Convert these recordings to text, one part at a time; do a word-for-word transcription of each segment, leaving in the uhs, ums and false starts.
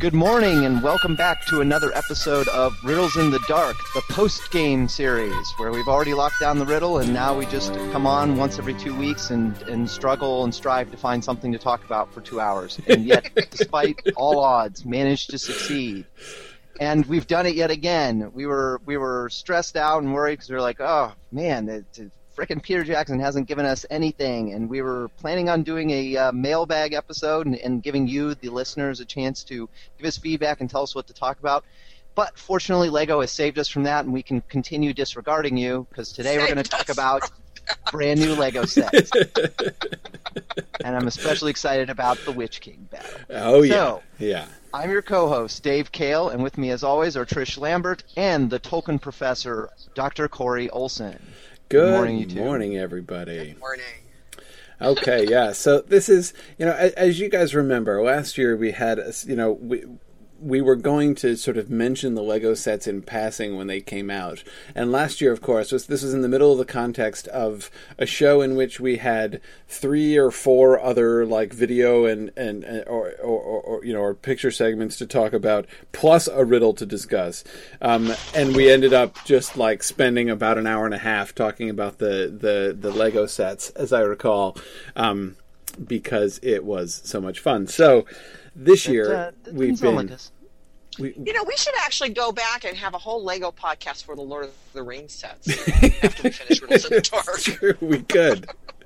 Good morning, and welcome back to another episode of Riddles in the Dark, the post-game series, where we've already locked down the riddle, and now we just come on once every two weeks and, and struggle and strive to find something to talk about for two hours. And yet, despite all odds, managed to succeed. And we've done it yet again. We were we were stressed out and worried because we were like, oh, man, the, the frickin' Peter Jackson hasn't given us anything. And we were planning on doing a uh, mailbag episode and, and giving you, the listeners, a chance to give us feedback and tell us what to talk about. But fortunately, Lego has saved us from that, and we can continue disregarding you, because today we're going to talk about brand new Lego sets. And I'm especially excited about the Witch King battle. Oh, yeah. So, yeah. I'm your co-host, Dave Kale, and with me, as always, are Trish Lambert and the Tolkien professor, Doctor Corey Olson. Good, Good morning, you two. morning, everybody. Good morning. Okay, yeah. So this is, you know, as, as you guys remember, last year we had, you know, we we were going to sort of mention the Lego sets in passing when they came out. And last year, of course, was this was in the middle of the context of a show in which we had three or four other like video and and, and or, or, or, or you know or picture segments to talk about, plus a riddle to discuss. Um, and we ended up just like spending about an hour and a half talking about the the, the Lego sets, as I recall, um, because it was so much fun. So. This year, that, uh, that we've been... Like we, you know, we should actually go back and have a whole Lego podcast for the Lord of the Rings sets after we finish Riddles in the Dark. Sure, we could.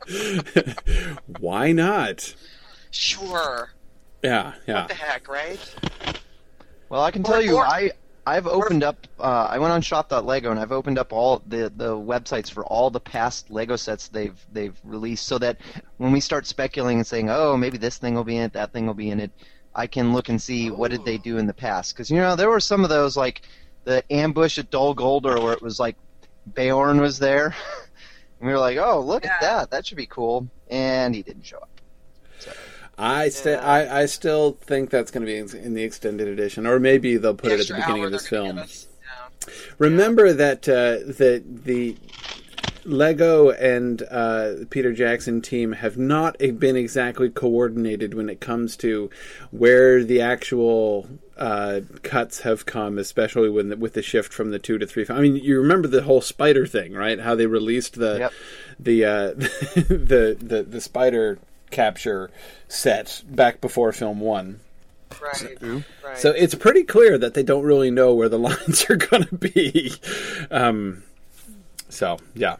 Why not? Sure. Yeah, yeah. What the heck, right? Well, I can tell you, I... I've opened up, uh, I went on shop dot lego and I've opened up all the, the websites for all the past Lego sets they've they've released, so that when we start speculating and saying, oh, maybe this thing will be in it, that thing will be in it, I can look and see what did they do in the past. Because, you know, there were some of those, like the ambush at Dol Guldur where it was like Beorn was there. And we were like, oh, look yeah. at that, that should be cool. And he didn't show up. So. I, st- yeah. I I still think that's going to be in the extended edition, or maybe they'll put the it at the beginning of this film. Yeah. Remember yeah. that uh, that the Lego and uh, Peter Jackson team have not been exactly coordinated when it comes to where the actual uh, cuts have come, especially when the, with the shift from the two to three. I mean, you remember the whole spider thing, right? How they released the yep. the, uh, the the the spider capture set back before film one. Right, so, right. So it's pretty clear that they don't really know where the lines are going to be. Um, so yeah.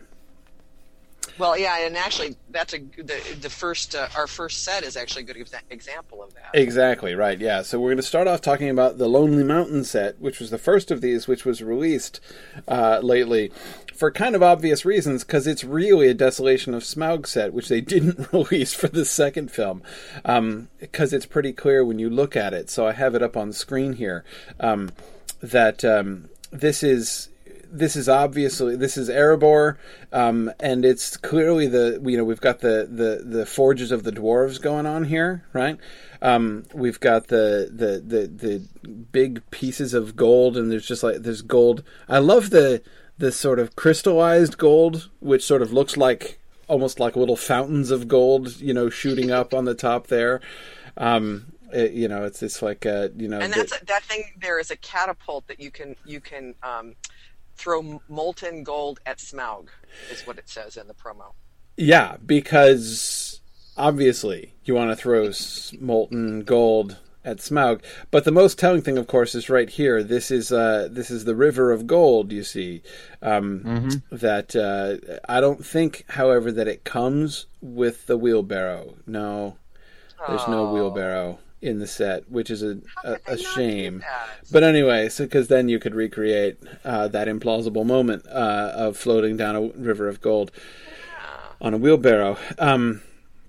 Well, yeah, and actually, that's a the the first uh, our first set is actually a good exa- example of that. Exactly right. Yeah. So we're going to start off talking about the Lonely Mountain set, which was the first of these, which was released uh, lately for kind of obvious reasons, because it's really a Desolation of Smaug set, which they didn't release for the second film, um, because it's pretty clear when you look at it. So I have it up on screen here um, that um, this is. This is obviously this is Erebor, um, and it's clearly the you know we've got the, the, the forges of the dwarves going on here, right? Um, we've got the, the the the big pieces of gold, and there's just like there's gold. I love the the sort of crystallized gold, which sort of looks like almost like little fountains of gold, you know, shooting up on the top there. Um, it, you know, it's it's like a, you know, and that's the, a, that thing there is a catapult that you can you can. Um, throw molten gold at Smaug, is what it says in the promo. Yeah, because obviously you want to throw molten gold at Smaug, but the most telling thing, of course, is right here. This is uh, this is the River of Gold. You see, um, mm-hmm. that uh, I don't think, however, that it comes with the wheelbarrow. No, there's oh. no wheelbarrow in the set, which is a, a, a shame. But anyway, so because then you could recreate uh, that implausible moment uh, of floating down a river of gold yeah. on a wheelbarrow. Um,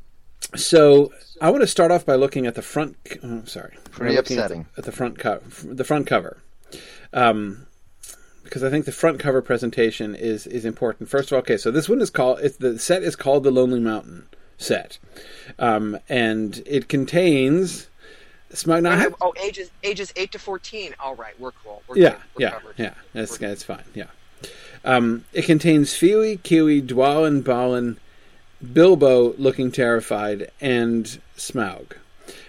so I want to start off by looking at the front. Oh, sorry, pretty upsetting. At the, at the front cover, the front cover, um, because I think the front cover presentation is is important. First of all, okay, so this one is called. It's, the set is called the Lonely Mountain set, um, and it contains. Smaug, now, have, oh, ages ages eight to fourteen. All right, we're cool. We're yeah, good. We're yeah, covered. yeah. That's we're that's fine. Yeah. Um, it contains Fili, Kiwi, Dwalin, Balin, Bilbo looking terrified, and Smaug.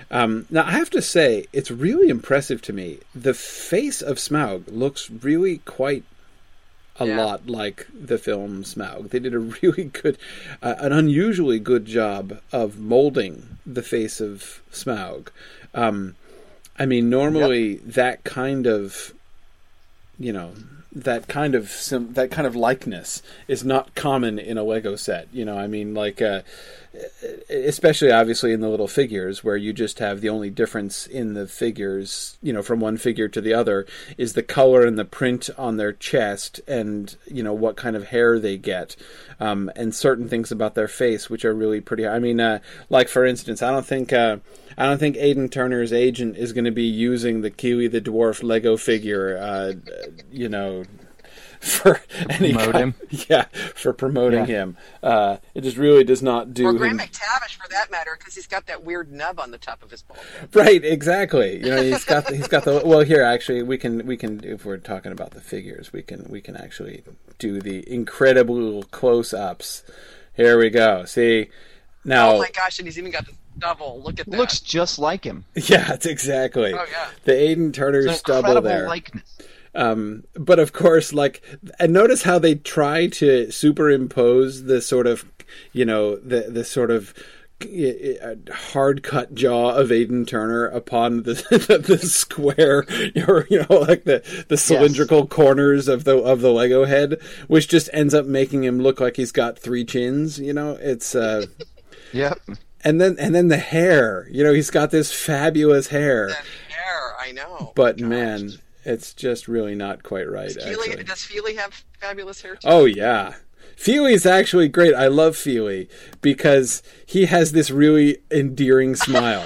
Um, now, I have to say, it's really impressive to me. The face of Smaug looks really quite a Yeah. lot like the film Smaug. They did a really good, uh, an unusually good job of molding the face of Smaug. Um, I mean, normally that kind of, you know, that kind of sim- that kind of likeness is not common in a Lego set. You know, I mean, like, uh, especially obviously in the little figures where you just have the only difference in the figures, you know, from one figure to the other is the color and the print on their chest and, you know, what kind of hair they get. Um, and certain things about their face, which are really pretty. I mean, uh, like for instance, I don't think, uh, I don't think Aidan Turner's agent is going to be using the Kiwi the Dwarf Lego figure, uh, you know, for any Promote kind, him? yeah, for promoting Yeah. him. Uh, it just really does not do Or him. Graham McTavish, for that matter, because he's got that weird nub on the top of his ball head. Right, exactly. You know, he's got the, he's got the. Well, here actually, we can we can if we're talking about the figures, we can we can actually do the incredible close-ups. Here we go. See now. Oh my gosh, and he's even got the stubble. Look at that. Looks just like him. Yeah, it's exactly. Oh, yeah. The Aidan Turner It's an stubble incredible there. likeness. Um, but of course, like, and notice how they try to superimpose the sort of, you know, the the sort of hard cut jaw of Aidan Turner upon the the, the square, or you know, like the the cylindrical yes. corners of the of the Lego head, which just ends up making him look like he's got three chins. You know, it's uh, yep. And then and then the hair, you know, he's got this fabulous hair. That hair, I know. But Gosh. man, it's just really not quite right. Does Feely, actually. does Feely have fabulous hair too? Oh yeah, Feely's actually great. I love Feely because he has this really endearing smile.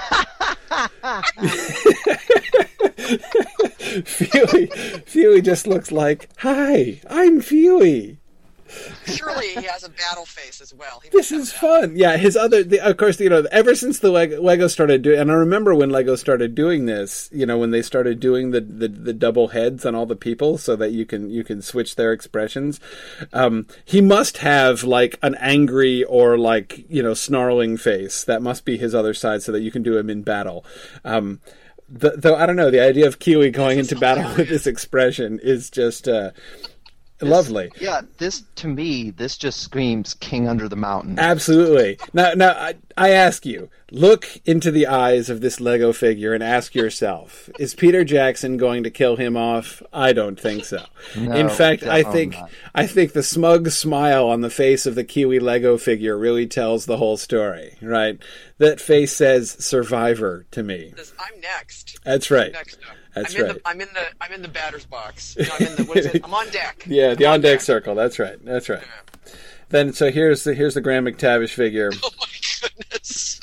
Feely, Feely just looks like, "Hi, I'm Feely." Surely he has a battle face as well. He This is fun. Yeah, his other, the, of course, you know, ever since the Lego, Lego started doing, and I remember when Lego started doing this, you know, when they started doing the, the, the double heads on all the people so that you can, you can switch their expressions. Um, he must have like an angry or like, you know, snarling face. That must be his other side so that you can do him in battle. Um, the, though, I don't know, the idea of Kiwi going into battle with this expression is just, uh, This, lovely. Yeah, this, to me, this just screams King Under the Mountain. Absolutely. Now, now I, I ask you, look into the eyes of this Lego figure and ask yourself, is Peter Jackson going to kill him off? I don't think so. No, In fact, I definitely think not. I think the smug smile on the face of the Kiwi Lego figure really tells the whole story, right? That face says survivor to me. I'm next. That's right. I'm next up. That's I'm in right. The, I'm in the I'm in the batter's box. No, I'm in the what is it? I'm on deck. Yeah, the I'm on deck circle. That's right. That's right. Yeah. Then so here's the here's the Graham McTavish figure. Oh my goodness.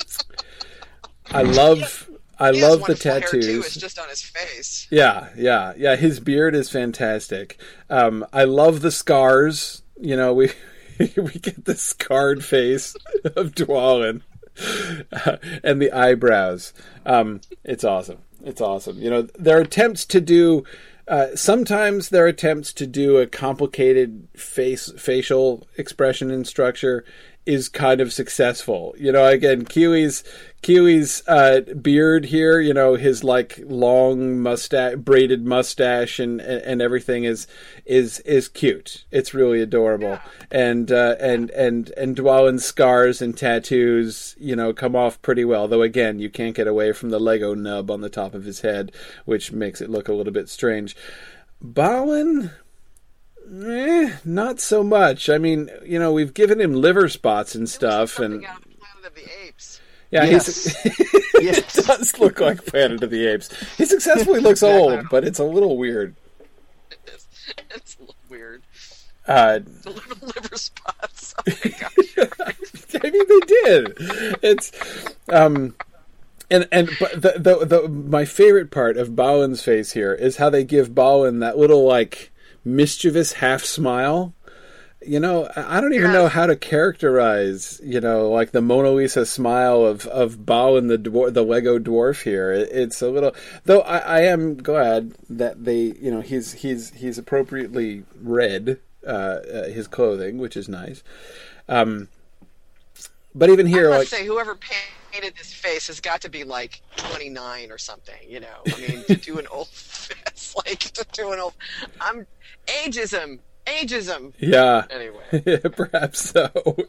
I love I He has love one the full hair, too. tattoos. It's just on his face. Yeah, yeah, yeah. His beard is fantastic. Um, I love the scars. You know, we we get the scarred face of Dwalin uh, and the eyebrows. Um, it's awesome. It's awesome. You know, their attempts to do. Uh, sometimes their attempts to do a complicated face facial expression and structure is kind of successful. You know, again, Kiwi's Kiwi's uh, beard here, you know, his like long mustache, braided mustache, and, and everything is is is cute. It's really adorable, Yeah. and uh, and and and Dwalin's scars and tattoos, you know, come off pretty well. Though again, you can't get away from the Lego nub on the top of his head, which makes it look a little bit strange. Balin. Eh, not so much. I mean, you know, we've given him liver spots and stuff, There was and something out of Planet of the Apes. yeah, Yes. he's Yes. it does look like Planet of the Apes. He successfully looks old, but it's a little weird. It is. It's a little weird. Uh, The little liver spots. Oh my gosh. I mean, they did. It's um, and and but the, the the my favorite part of Balin's face here is how they give Balin that little like mischievous half smile. You know, I don't even Yeah. know how to characterize, you know, like the Mona Lisa smile of of Balin the dwar- the Lego dwarf here. It, it's a little, though. I, I am glad that they, you know, he's he's he's appropriately red, uh, uh, his clothing, which is nice. Um, but even here, I like, must say, whoever painted painted this face has got to be like twenty-nine or something, you know. I mean, to do an old face, like to do an old, I'm ageism, ageism. Yeah. Anyway, Perhaps so.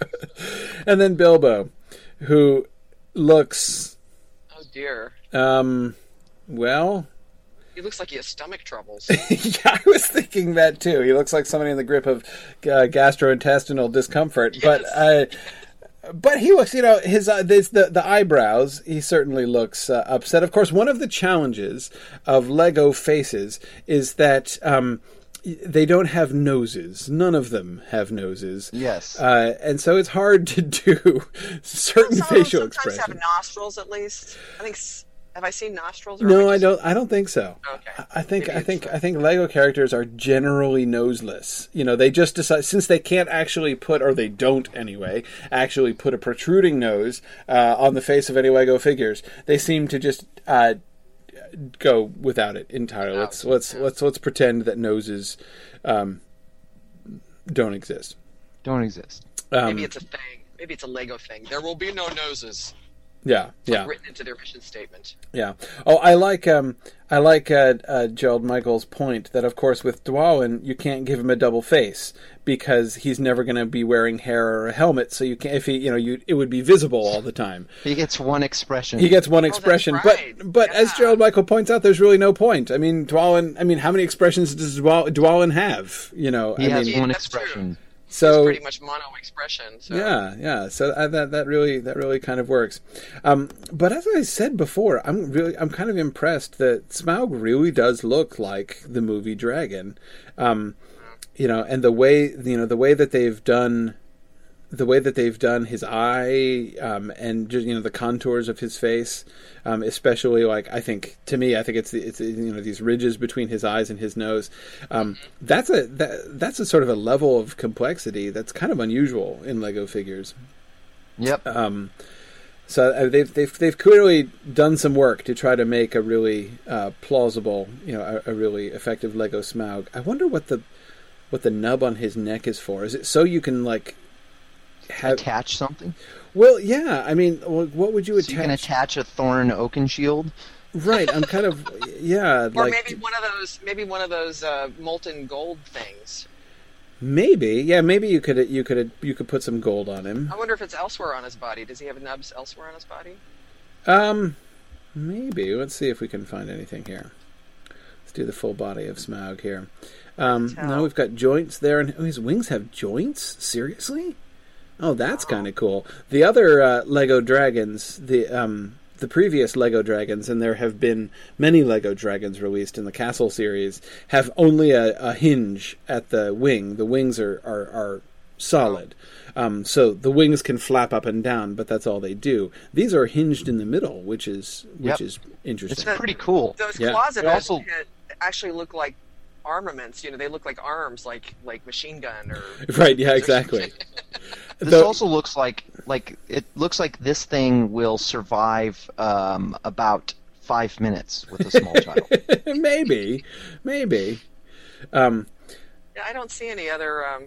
And then Bilbo, who looks, oh dear, um, well. he looks like he has stomach troubles. Yeah, I was thinking that too. He looks like somebody in the grip of uh, gastrointestinal discomfort. Yes. But uh, but he looks, you know, his uh, this, the the eyebrows. He certainly looks uh, upset. Of course, one of the challenges of Lego faces is that um, they don't have noses. None of them have noses. Yes. uh, and so it's hard to do certain Some facial of them sometimes expressions. have nostrils at least. I think. s- Have I seen nostrils? Or No, am I just- don't. I don't think so. Okay. I think. Maybe I it's think. like- I think Lego characters are generally noseless. You know, they just decide, since they can't actually put, or they don't anyway, actually put a protruding nose uh, on the face of any Lego figures. They seem to just uh, go without it entirely. Without Let's it, let's yeah. let's let's pretend that noses um, don't exist. Don't exist. Um, Maybe it's a thing. Maybe it's a Lego thing. There will be no noses. yeah. It's like Yeah. written into their mission statement. Yeah. Oh, I like um, I like uh, uh, Gerald Michael's point that, of course, with Dwalin, you can't give him a double face because he's never going to be wearing hair or a helmet. So you can't. If he, you know, you it would be visible all the time. He gets one expression. He gets one that's expression, right. but but as Yeah. Gerald Michael points out, there's really no point. I mean, Dwalin. I mean, how many expressions does Dwal- Dwalin have? You know, He I has mean, Yeah, one that's expression. so It's pretty much mono expression. So. yeah, yeah. So uh, that that really that really kind of works. Um, but as I said before, I'm really I'm kind of impressed that Smaug really does look like the movie Dragon. Um, you know, and the way you know the way that they've done the way that they've done his eye um, and just you know the contours of his face, um, especially like I think to me I think it's the, it's you know these ridges between his eyes and his nose. Um, that's a that, that's a sort of a level of complexity that's kind of unusual in Lego figures. Yep. Um, so uh, they've they've they've clearly done some work to try to make a really uh, plausible, you know, a, a really effective Lego Smaug. I wonder what the what the nub on his neck is for. Is it so you can like have? Attach something. Well, yeah. I mean, well, what would you So attach? you can attach a Thorn Oaken shield. Right. I'm kind of yeah. Or like maybe one of those, maybe one of those uh, molten gold things. maybe yeah. Maybe you could you could you could put some gold on him. I wonder if it's elsewhere on his body. Does he have nubs elsewhere on his body? Um, maybe. Let's see if we can find anything here. Let's do the full body of Smaug here. Um, Tell. no, we've got joints there, and oh, his wings have joints. Seriously? Oh, that's kind of cool. The other uh, Lego dragons, the um, the previous Lego dragons, and there have been many Lego dragons released in the Castle series, have only a, a hinge at the wing. The wings are are, are solid. Um, so the wings can flap up and down, but that's all they do. These are hinged in the middle, which is which Yep. is interesting. It's pretty cool. Those Yeah. claws of It it also- it actually look like armaments. You know, they look like arms, like like machine gun or. Right? Yeah, exactly. This Though- also looks like like it looks like this thing will survive um, about five minutes with a small child. maybe, maybe. Um, Yeah, I don't see any other um,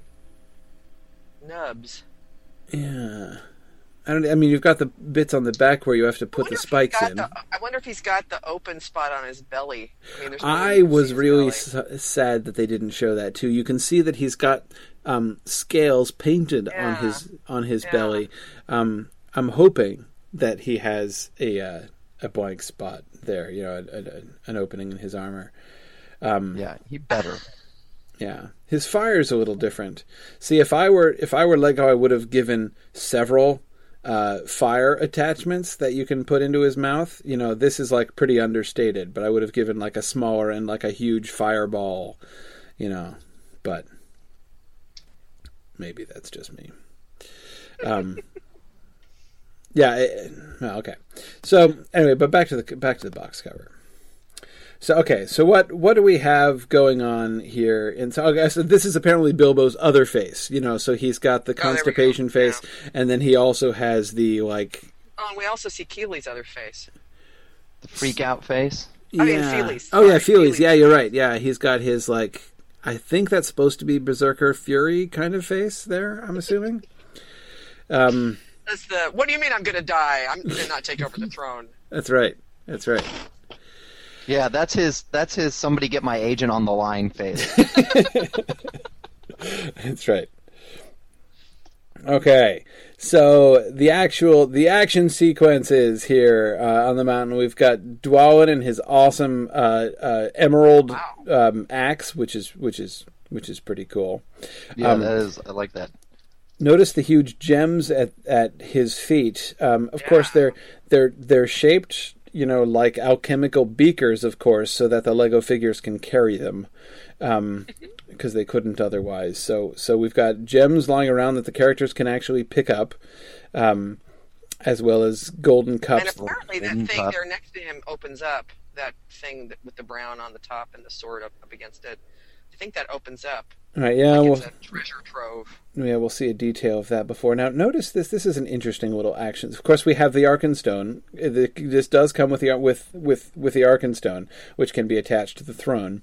nubs. yeah. I don't. I mean, you've got the bits on the back where you have to I put wonder the if he's spikes got in. the- I wonder if he's got the open spot on his belly. I mean, there's no way I you can was see his really belly. s- sad that they didn't show that too. You can see that he's got um, scales painted on Yeah. his on his Yeah. belly. Um, I'm hoping that he has a uh, a blank spot there. You know, a, a, an opening in his armor. Um, Yeah, he better. Yeah, his fire's a little different. See, if I were if I were Lego, I would have given several uh, fire attachments that you can put into his mouth. You know, this is like pretty understated, but I would have given like a smaller and like a huge fireball. You know, but maybe that's just me. Um, yeah. It, well, okay. So anyway, but back to the back to the box cover. So okay, so what what do we have going on here? And so, okay, so this is apparently Bilbo's other face, you know. So he's got the Oh, there we go. constipation face, and then he also has the like. Oh, and we also see Keeley's other face. The freak out face. I mean, Yeah. Feely's. Oh yeah, Sorry, Feely's. Feely's. Yeah, you're right. Yeah, he's got his like. I think that's supposed to be Berserker Fury kind of face there. I'm assuming. Um, That's the. What do you mean I'm gonna die? I'm gonna not take over the throne. That's right. That's right. Yeah, that's his. That's his. Somebody get my agent on the line face. That's right. Okay, so the actual the action sequences here uh, on the mountain. We've got Dwalin and his awesome uh, uh, emerald Wow. um, axe, which is which is which is pretty cool. Yeah, Um, that is. I like that. Notice the huge gems at, at his feet. Um, of Yeah. course, they're they're they're shaped, you know, like alchemical beakers, of course, so that the Lego figures can carry them, um, because they couldn't otherwise. So so we've got gems lying around that the characters can actually pick up, um, as well as golden And cups. apparently that Hidden thing top. there next to him opens up. That thing that, with the brown on the top and the sword up, up against it. I think that opens up. All right, yeah, Like well, it's a treasure trove. yeah, we'll see a detail of that before. Now, notice this. This is an interesting little action. Of course, we have the Arkenstone. It- This does come with the with with with the Arkenstone, which can be attached to the throne.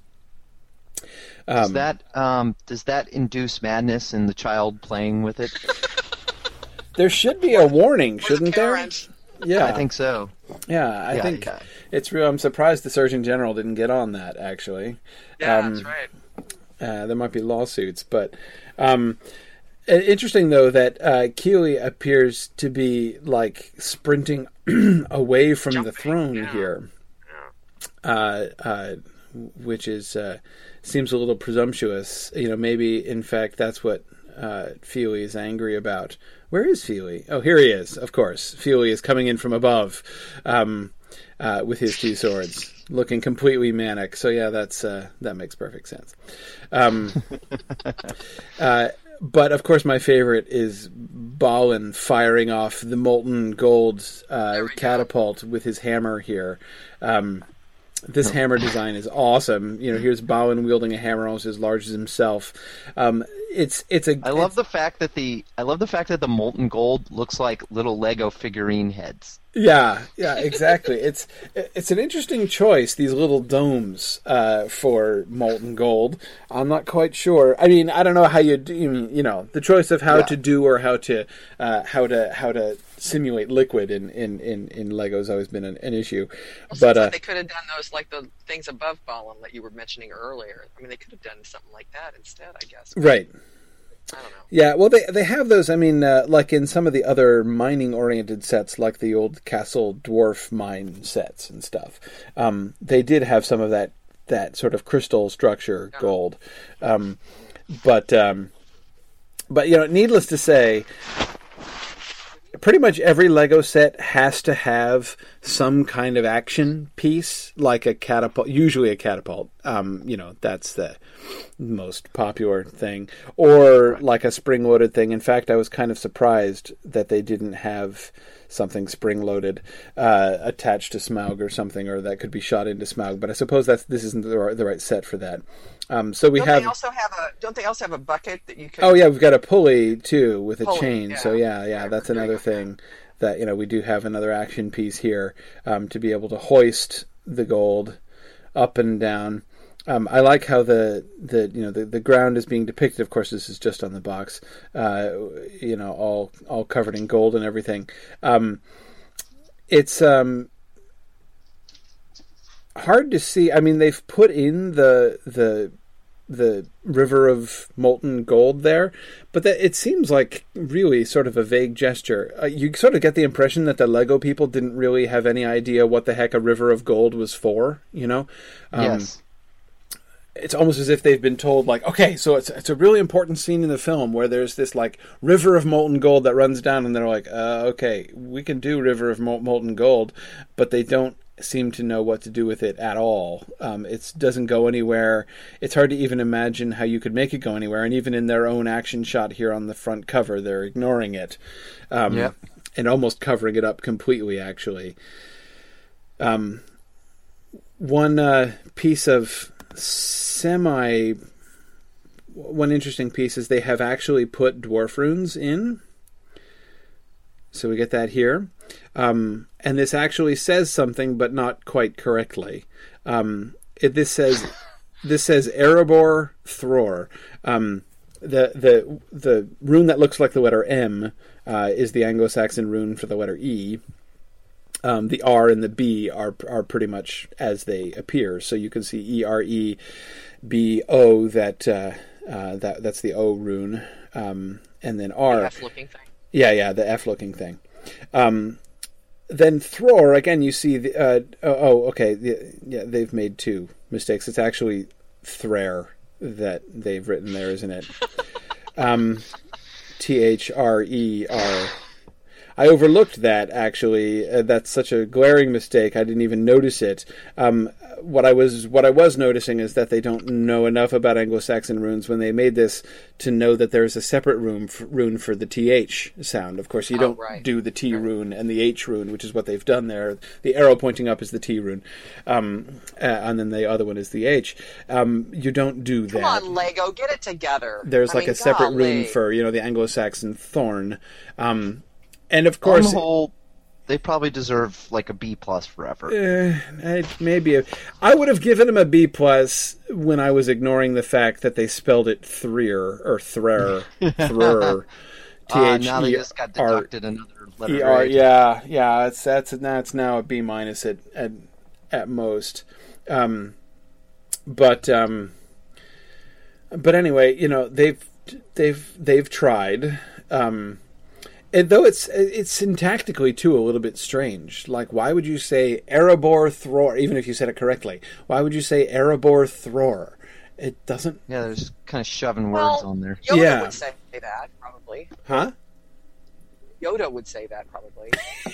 Does Um, that um, does that induce madness in the child playing with it? There should be a warning, Or the shouldn't there? parent. Yeah, I think so. Yeah, I Yeah, think yeah. it's real. I'm surprised the Surgeon General didn't get on that. Actually, Yeah, Um, that's right. uh, there might be lawsuits, but um, i- interesting though that uh, Keeley appears to be like sprinting away from the Jumping, throne yeah. here, Yeah. uh, uh, which is uh, seems a little presumptuous. You know, maybe in fact that's what uh, Feely is angry about. Where is Feely? Oh, here he is. Of course, Feely is coming in from above um, uh, with his two swords, looking completely manic. So yeah, that's uh, that makes perfect sense. Um, uh, but of course, my favorite is Balin firing off the molten gold uh, There we go. catapult with his hammer here. Um, this hammer design is awesome. You know, here's Balin wielding a hammer almost as large as himself. Um, it's it's a I love the fact that the I love the fact that the molten gold looks like little Lego figurine heads. Yeah, yeah, exactly. it's it's an interesting choice, these little domes uh, for molten gold. I'm not quite sure. I mean, I don't know how you do. You mean, you know, the choice of how Yeah. to do or how to uh, how to how to simulate liquid in in in, in Lego has always been an, an issue. Well, But seems uh, like they could have done those, like the things above Balin that you were mentioning earlier. I mean, they could have done something like that instead, I guess. right. I don't know. Yeah, well, they they have those. I mean, uh, like in some of the other mining-oriented sets, like the old Castle Dwarf mine sets and stuff, um, they did have some of that that sort of crystal structure Yeah. gold. Um, but um, but you know, needless to say, pretty much every Lego set has to have some kind of action piece, like a catapult, usually a catapult. Um, you know, that's the most popular thing, or like a spring-loaded thing. In fact, I was kind of surprised that they didn't have something spring-loaded uh, attached to Smaug or something, or that could be shot into Smaug. But I suppose that's this isn't the right, the right set for that. Um, so we Don't have. they also have a? Don't they also have a bucket that you could? Oh yeah, we've got a pulley too with a Pulley, chain. yeah. So yeah, yeah, Yeah, that's there you another go. thing that you know we do have another action piece here um, to be able to hoist the gold up and down. Um, I like how the, the you know the, the ground is being depicted. Of course, this is just on the box. Uh, you know, all all covered in gold and everything. Um, it's um, hard to see. I mean, they've put in the the the river of molten gold there, but that it seems like really sort of a vague gesture. Uh, you sort of get the impression that the Lego people didn't really have any idea what the heck a river of gold was for. You know, um, yes. it's almost as if they've been told, like, okay, so it's it's a really important scene in the film where there's this like river of molten gold that runs down, and they're like, uh, okay, we can do river of mol- molten gold, but they don't seem to know what to do with it at all. Um, it doesn't go anywhere. It's hard to even imagine how you could make it go anywhere. And even in their own action shot here on the front cover, they're ignoring it, um, Yep. and almost covering it up completely. Actually, um, one uh, piece of semi. One interesting piece is they have actually put dwarf runes in. So we get that here. Um, and this actually says something, but not quite correctly. Um, it, this says this says Erebor Thror. Um, the the the rune that looks like the letter M uh, is the Anglo-Saxon rune for the letter E. Um, the R and the B are are pretty much as they appear. So you can see E R E B O. That uh, uh, that that's the O rune, um, and then R. The F-looking thing. Yeah, yeah, the F-looking thing. Um, then Thror again. You see the uh, oh, oh okay the, yeah they've made two mistakes. It's actually Threr that they've written there, isn't it? Um, T H R E R. I overlooked that, actually. Uh, that's such a glaring mistake. I didn't even notice it. Um, what I was what I was noticing is that they don't know enough about Anglo-Saxon runes when they made this to know that there's a separate rune for, rune for the T H sound. Of course, you oh, don't right. do the T rune and the H rune, which is what they've done there. The arrow pointing up is the T rune, um, uh, and then the other one is the H. Um, you don't do that. Come on, Lego, get it together. There's I like mean, a separate golly. rune for, you know, the Anglo-Saxon thorn. Um, and of course... On the whole, they probably deserve like a B plus for effort. Uh, maybe a, I would have given him a B plus when I was ignoring the fact that they spelled it Threer or Threr, Threr, T Uh, H now they E just got R deducted another letter. E R. grade. Yeah, yeah. It's that's that's now a B minus at at at most. Um, but um, but anyway, you know they've they've they've tried. Um, And though it's it's syntactically too a little bit strange. Like, why would you say Erebor Thror, even if you said it correctly? Why would you say Erebor Thror? It doesn't. Yeah, they're just kind of shoving Well, words on there. Yoda Yeah. would say that, probably. Huh? Yoda would say that, probably.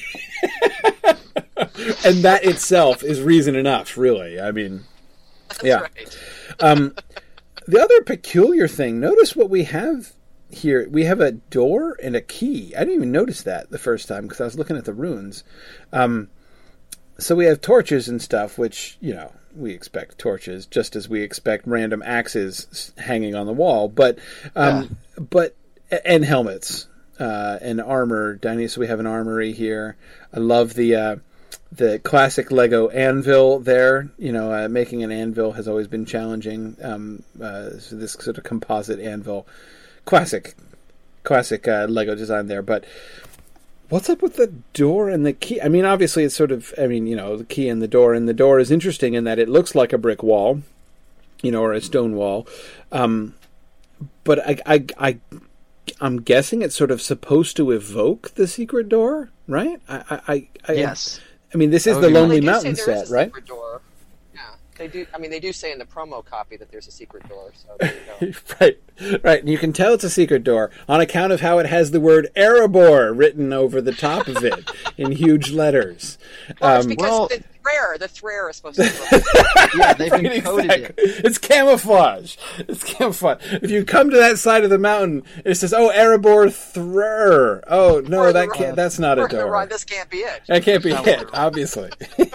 And that itself is reason enough, really. I mean, That's yeah. right. Um, the other peculiar thing. Notice what we have here. We have a door and a key. I didn't even notice that the first time because I was looking at the runes. Um, so we have torches and stuff, which, you know, we expect torches just as we expect random axes hanging on the wall, but um, yeah. but and helmets uh, and armor. Danny, so we have an armory here. I love the uh, the classic Lego anvil there. You know, uh, making an anvil has always been challenging. Um, uh, so this sort of composite anvil, classic, classic uh, Lego design there, but. What's up with the door and the key? I mean, obviously it's sort of, I mean, you know, the key and the door, and the door is interesting in that it looks like a brick wall, you know, or a stone wall. Um, but I, I, I, I'm guessing it's sort of supposed to evoke the secret door, right? I, I, I Yes. I mean, this is Oh, the yeah. Well, Lonely they do Mountain say there set, is a right? secret door. Yeah, they do. I mean, they do say in the promo copy that there's a secret door. So there you go. Right, right. And you can tell it's a secret door on account of how it has the word Erebor written over the top of it in huge letters. Well, it's Um, because well- the Threr, the Threr is supposed to. Be Yeah, they've Right, encoded exactly. it. It's camouflage. It's camouflage. If you come to that side of the mountain, it says, "Oh, Erebor Threr." Oh no, Or that the- can't. That's not a or the- door. This can't be it. That can't be Not it. one. Obviously.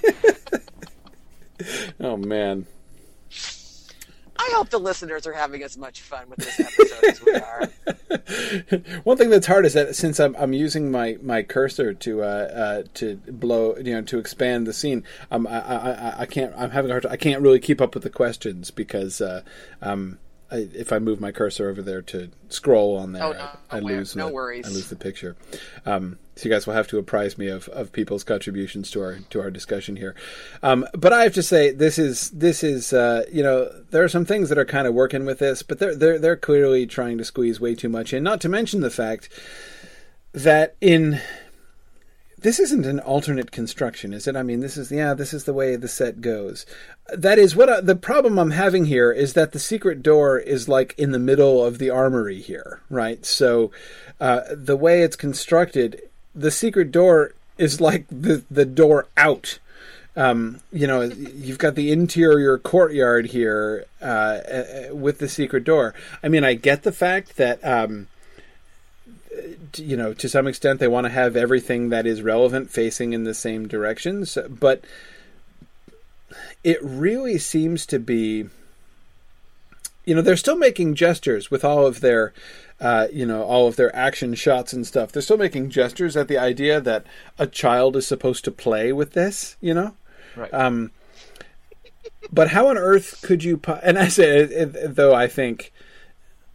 Oh man. I hope the listeners are having as much fun with this episode as we are. One thing that's hard is that since I'm I'm using my, my cursor to uh, uh to blow you know to expand the scene, um I, I, I, I can't I'm having a hard time, I can't really keep up with the questions because uh um I, if I move my cursor over there to scroll on there, Oh, no, I, I no lose no the, worries. I lose the picture. Um, so you guys will have to apprise me of, of people's contributions to our to our discussion here. Um, but I have to say this is this is uh, you know there are some things that are kind of working with this, but they're they're they're clearly trying to squeeze way too much in. Not to mention the fact that in this isn't an alternate construction, is it? I mean, this is yeah, this is the way the set goes. That is what I, the problem I'm having here is that the secret door is like in the middle of the armory here, right? So uh, the way it's constructed, the secret door is like the the door out. Um, you know, you've got the interior courtyard here uh, with the secret door. I mean, I get the fact that. Um, you know, to some extent they want to have everything that is relevant facing in the same directions, but it really seems to be, you know, they're still making gestures with all of their, uh, you know, all of their action shots and stuff. They're still making gestures at the idea that a child is supposed to play with this, you know? Right. Um, but how on earth could you, po- and I say, though I think,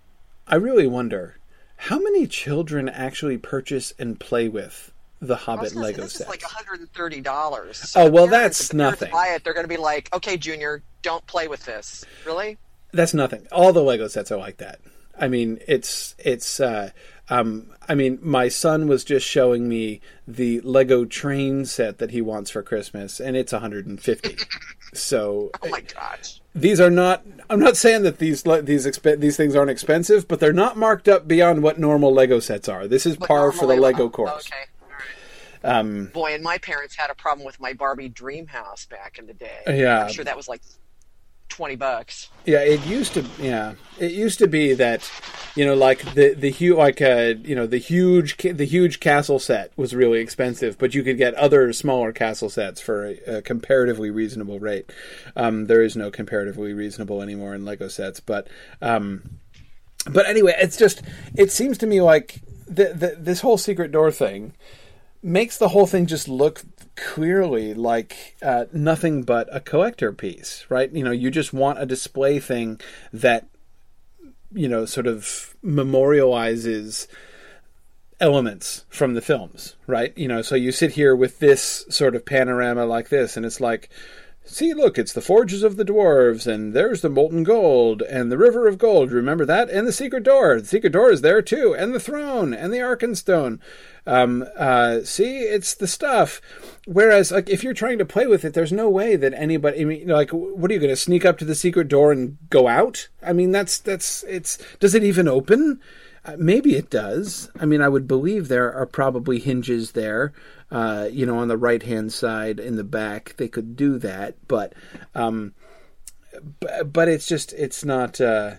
I really wonder how many children actually purchase and play with the Hobbit say, Lego this set. Is like one hundred thirty dollars. So oh well, parents, that's if the parents nothing. Buy it, they're going to be like, "Okay, Junior, don't play with this." Really? That's nothing. All the Lego sets are like that. I mean, it's it's. Uh, um, I mean, my son was just showing me the Lego train set that he wants for Christmas, and it's one hundred fifty. So, oh my gosh, these are not. I'm not saying that these these exp- these things aren't expensive, but they're not marked up beyond what normal Lego sets are. This is what par for the Lego oh, course. Okay. Um, Boy, and my parents had a problem with my Barbie Dream House back in the day. Yeah. I'm sure that was like twenty bucks. Yeah, it used to. Yeah, it used to be that, you know, like the the huge, like uh, you know, the huge the huge castle set was really expensive, but you could get other smaller castle sets for a, a comparatively reasonable rate. Um, there is no comparatively reasonable anymore in Lego sets, but um, but anyway, it's just it seems to me like the, the this whole secret door thing makes the whole thing just look clearly like uh, nothing but a collector piece, right? You know, you just want a display thing that, you know, sort of memorializes elements from the films, right? You know, so you sit here with this sort of panorama like this, and it's like, see, look, it's the forges of the dwarves, and there's the molten gold, and the river of gold. Remember that? And the secret door. The secret door is there, too. And the throne, and the Arkenstone. Um, uh, see, it's the stuff. Whereas, like, if you're trying to play with it, there's no way that anybody, I mean, you know, like, what are you going to sneak up to the secret door and go out? I mean, that's, that's, it's, does it even open? Uh, maybe it does. I mean, I would believe there are probably hinges there, uh, you know, on the right-hand side in the back. They could do that, but, um, but, but it's just, it's not, uh,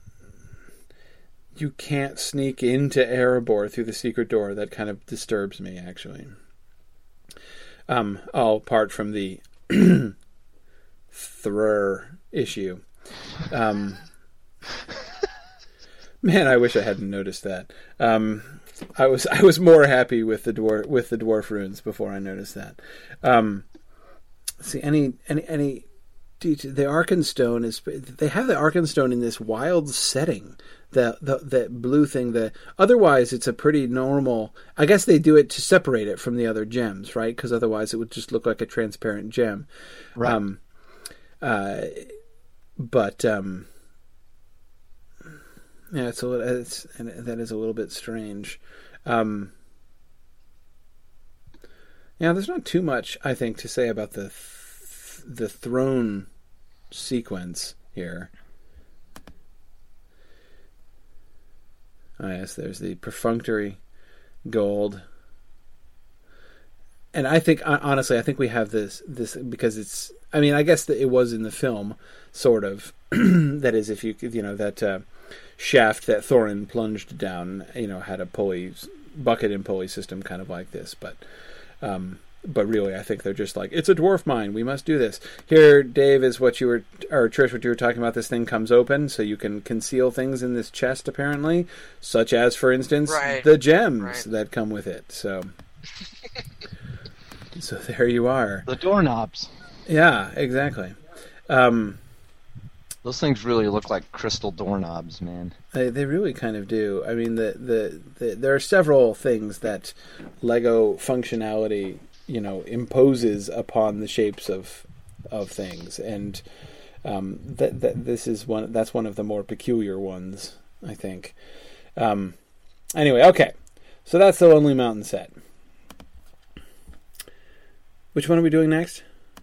you can't sneak into Erebor through the secret door. That kind of disturbs me, actually. Um, all apart from the Thrur issue. Um, man, I wish I hadn't noticed that. Um, I was I was more happy with the dwarf with the dwarf runes before I noticed that. Um, see any any any. The Arkenstone is. They have the Arkenstone in this wild setting. The the that blue thing. The otherwise it's a pretty normal. I guess they do it to separate it from the other gems, right? Because otherwise it would just look like a transparent gem. Right. Um, uh, but um, yeah, it's a little. It's and that is a little bit strange. Um, yeah, there's not too much I think to say about the th- the throne sequence here. Oh, yes, there's the perfunctory gold. And I think, honestly, I think we have this, this because it's, I mean, I guess that it was in the film, sort of. That is, if you, you know, that uh, shaft that Thorin plunged down, you know, had a pulley, bucket and pulley system kind of like this. But, um, but really, I think they're just like, it's a dwarf mine. We must do this. Here, Dave, is what you were, or Trish, what you were talking about. This thing comes open, so you can conceal things in this chest, apparently, such as, for instance, right. the gems right. that come with it. So, so there you are. The doorknobs. Yeah, exactly. Um, Those things really look like crystal doorknobs, man. They they really kind of do. I mean, the the, the there are several things that Lego functionality, you know, imposes upon the shapes of of things, and um, that that this is one. That's one of the more peculiar ones, I think. Um, anyway, okay, so that's the Lonely Mountain set. Which one are we doing next?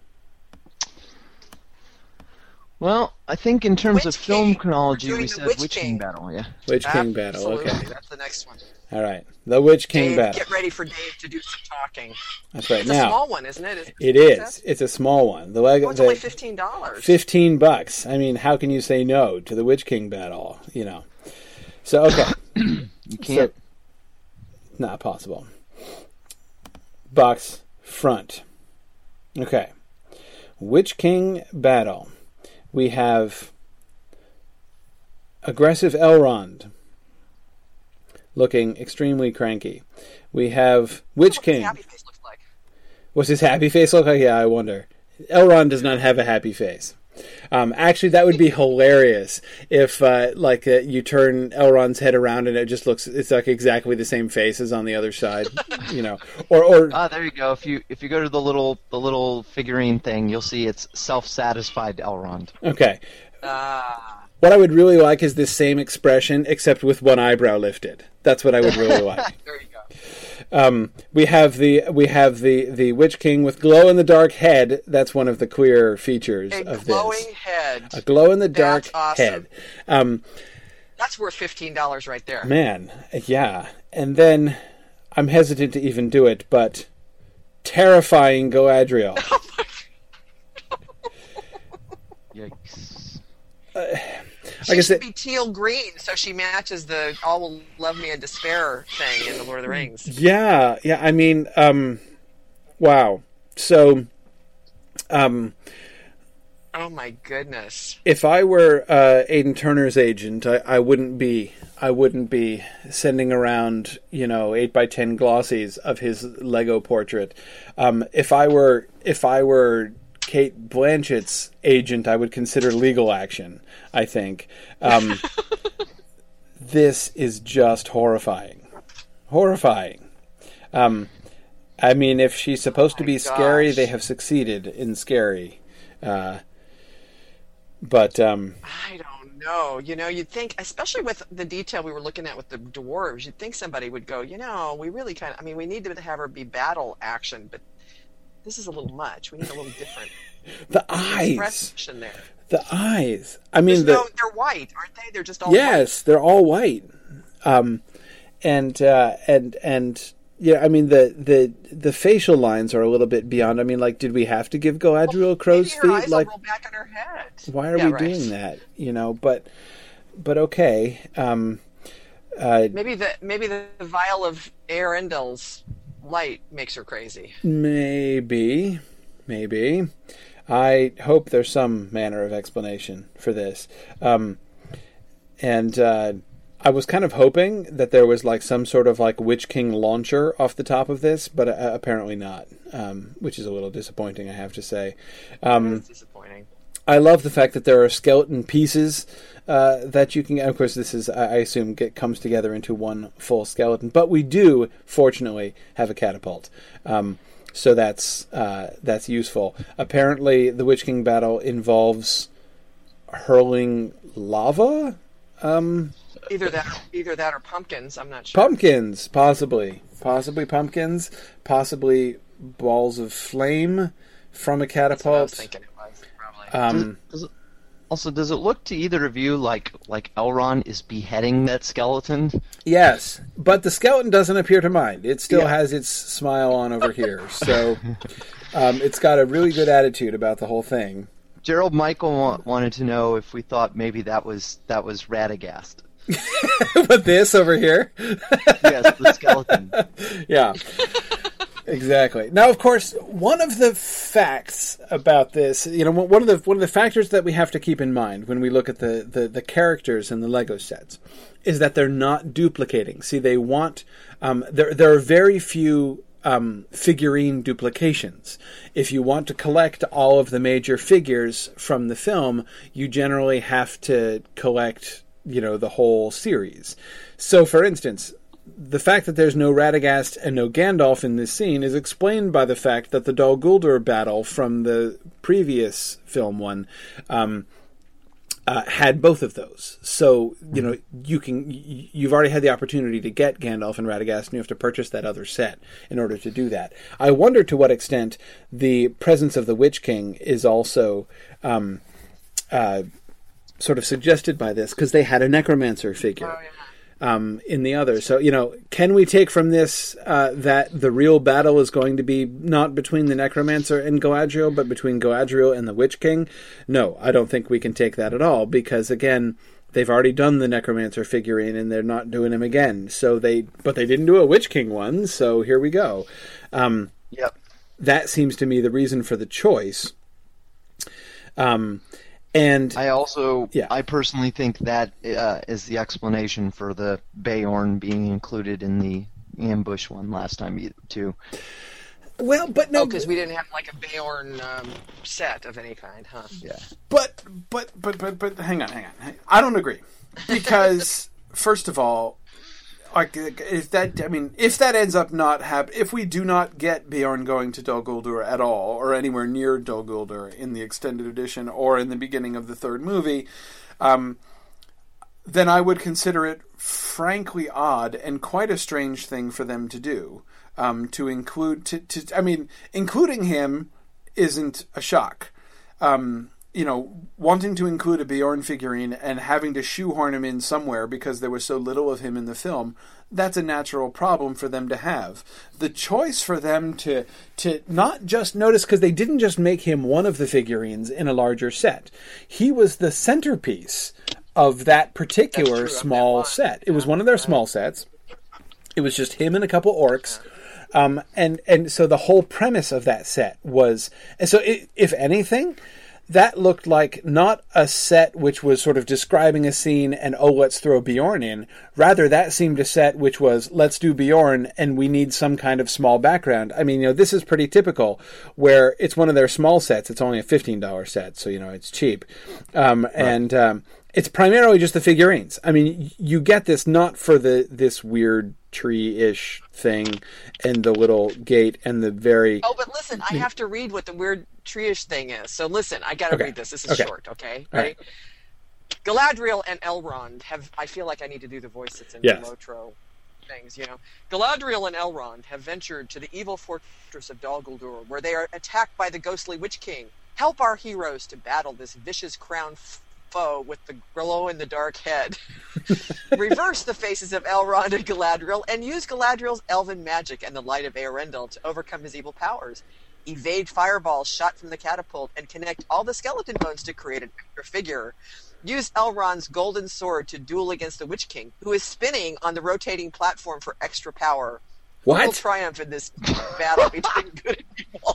Well, I think in terms Witch of film King. chronology, We're we doing the said Witch Witch King King. battle. Yeah. Witch King battle. Absolutely. Okay. That's the next one. All right. The Witch King Dave, battle. get ready for Dave to do some talking. That's right. It's now a small one, isn't it? Is it is. It's a small one. The Lego. Oh, it's the, only fifteen dollars. Fifteen bucks. I mean, how can you say no to the Witch King battle? You know. So okay. You can't. So, not possible. Box front. Okay. Witch King battle. We have aggressive Elrond, looking extremely cranky. We have Witch What King. his happy face looks like. What's his happy face look like? Yeah, I wonder. Elrond does not have a happy face. Um, actually, that would be hilarious if, uh, like, uh, you turn Elrond's head around and it just looks, it's like exactly the same face as on the other side, you know. Or, or ah, there you go. If you if you go to the little the little figurine thing, you'll see it's self-satisfied Elrond. Okay. Ah. What I would really like is this same expression, except with one eyebrow lifted. That's what I would really like. There you go. Um, we have the we have the, the Witch King with glow in the dark head. That's one of the queer features A of glowing this. head. A glow in the dark That's awesome. head. Um, That's worth fifteen dollars right there. man, yeah. And then I'm hesitant to even do it, but terrifying Galadriel. Yikes. She Like I should said- be teal green, so she matches the "All Will Love Me in Despair" thing in the Lord of the Rings. Yeah, yeah. I mean, um, wow. So, um, Oh my goodness! if I were uh, Aidan Turner's agent, I, I wouldn't be. I wouldn't be sending around, you know, eight by ten glossies of his Lego portrait. Um, if I were, if I were Kate Blanchett's agent, I would consider legal action. I think um, this is just horrifying, horrifying. Um, I mean, if she's supposed to my be scary, gosh. they have succeeded in scary. Uh, but um, I don't know. You know, you'd think, especially with the detail we were looking at with the dwarves, you'd think somebody would go, you know, we really kind of. I mean, we need to have her be battle action, but this is a little much. We need a little different the eyes, expression there. the eyes. I mean, There's the no, they're white, aren't they? They're just all yes, they're all white. Um, and uh, and and yeah, I mean the, the the facial lines are a little bit beyond. I mean, like, did we have to give Galadriel white. crow's Maybe her eyes feet? will Like, roll back on her head. why are Yeah, we right. doing that? You know, but but okay. Um, uh, Maybe the maybe the vial of Arendel's light makes her crazy. maybe, maybe. I hope there's some manner of explanation for this. Um, and uh, I was kind of hoping that there was like some sort of like Witch King launcher off the top of this, but uh, apparently not, um, which is a little disappointing, I have to say. Um, That's disappointing. I love the fact that there are skeleton pieces uh, that you can. Of course, this is, I assume, get, comes together into one full skeleton. But we do, fortunately, have a catapult, um, so that's uh, that's useful. Apparently, the Witch King battle involves hurling lava. Um, Either that, either that, or pumpkins. I'm not sure. pumpkins, possibly, possibly pumpkins, possibly balls of flame from a That's what I was catapult. thinking it was. Probably. Um, Does, does it, also, does it look to either of you like like Elrond is beheading that skeleton? Yes, but the skeleton doesn't appear to mind. It still Yeah. has its smile on over here, so um, it's got a really good attitude about the whole thing. Gerald Michael wa- wanted to know if we thought maybe that was that was Radagast. But this over here, Yes, the skeleton. yeah, exactly. Now, of course, one of the facts about this, you know, one of the one of the factors that we have to keep in mind when we look at the the, the characters in the Lego sets is that they're not duplicating. See, they want um, there there are very few um, figurine duplications. If you want to collect all of the major figures from the film, you generally have to collect, you know, the whole series. So, for instance, the fact that there's no Radagast and no Gandalf in this scene is explained by the fact that the Dol Guldur battle from the previous film one um, uh, had both of those. So, you know, you can y- you've already had the opportunity to get Gandalf and Radagast, and you have to purchase that other set in order to do that. I wonder to what extent the presence of the Witch King is also um, uh, sort of suggested by this, because they had a necromancer figure. Oh, yeah. Um, in the other. So, you know, can we take from this uh, that the real battle is going to be not between the Necromancer and Galadriel, but between Galadriel and the Witch King? No, I don't think we can take that at all, because, again, they've already done the Necromancer figurine, and they're not doing him again. So they, but they didn't do a Witch King one, so here we go. Um, Yep. that seems to me the reason for the choice. Um, and I also, Yeah. I personally think that uh, is the explanation for the Beorn being included in the ambush one last time too. Well, but no, Oh, because we didn't have like a Beorn um, set of any kind, huh? Yeah. But but but but but hang on, hang on. Hang- I don't agree because first of all, like if that I mean if that ends up not hap- if we do not get Beorn going to Dol Guldur at all or anywhere near Dol Guldur in the extended edition or in the beginning of the third movie, um, then I would consider it frankly odd and quite a strange thing for them to do. Um, to include, to, to I mean, including him isn't a shock. Um, you know, wanting to include a Beorn figurine and having to shoehorn him in somewhere because there was so little of him in the film, that's a natural problem for them to have. The choice for them to to not just notice, because they didn't just make him one of the figurines in a larger set. He was the centerpiece of that particular true, small of that set. It was one of their small sets. It was just him and a couple orcs. Um, and, and so the whole premise of that set was, and so it, if anything, that looked like not a set which was sort of describing a scene and, oh, let's throw Beorn in. Rather, that seemed a set which was, let's do Beorn and we need some kind of small background. I mean, you know, this is pretty typical where it's one of their small sets. It's only a fifteen dollars set, so, you know, it's cheap. Um, right. And um, it's primarily just the figurines. I mean, you get this not for the this weird tree-ish thing and the little gate and the very... Oh, but listen, I have to read what the weird tree-ish thing is. So listen, I got to okay. read this. This is okay. short, okay? Ready? Right. Galadriel and Elrond have... I feel like I need to do the voice that's in yes. the Lotro things, you know. Galadriel and Elrond have ventured to the evil fortress of Dol Guldur, where they are attacked by the ghostly Witch King. Help our heroes to battle this vicious crown foe with the glow-in-the-dark head. Reverse the faces of Elrond and Galadriel and use Galadriel's elven magic and the light of Eärendil to overcome his evil powers. Evade fireballs shot from the catapult and connect all the skeleton bones to create an extra figure. Use Elrond's golden sword to duel against the Witch King, who is spinning on the rotating platform for extra power. What? Who will triumph in this battle between good and evil?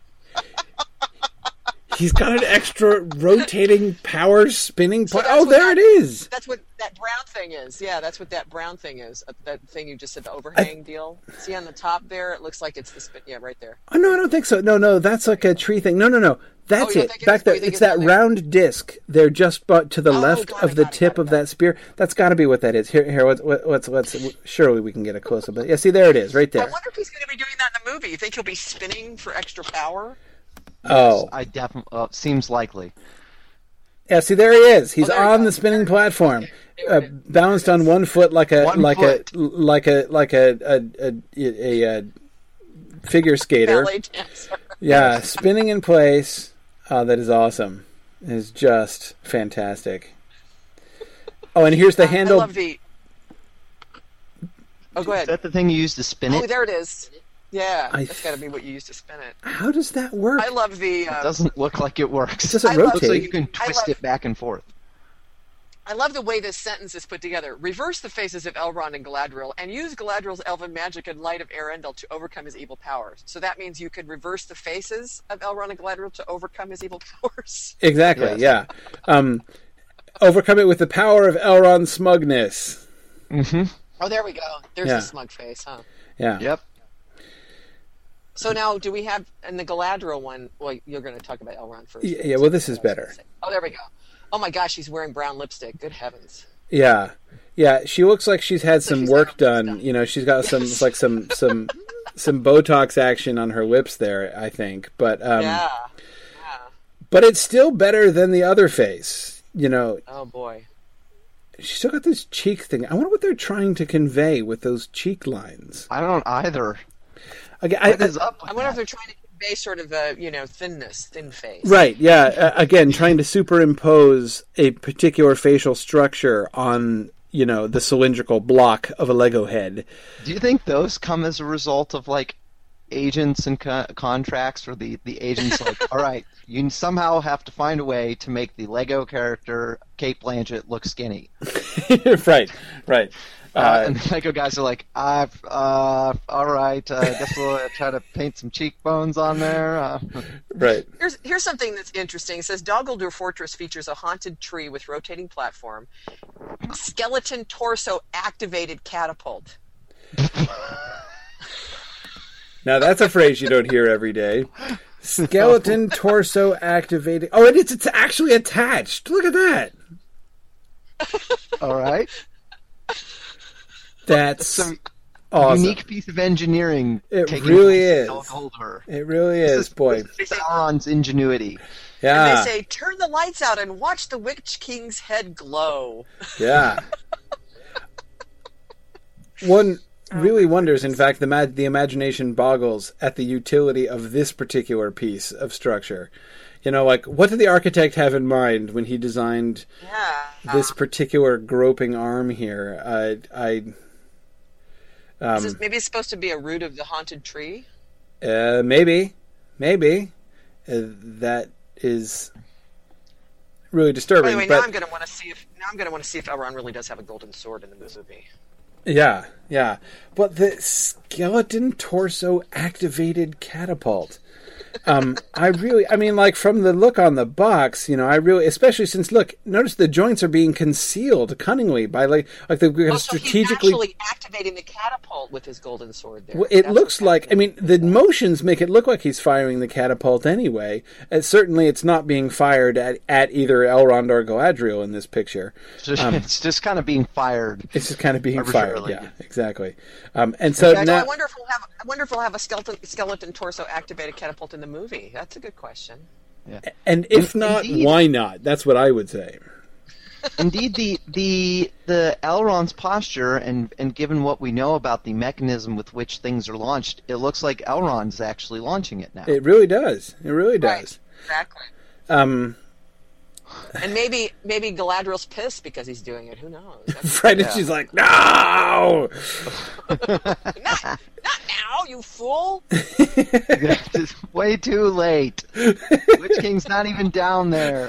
He's got an extra rotating power spinning pla- So oh, there that, it is. That's what that brown thing is. Yeah, that's what that brown thing is. Uh, that thing you just said, the overhang I, deal. See on the top there? It looks like it's the spin. Yeah, right there. Oh, no, I don't think so. No, no, that's like a tree thing. No, no, no. That's oh, it. Back there. It's that round disc. They're just but to the oh, left God, of the it, tip it, of that spear. That's got to be what that is. Here, here. Let's, let's, let's. Surely we can get a close up. Yeah, see, there it is, right there. I wonder if he's going to be doing that in the movie. You think he'll be spinning for extra power? Oh, yes, I definitely uh, seems likely. Yeah, see, there he is. He's oh, on the spinning platform, uh, balanced on one foot like a one like foot. a like a like a a, a, a, a figure skater. Ballet dancer. Yeah, spinning in place. Oh, that is awesome. It is just fantastic. Oh, and here's the I, handle. I love the... Oh, go ahead. Is that the thing you use to spin it? Oh, there it is. Yeah, I that's got to be what you use to spin it. How does that work? I love the... Uh, It doesn't look like it works. It doesn't I rotate. love Looks like you can I twist love- it back and forth. I love the way this sentence is put together. Reverse the faces of Elrond and Galadriel, and use Galadriel's elven magic and light of Eärendil to overcome his evil powers. So that means you could reverse the faces of Elrond and Galadriel to overcome his evil powers. Exactly, Yes. yeah. Um, overcome it with the power of Elrond's smugness. Mm-hmm. Oh, there we go. There's Yeah. a smug face, huh? Yeah. Yep. So now, do we have in the Galadriel one? Well, you're going to talk about Elrond first. Yeah, yeah, well, this is better. Oh, there we go. Oh my gosh, she's wearing brown lipstick. Good heavens. Yeah. Yeah, she looks like she's had So some she's work got done. stuff. You know, she's got some like some some some Botox action on her lips there, I think. But um yeah. Yeah. but it's still better than the other face. You know, Oh boy. she's still got this cheek thing. I wonder what they're trying to convey with those cheek lines. I don't either. Again, I, What is up with I wonder if that? they're trying to convey sort of a, you know, thinness, thin face. Right, yeah. Uh, again, trying to superimpose a particular facial structure on, you know, the cylindrical block of a Lego head. Do you think those come as a result of like agents and co- contracts, or the the agents like, all right, you somehow have to find a way to make the Lego character Kate Blanchett look skinny, right, right. uh, Uh, and the Lego guys are like, uh, uh, all right, uh, I guess we'll uh, try to paint some cheekbones on there. Uh, right. Here's here's something that's interesting. It says Dol Guldur Fortress features a haunted tree with rotating platform, skeleton torso activated catapult. Now that's a phrase you don't hear every day. Skeleton torso activating. Oh, and it's, it's actually attached. Look at that. All right. That's Some awesome. unique piece of engineering. It taking really place is. in Goldher. It really is, boy. This is Sauron's ingenuity. Yeah. And they say, turn the lights out and watch the Witch King's head glow. Yeah. One really wonders, in fact, the ma- the imagination boggles at the utility of this particular piece of structure. You know, like, what did the architect have in mind when he designed Yeah. this particular groping arm here? I, I, um, Is this, maybe it's supposed to be a root of the haunted tree? uh, maybe, maybe uh, that is really disturbing. By the way, but now I'm going to want to see if now I'm going to want to see if Elrond really does have a golden sword in the movie. yeah, yeah. But the skeleton torso activated catapult. Um, I really, I mean, like, from the look on the box, you know, I really, especially since, look, notice the joints are being concealed cunningly by, like, like they're going to Oh, so strategically. he's actually activating the catapult with his golden sword there. Well, it That's looks what's like, I happening. mean, the motions make it look like he's firing the catapult anyway. And certainly it's not being fired at, at either Elrond or Galadriel in this picture. Um, It's just kind of being fired. It's just kind of being fired. Arbitrarily. Yeah, exactly. Um, and so So now, I wonder if we'll have I wonder if we'll have a skeleton skeleton torso activated catapult in the movie. That's a good question. and if In- not, indeed. why not? That's what I would say. Indeed, the the the Elrond's posture, and and given what we know about the mechanism with which things are launched, it looks like Elrond's actually launching it now. It really does. It really Right. does. Exactly. Um, And maybe maybe Galadriel's pissed because he's doing it. Who knows? That's- right, and Yeah. she's like, no! not, not now, you fool! It's way too late. Witch King's not even down there.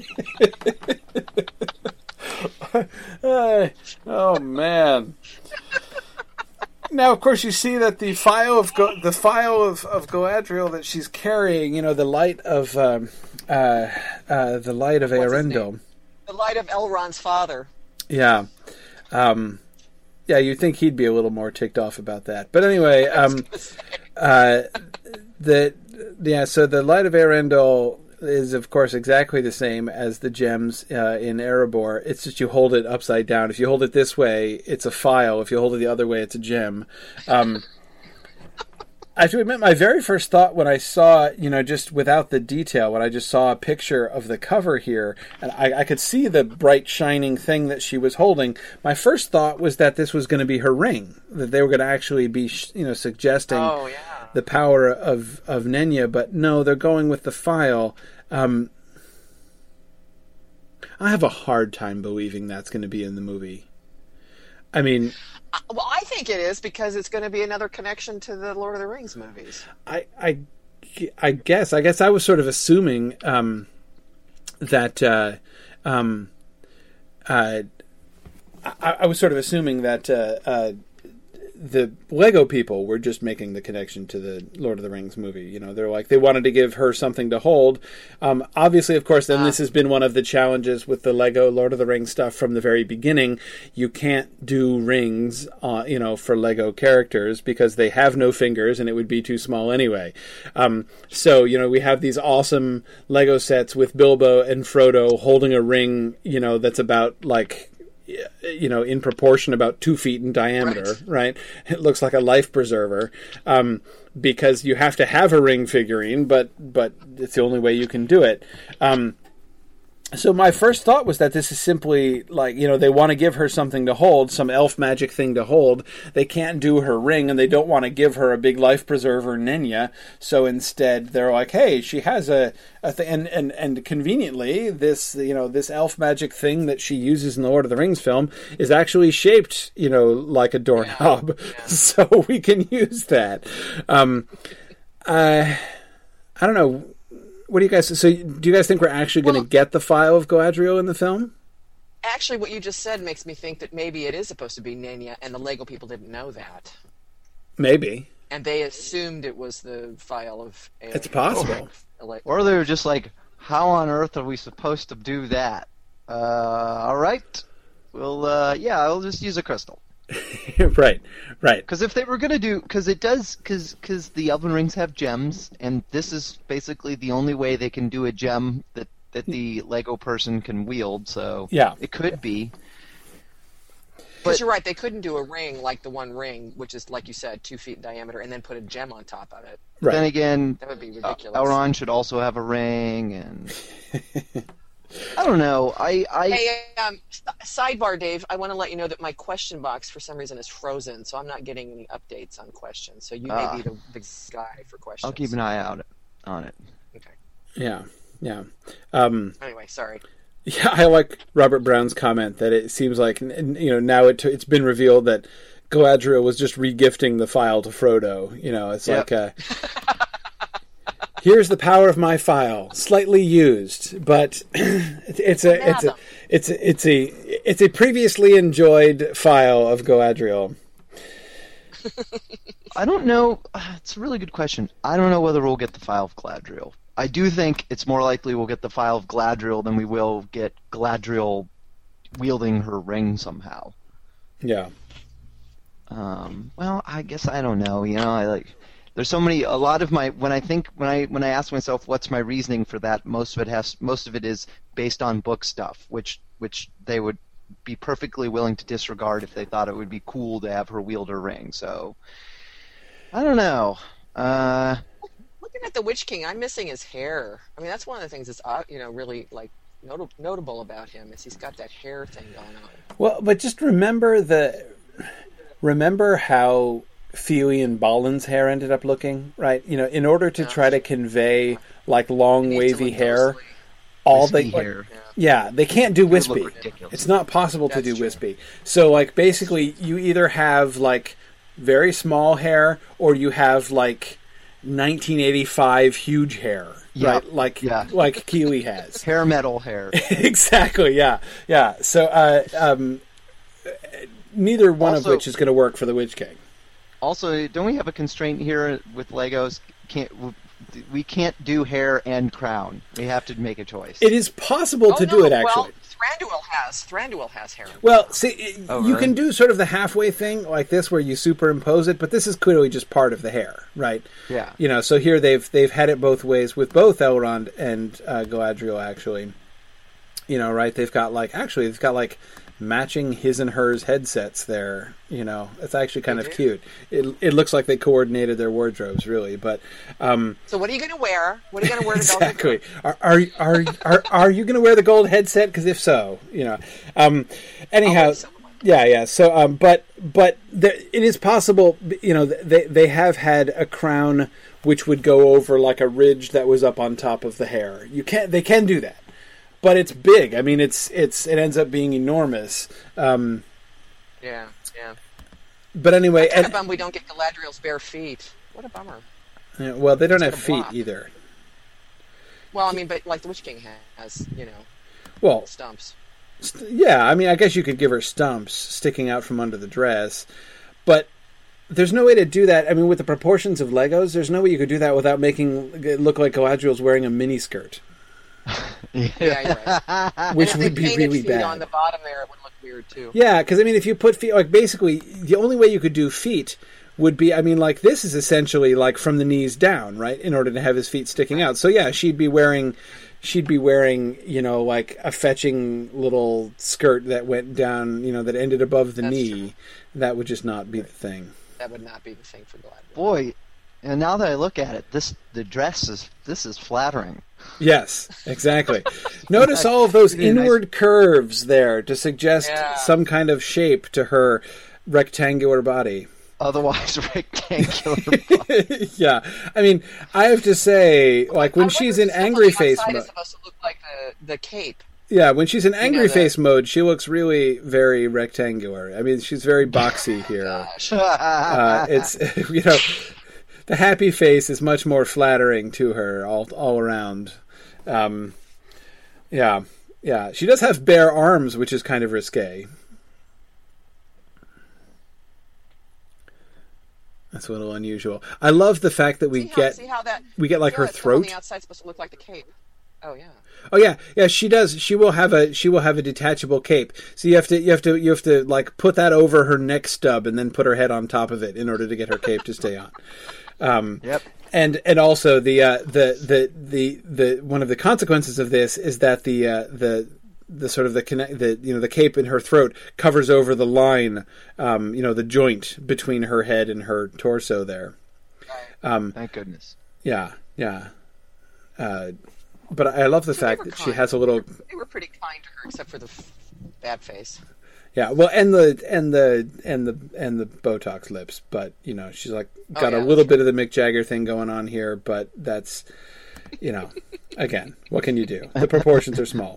Uh, oh, man. Now, of course, you see that the file of Go- the file of, of Galadriel that she's carrying, you know, the light of um, uh, uh, the light of What's his Arendelle. name? The light of Elrond's father. Yeah, um, yeah. You'd think he'd be a little more ticked off about that, but anyway, um, uh, the yeah. So the light of Arendelle is, of course, exactly the same as the gems uh, in Erebor. It's just you hold it upside down. If you hold it this way, it's a file. If you hold it the other way, it's a gem. Um, I have to admit, my very first thought when I saw, you know, just without the detail, when I just saw a picture of the cover here, and I, I could see the bright shining thing that she was holding, my first thought was that this was going to be her ring, that they were going to actually be, you know, suggesting Oh yeah. the power of, of Nenya, but no, they're going with the file. Um, I have a hard time believing that's going to be in the movie. I mean, Uh, Well, I think it is because it's going to be another connection to the Lord of the Rings movies. I, I, I guess, I guess I was sort of assuming um, that, uh, um, uh, I, I was sort of assuming that uh, uh, the Lego people were just making the connection to the Lord of the Rings movie. You know, they're like, they wanted to give her something to hold. Um, obviously, of course, then this has been one of the challenges with the Lego Lord of the Rings stuff from the very beginning. You can't do rings, uh, you know, for Lego characters because they have no fingers and it would be too small anyway. Um, so, you know, we have these awesome Lego sets with Bilbo and Frodo holding a ring, you know, that's about like, you know, in proportion about two feet in diameter, right? right? It looks like a life preserver, um, because you have to have a ring figurine, but but it's the only way you can do it. Um, so my first thought was that this is simply like, you know, they want to give her something to hold, some elf magic thing to hold. They can't do her ring, and they don't want to give her a big life preserver Nenya. So instead, they're like, hey, she has a, a thing, and, and and conveniently, this, you know, this elf magic thing that she uses in the Lord of the Rings film is actually shaped, you know, like a doorknob. Yeah, yeah. So we can use that. Um, uh, I don't know. What do you guys? So, do you guys think we're actually going to well, get the file of Galadriel in the film? Actually, what you just said makes me think that maybe it is supposed to be Nenya, and the Lego people didn't know that. Maybe. And they assumed it was the file of. A- it's possible. A- Or they were just like, "How on earth are we supposed to do that?" Uh, all right, we'll uh, yeah, I'll just use a crystal. right, right. Because if they were going to do, because it does, because because the Elven Rings have gems, and this is basically the only way they can do a gem that that the Lego person can wield. So yeah, it could be. But you're right, they couldn't do a ring like the One Ring, which is, like you said, two feet in diameter, and then put a gem on top of it. Right. Then again, that would be ridiculous. Uh, Elrond should also have a ring, and I don't know. I, I... Hey, um, sidebar, Dave. I want to let you know that my question box for some reason is frozen, so I'm not getting any updates on questions. So you may uh, be the, the guy for questions. I'll keep an eye out on it. Okay. Yeah, yeah. Um, anyway, sorry. Yeah, I like Robert Brown's comment that it seems like, you know, now it, it's been revealed that Galadriel was just regifting the file to Frodo. You know, it's yep. like a, here's the power of my file, slightly used, but it's, it's a it's a it's a, it's a it's a previously enjoyed file of Galadriel. I don't know. It's a really good question. I don't know whether we'll get the file of Galadriel. I do think it's more likely we'll get the file of Galadriel than we will get Galadriel wielding her ring somehow. Yeah. Um, well, I guess I don't know. You know, I like. There's so many. A lot of my when I think when I when I ask myself what's my reasoning for that, most of it has most of it is based on book stuff, which which they would be perfectly willing to disregard if they thought it would be cool to have her wield her ring. So I don't know. Uh. Looking at the Witch King, I'm missing his hair. I mean, that's one of the things that's uh, you know really like not- notable about him is he's got that hair thing going on. Well, but just remember the remember how Fili and Balin's hair ended up looking, right? You know, in order to yeah. try to convey like long wavy hair, ghostly. all wispy they hair. Yeah, they can't do wispy. It's not possible That's to do true. wispy. So like basically you either have like very small hair or you have like nineteen eighty-five huge hair, yeah. right? Like yeah. like Keely has. Hair metal hair. Exactly, yeah. Yeah. So uh, um, neither one also, of which is going to work for the Witch King. Also, don't we have a constraint here with Legos? Can't we can't do hair and crown. We have to make a choice. It is possible oh, to no, do it, actually. Well, Thranduil has. Thranduil has hair. Well, see, it, oh, you really? can do sort of the halfway thing like this where you superimpose it, but this is clearly just part of the hair, right? Yeah. You know, so here they've they've had it both ways with both Elrond and uh, Galadriel, actually. You know, right? They've got like, actually, they've got like matching his and hers headsets there. You know, it's actually kind they of do. cute. It it looks like they coordinated their wardrobes, really. But um, so what are you going to wear? What are you going to wear to exactly? Are are are are, are you going to wear the gold headset? Because if so, you know. Um, anyhow, yeah, yeah. So, um, but but there, it is possible. You know, they they have had a crown which would go over like a ridge that was up on top of the hair. You can they can do that. But it's big. I mean, it's it's it ends up being enormous. Um, yeah, yeah. But anyway, I'm kind and, of bummed we don't get Galadriel's bare feet. What a bummer. Yeah, well, they don't It's have gonna feet block. either. Well, I mean, but like the Witch King has, you know, Well, stumps. st- yeah. I mean, I guess you could give her stumps sticking out from under the dress, but there's no way to do that. I mean, with the proportions of Legos, there's no way you could do that without making it look like Galadriel's wearing a mini skirt. Yeah, you're right. Which And if would they be painted really feet bad. on the bottom there, it would look weird too. Yeah, because I mean, if you put feet, like basically, the only way you could do feet would be, I mean, like this is essentially like from the knees down, right? In order to have his feet sticking out. So yeah, she'd be wearing, she'd be wearing, you know, like a fetching little skirt that went down, you know, that ended above the That's knee. true. That would just not be the thing. That would not be the thing for Galadriel. Boy, and now that I look at it, this the dress is this is flattering. Yes, exactly. Notice all of those Really nice. inward curves there to suggest Yeah. some kind of shape to her rectangular body. Otherwise, rectangular. Yeah, I mean, I have to say, like when I she's wonder in if stuff angry on the face outside mode. is supposed to look like the, the cape. Yeah, when she's in angry that- face mode, she looks really very rectangular. I mean, she's very boxy here. Gosh. Uh, it's you know, the happy face is much more flattering to her all all around. Um, yeah, yeah, she does have bare arms, which is kind of risque. That's a little unusual. I love the fact that we see how, get see how that, we get like yeah, her it's on throat. the outside supposed to look like the cape. Oh yeah. Oh yeah, yeah. She does. She will have a she will have a detachable cape. So you have to you have to you have to like put that over her neck stub and then put her head on top of it in order to get her cape to stay on. Um, Yep. And and also the uh, the the the the one of the consequences of this is that the uh, the the sort of the connect the you know the cape in her throat covers over the line, um, you know, the joint between her head and her torso there. Um, Thank goodness. Yeah, yeah. Uh, but I love the So fact they were that she kind. has a little. They were pretty kind to her, except for the f- bad face. Yeah, well, and the and the and the and the Botox lips, but you know, she's like got Oh, yeah, a little that's bit of the Mick Jagger thing going on here, but that's, you know, again, what can you do? The proportions are small.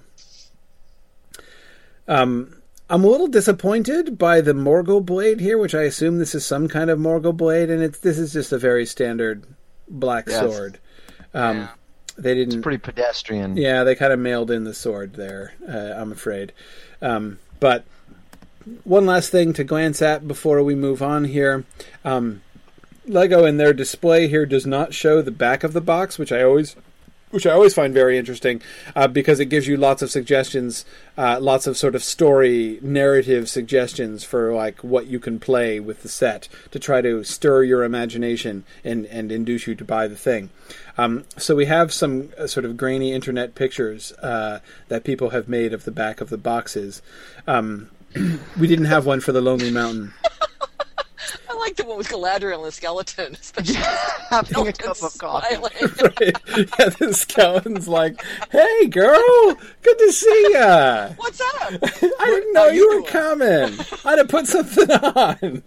Um, I'm a little disappointed by the Morgul blade here, which I assume this is some kind of Morgul blade, and it's this is just a very standard black Yes. sword. Um, Yeah. They didn't. Pretty pedestrian. Yeah, they kind of mailed in the sword there, uh, I'm afraid. Um, but one last thing to glance at before we move on here. Um, Lego in their display here does not show the back of the box, which I always which I always find very interesting, uh, because it gives you lots of suggestions, uh, lots of sort of story narrative suggestions for like what you can play with the set to try to stir your imagination and, and induce you to buy the thing. Um, so we have some uh, sort of grainy internet pictures uh, that people have made of the back of the boxes. Um, we didn't have one for the Lonely Mountain. I like the one with Galadriel and the skeleton, especially Having a cup of coffee. smiling. Right? Yeah, the skeleton's like, "Hey, girl, good to see ya. What's up? I didn't know How you you were doing?" coming. I'd have put something on."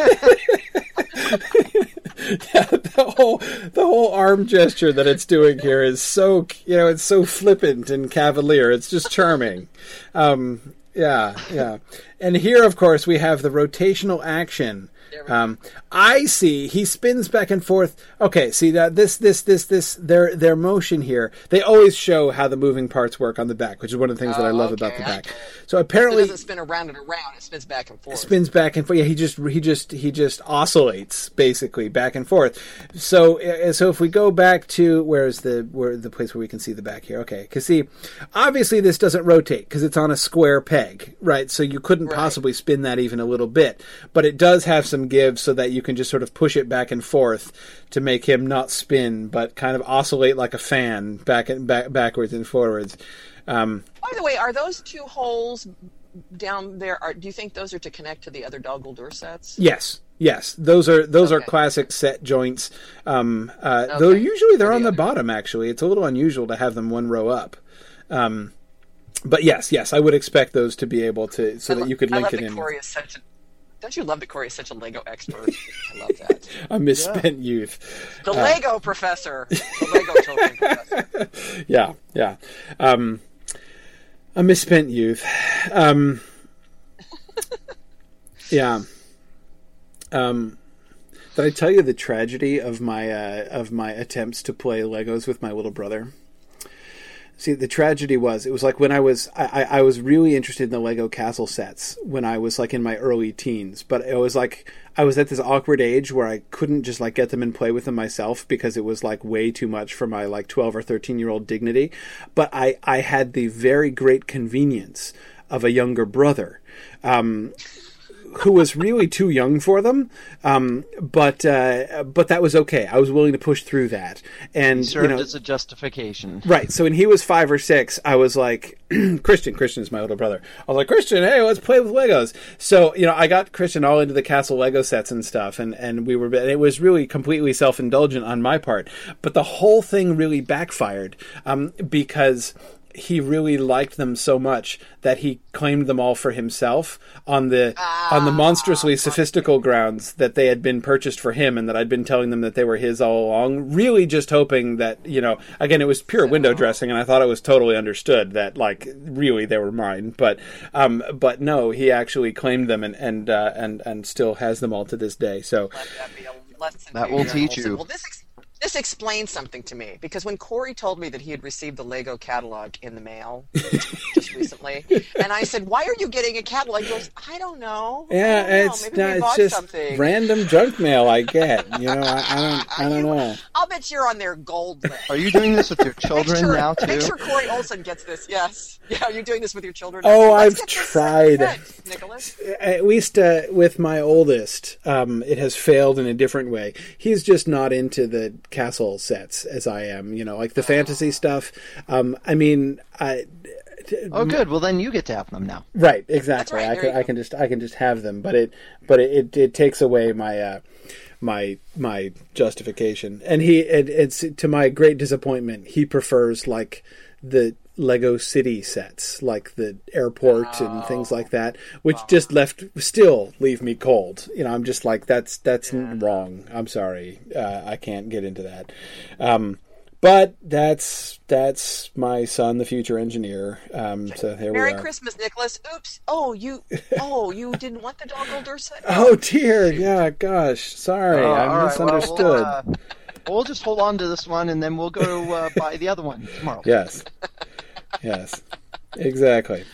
Yeah, the whole the whole arm gesture that it's doing here is so, you know, it's so flippant and cavalier. It's just charming. Um, yeah, yeah. And here, of course, we have the rotational action. Um, I see. He spins back and forth. Okay, see that this, this, this, this. Their their motion here. They always show how the moving parts work on the back, which is one of the things that I Oh, love okay, about the I back. get it. So It apparently, doesn't spin around and around; it spins back and forth. spins back and forth. Yeah, he just he just he just oscillates basically back and forth. So uh, so if we go back to where's the where the place where we can see the back here? Okay, because see, obviously this doesn't rotate because it's on a square peg, right? So you couldn't Right. possibly spin that even a little bit, but it does have some give so that you can just sort of push it back and forth to make him not spin, but kind of oscillate like a fan back and back backwards and forwards. Um, By the way, are those two holes down there? Are, do you think those are to connect to the other Dol Guldur sets? Yes, yes, those are those are Okay. classic set joints. Um, uh, Though Okay. usually they're on the Maybe bottom. Actually, it's a little unusual to have them one row up. Um, but yes, yes, I would expect those to be able to so I lo- that you could I link love it that in. Corey is such a. Don't you love that Corey is such a Lego expert? I love that. A misspent youth. The Uh, Lego professor. The Lego token professor. Yeah, yeah. Um, a misspent youth. Um, yeah. Um, did I tell you the tragedy of my uh, of my attempts to play Legos with my little brother? See, the tragedy was, it was like when I was, I, I was really interested in the Lego castle sets when I was like in my early teens, but it was like, I was at this awkward age where I couldn't just like get them and play with them myself because it was like way too much for my like twelve or thirteen year old dignity. But I, I had the very great convenience of a younger brother, um, who was really too young for them, um, but uh, but that was okay. I was willing to push through that, and Served you know, as a justification. right. So when he was five or six, I was like, Christian. Christian is my little brother. I was like, Christian, hey, let's play with Legos. So you know, I got Christian all into the Castle Lego sets and stuff, and and we were. And it was really completely self indulgent on my part, but the whole thing really backfired um, because he really liked them so much that he claimed them all for himself on the ah, on the monstrously sophistical grounds that they had been purchased for him and that I'd been telling them that they were his all along, really just hoping that, you know, again, it was pure window dressing and I thought it was totally understood that, like, really they were mine. But um, but no, he actually claimed them and and, uh, and and still has them all to this day. So Let that be a lesson That to will you. teach you. Well, this ex- This explains something to me, because when Corey told me that he had received the Lego catalog in the mail just recently, and I said, "Why are you getting a catalog?" He goes, "I don't know. Yeah, I don't know. it's Maybe not, we it's bought just something." random junk mail I get. You know, I, I don't, I don't You- know. I'll bet you're on their gold list. Are you doing this with your Make children sure, now too? make sure Corey Olson gets this. Yes. Yeah, you're doing this with your children. Oh, Let's I've get this tried. sent, Nicholas. At least uh, with my oldest, um, it has failed in a different way. He's just not into the castle sets as I am. You know, like the fantasy stuff. Um, I mean, I. Oh, good. Well, then you get to have them now. Right, exactly. right, I there can you I go. can just I can just have them, but it but it it, it takes away my uh, my my justification. And he it, it's to my great disappointment, he prefers like the Lego City sets, like the airport and things like that, which just left still leave me cold. You know, I'm just like that's that's wrong. I'm sorry, uh, I can't get into that. Um, But that's that's my son, the future engineer. Um, so there Merry we are. Christmas, Nicholas. Oops. Oh, you. Oh, you didn't want the dog older set. Oh dear, yeah, gosh, sorry, Oh, I all right, misunderstood. Well, we'll, uh, we'll just hold on to this one, and then we'll go uh, buy the other one tomorrow. Yes, yes, exactly.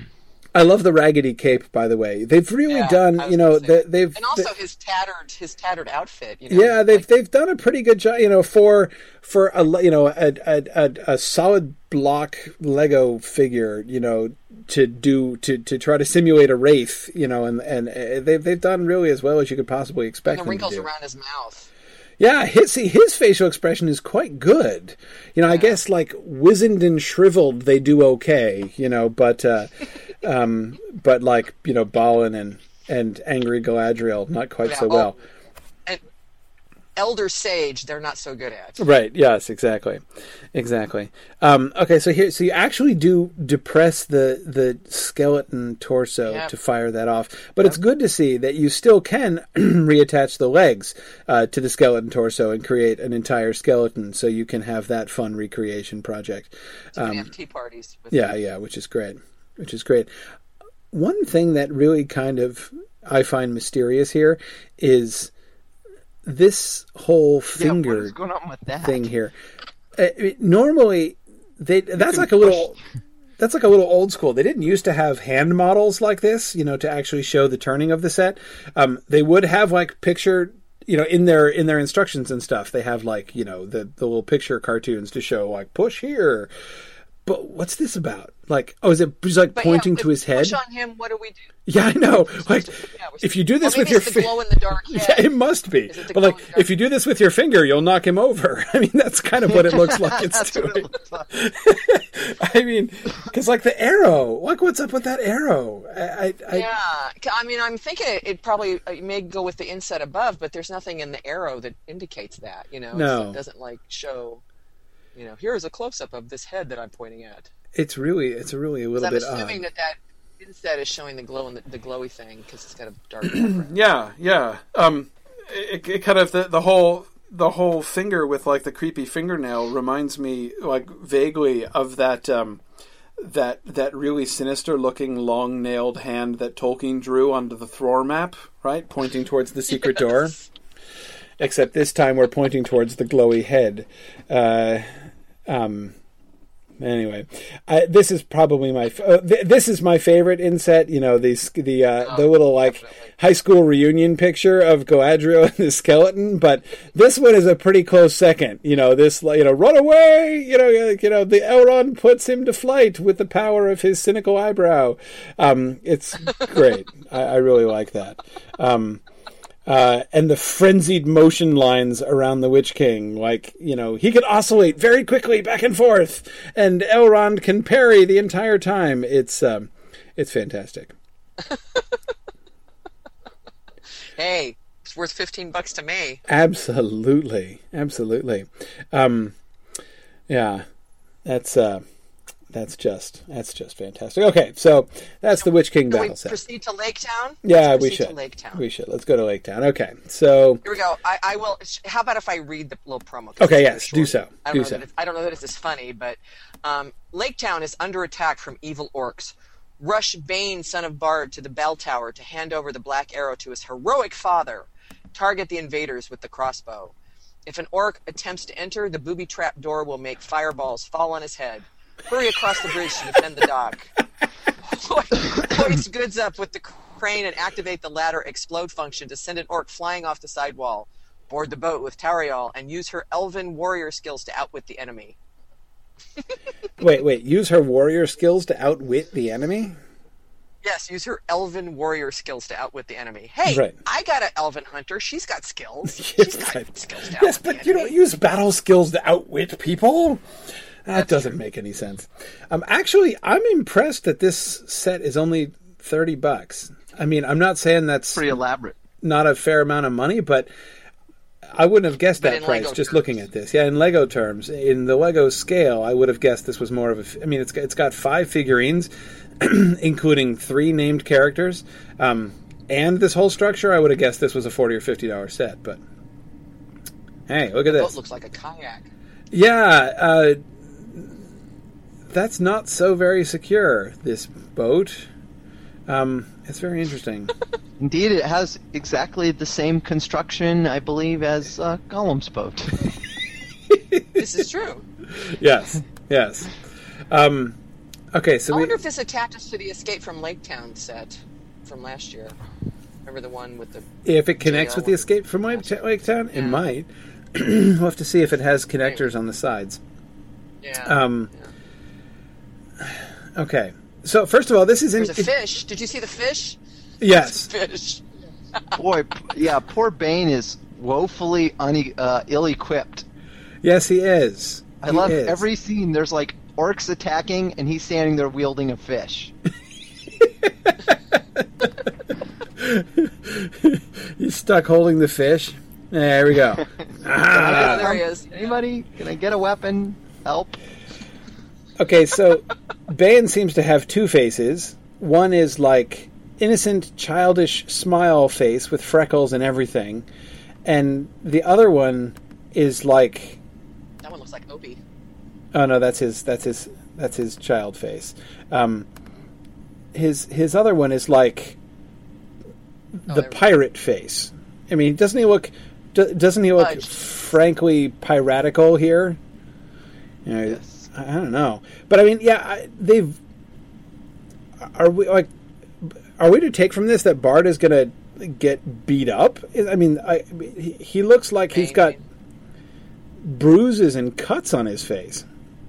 I love the raggedy cape, by the way. They've really Yeah, I done, was you know, gonna say. they, they've And also they- his tattered, his tattered outfit. You know, yeah, they've like, they've done a pretty good job, you know, for for a le- you know a a, a a solid block Lego figure, you know, to do to, to try to simulate a wraith, you know, and and uh, they've they've done really as well as you could possibly expect the them to wrinkles do. around his mouth. Yeah, his see, his facial expression is quite good. You know, I guess like wizened and shriveled, they do okay. You know, but uh, um, but like you know, Balin and and angry Galadriel, not quite Yeah, so oh, well. And Elder Sage, they're not so good at. Right. Yes. Exactly. Exactly. Um, okay. So here, so you actually do depress the the skeleton torso Yep. to fire that off, but it's good to see that you still can reattach the legs uh, to the skeleton torso and create an entire skeleton, so you can have that fun recreation project. You Um, can have tea parties. With Yeah. them. Yeah. Which is great. Which is great. One thing that really kind of I find mysterious here is this whole Yeah, finger what is going on with that? thing here. Uh, I mean, normally, they that's can like a little that's like a little old school. They didn't used to have hand models like this, you know, to actually show the turning of the set. Um, they would have like picture, you know, in their in their instructions and stuff. They have like you know the the little picture cartoons to show like push here. But what's this about? Like, oh, is it he's like But pointing yeah, to his head? Push on him. What do we do? Yeah, I know. Like, Yeah, we're if you do this well, with maybe your it's the fi- glow in the dark head. yeah, it must be. Is it the But like, glow in the dark- if you do this with your finger, you'll knock him over. I mean, that's kind of what it looks like it's That's what doing. it looks like. I mean, because like the arrow, like what's up with that arrow? I, I, I Yeah, I mean, I'm thinking it, it probably it may go with the inset above, but there's nothing in the arrow that indicates that. You know, No. It's- it doesn't like show. You know, here is a close up of this head that I'm pointing at. it's really, it's really a little I'm bit assuming odd. that that inset is showing the glow in the, the glowy thing because it's got a dark background. Yeah, yeah. Um, it, it kind of the, the whole the whole finger with like the creepy fingernail reminds me like vaguely of that um, that that really sinister looking long nailed hand that Tolkien drew onto the Thror map, right, pointing towards the secret door. Except this time we're pointing towards the glowy head. Uh, um, Anyway, I, this is probably my f- uh, th- this is my favorite inset. You know, these the uh, Oh, the little like definitely. high school reunion picture of Galadriel and the skeleton. But this one is a pretty close second. You know, this like, you know, run away. You know, you know, the Elrond puts him to flight with the power of his cynical eyebrow. Um, it's great. I, I really like that. Um, Uh, and the frenzied motion lines around the Witch King, like, you know, he can oscillate very quickly back and forth, and Elrond can parry the entire time. It's um, it's fantastic. Hey, it's worth fifteen bucks to me. Absolutely, absolutely. Um, yeah, that's uh, that's just that's just fantastic. Okay, so that's the Witch King Can we battle set. proceed to Lake Town? Yeah, Let's we proceed should. To Lake Town. We should. Let's go to Lake Town. Okay, so Here we go. I, I will. How about if I read the little promo? 'Cause okay, it's yes, very do short. so. I don't, Do know so. that it's, I don't know that it's as funny, but um, Lake Town is under attack from evil orcs. Rush Bane, son of Bard, to the bell tower to hand over the black arrow to his heroic father. Target the invaders with the crossbow. If an orc attempts to enter, the booby trap door will make fireballs fall on his head. Hurry across the bridge to defend the dock. Hoist goods up with the crane and activate the ladder explode function to send an orc flying off the sidewall. Board the boat with Tariel and use her elven warrior skills to outwit the enemy. wait, wait. Use her warrior skills to outwit the enemy? Yes, use her elven warrior skills to outwit the enemy. Hey, right. I got an elven hunter. She's got skills. yes, She's got right. skills to yes, outwit but the you enemy. don't use battle skills to outwit people. That That's doesn't true. make any sense. Um, actually, I'm impressed that this set is only thirty bucks. I mean, I'm not saying that's Pretty elaborate. not a fair amount of money, but I wouldn't have guessed But that in price Lego just terms. looking at this. Yeah, in Lego terms, in the Lego scale, I would have guessed this was more of a. f- I mean, it's got- it's got five figurines, including three named characters, um, and this whole structure. I would have guessed this was a forty or fifty dollar set. But hey, look at The boat this. looks like a kayak. Yeah, uh, that's not so very secure. This boat. Um, it's very interesting. Indeed, it has exactly the same construction, I believe, as uh, Gollum's boat. This is true. yes, yes. Um, okay, so I we. wonder if this attaches to the Escape from Lake Town set from last year. Remember the one with the... If it connects jail with the and- Escape from Lake Ta- Lake Town, it Yeah. might. We'll have to see if it has connectors on the sides. Yeah. Um, yeah. Okay. So, first of all, this is... In, There's a fish. Did you see the fish? yes. Fish. Boy, p- yeah, poor Bane is woefully une- uh, ill-equipped. Yes, he is. I He love is. every scene. There's like orcs attacking, and he's standing there wielding a fish. He's stuck holding the fish. There we go. Ah, Ah. there he is. Anybody? Can I get a weapon? Help! Okay, so Bane seems to have two faces. One is like innocent, childish smile face with freckles and everything, and the other one is like, That one looks like Opie. oh no, that's his, that's his, that's his child face. Um, his his other one is like Oh, the there we go. pirate face. I mean, doesn't he look? do- Doesn't he look Fudged. frankly piratical here? You know, Yes. I I don't know, but I mean, yeah, I, they've. Are we like? Are we to take from this that Bard is going to get beat up? I mean, I, he, he looks like he's Bane, got Bane. bruises and cuts on his face.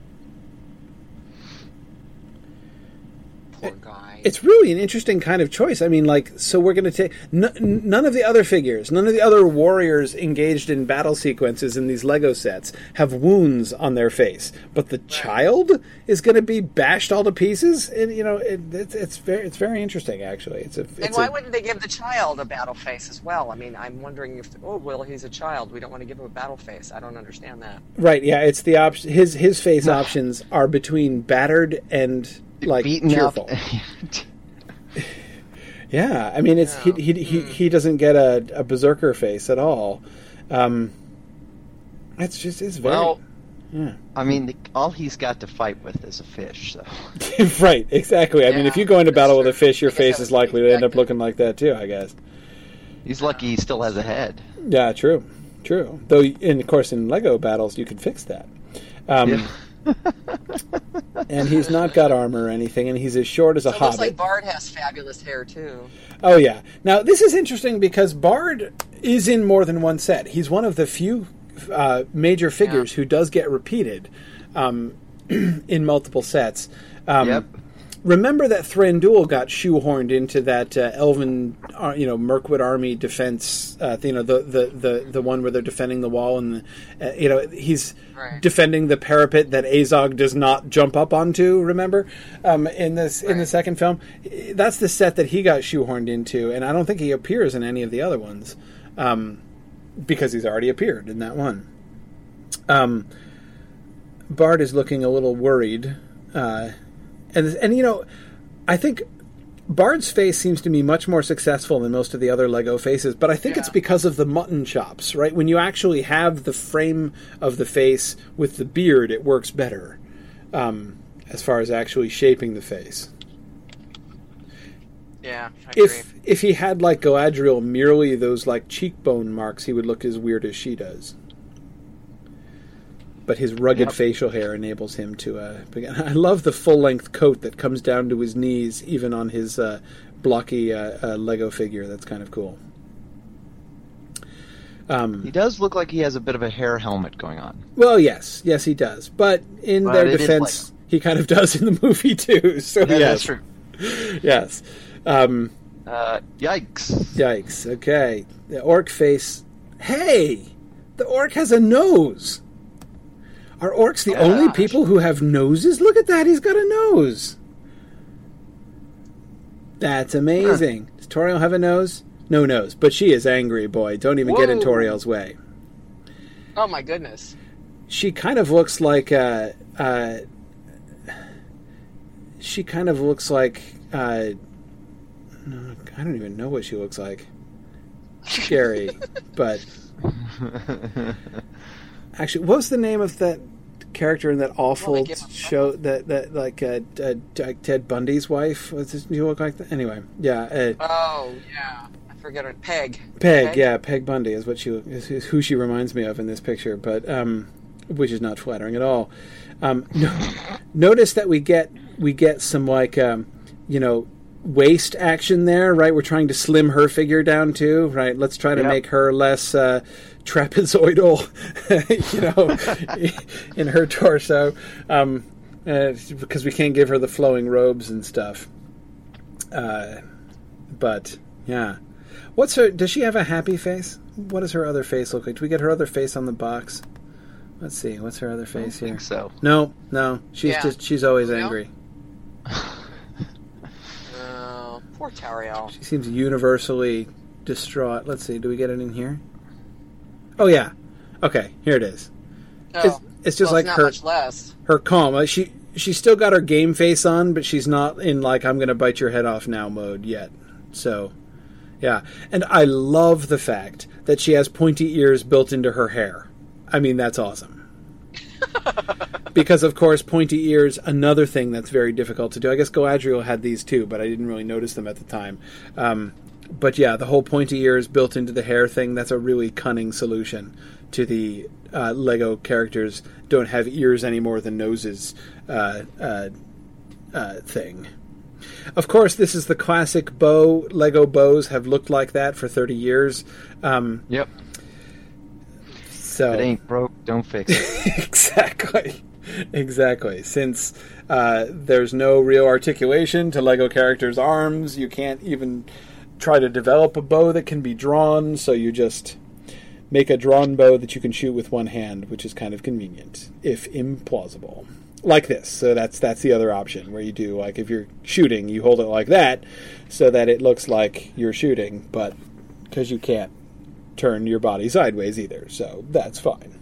Poor guy. It's really an interesting kind of choice. I mean, like, so we're going to take n- none of the other figures, none of the other warriors engaged in battle sequences in these Lego sets have wounds on their face, but the child is going to be bashed all to pieces. And you know, it, it's it's very it's very interesting actually. It's a it's And why a, wouldn't they give the child a battle face as well? I mean, I'm wondering if, oh, well, he's a child. We don't want to give him a battle face. I don't understand that. right? Yeah, it's the option. His his face options are between battered and like Beaten cheerful. up. Yeah, I mean, it's Yeah. he, he he he doesn't get a, a berserker face at all. Um, it's just it's very Well, yeah. I mean, the, all he's got to fight with is a fish. So right, exactly. I mean, Yeah, if you go into that's battle with a true. fish, your I guess face that is was likely to end up expected. looking like that too. I guess. he's lucky he still has a head. Yeah, true, true. Though, and of course, in Lego battles, you can fix that. Um, Yeah. And he's not got armor or anything, and he's as short as a So it looks hobbit. like Bard has fabulous hair, too. Oh yeah. Now this is interesting because Bard is in more than one set. He's one of the few uh, major figures who does get repeated um, in multiple sets. Um, Yep. Remember that Thranduil got shoehorned into that uh, Elven, uh, you know, Mirkwood army defense. Uh, you know, the, the, the, the one where they're defending the wall, and the, uh, you know he's Right. defending the parapet that Azog does not jump up onto. Remember, um, in this in the Right. second film, that's the set that he got shoehorned into, and I don't think he appears in any of the other ones um, because he's already appeared in that one. Um, Bard is looking a little worried. Uh, And and you know, I think Bard's face seems to be much more successful than most of the other Lego faces, but I think it's Yeah. because of the mutton chops, right? When you actually have the frame of the face with the beard, it works better um, as far as actually shaping the face. Yeah, I agree. If if he had like Galadriel merely those like cheekbone marks, he would look as weird as she does. but his rugged Yep. facial hair enables him to. Uh, begin. I love the full length coat that comes down to his knees, even on his uh, blocky uh, uh, Lego figure. That's kind of cool. Um, He does look like he has a bit of a hair helmet going on. well, yes, yes, he does. But in But their it is defense, he kind of does in the movie too. So Yeah, yes, that's true. yes. Um, Uh, yikes. Yikes. Okay. The orc face. Hey! The orc has a nose! Are orcs the Yeah. only people who have noses? Look at that, he's got a nose! That's amazing. Does Toriel have a nose? No nose, but she is angry, boy. Don't even get in Whoa. Toriel's way. Oh my goodness. She kind of looks like, uh, uh, she kind of looks like, uh, no, I don't even know what she looks like. Scary, but actually, what was the name of that character in that awful Well, they give him- show that that like uh, uh, Ted Bundy's wife? Was this, you look like that? Anyway, yeah, uh, Oh yeah. I forget her. Peg. Peg, yeah, Peg Bundy is what she is, is who she reminds me of in this picture, but um, which is not flattering at all. Um, no, notice that we get we get some like um, you know. waist action there, right? We're trying to slim her figure down too, right? Let's try to Yep. make her less uh, trapezoidal, you know, in her torso, um, uh, because we can't give her the flowing robes and stuff. Uh, but yeah, what's her? Does she have a happy face? What does her other face look like? Do we get her other face on the box? Let's see. What's her other I face don't here? think so. No, no. She's Yeah. just she's always No? angry. Oh, poor Tariel. She seems universally distraught. Let's see, do we get it in here? Oh yeah. Okay, here it is. Oh, It's, it's just well, like not her much less. her calm. Like she she's still got her game face on, but she's not in like I'm gonna bite your head off now mode yet. So yeah. And I love the fact that she has pointy ears built into her hair. I mean, that's awesome. Because, of course, pointy ears, another thing that's very difficult to do. I guess Galadriel had these too, but I didn't really notice them at the time. Um, but yeah, the whole pointy ears built into the hair thing, that's a really cunning solution to the uh, Lego characters don't have ears any more than noses uh, uh, uh, thing. Of course, this is the classic bow. Lego bows have looked like that for thirty years. Um, Yep. so If it ain't broke, don't fix it. exactly. Exactly. Since uh, there's no real articulation to Lego characters' arms, you can't even try to develop a bow that can be drawn, so you just make a drawn bow that you can shoot with one hand, which is kind of convenient, if implausible. Like this. So that's that's the other option, where you do, like, if you're shooting, you hold it like that, so that it looks like you're shooting, but because you can't turn your body sideways either, so that's fine.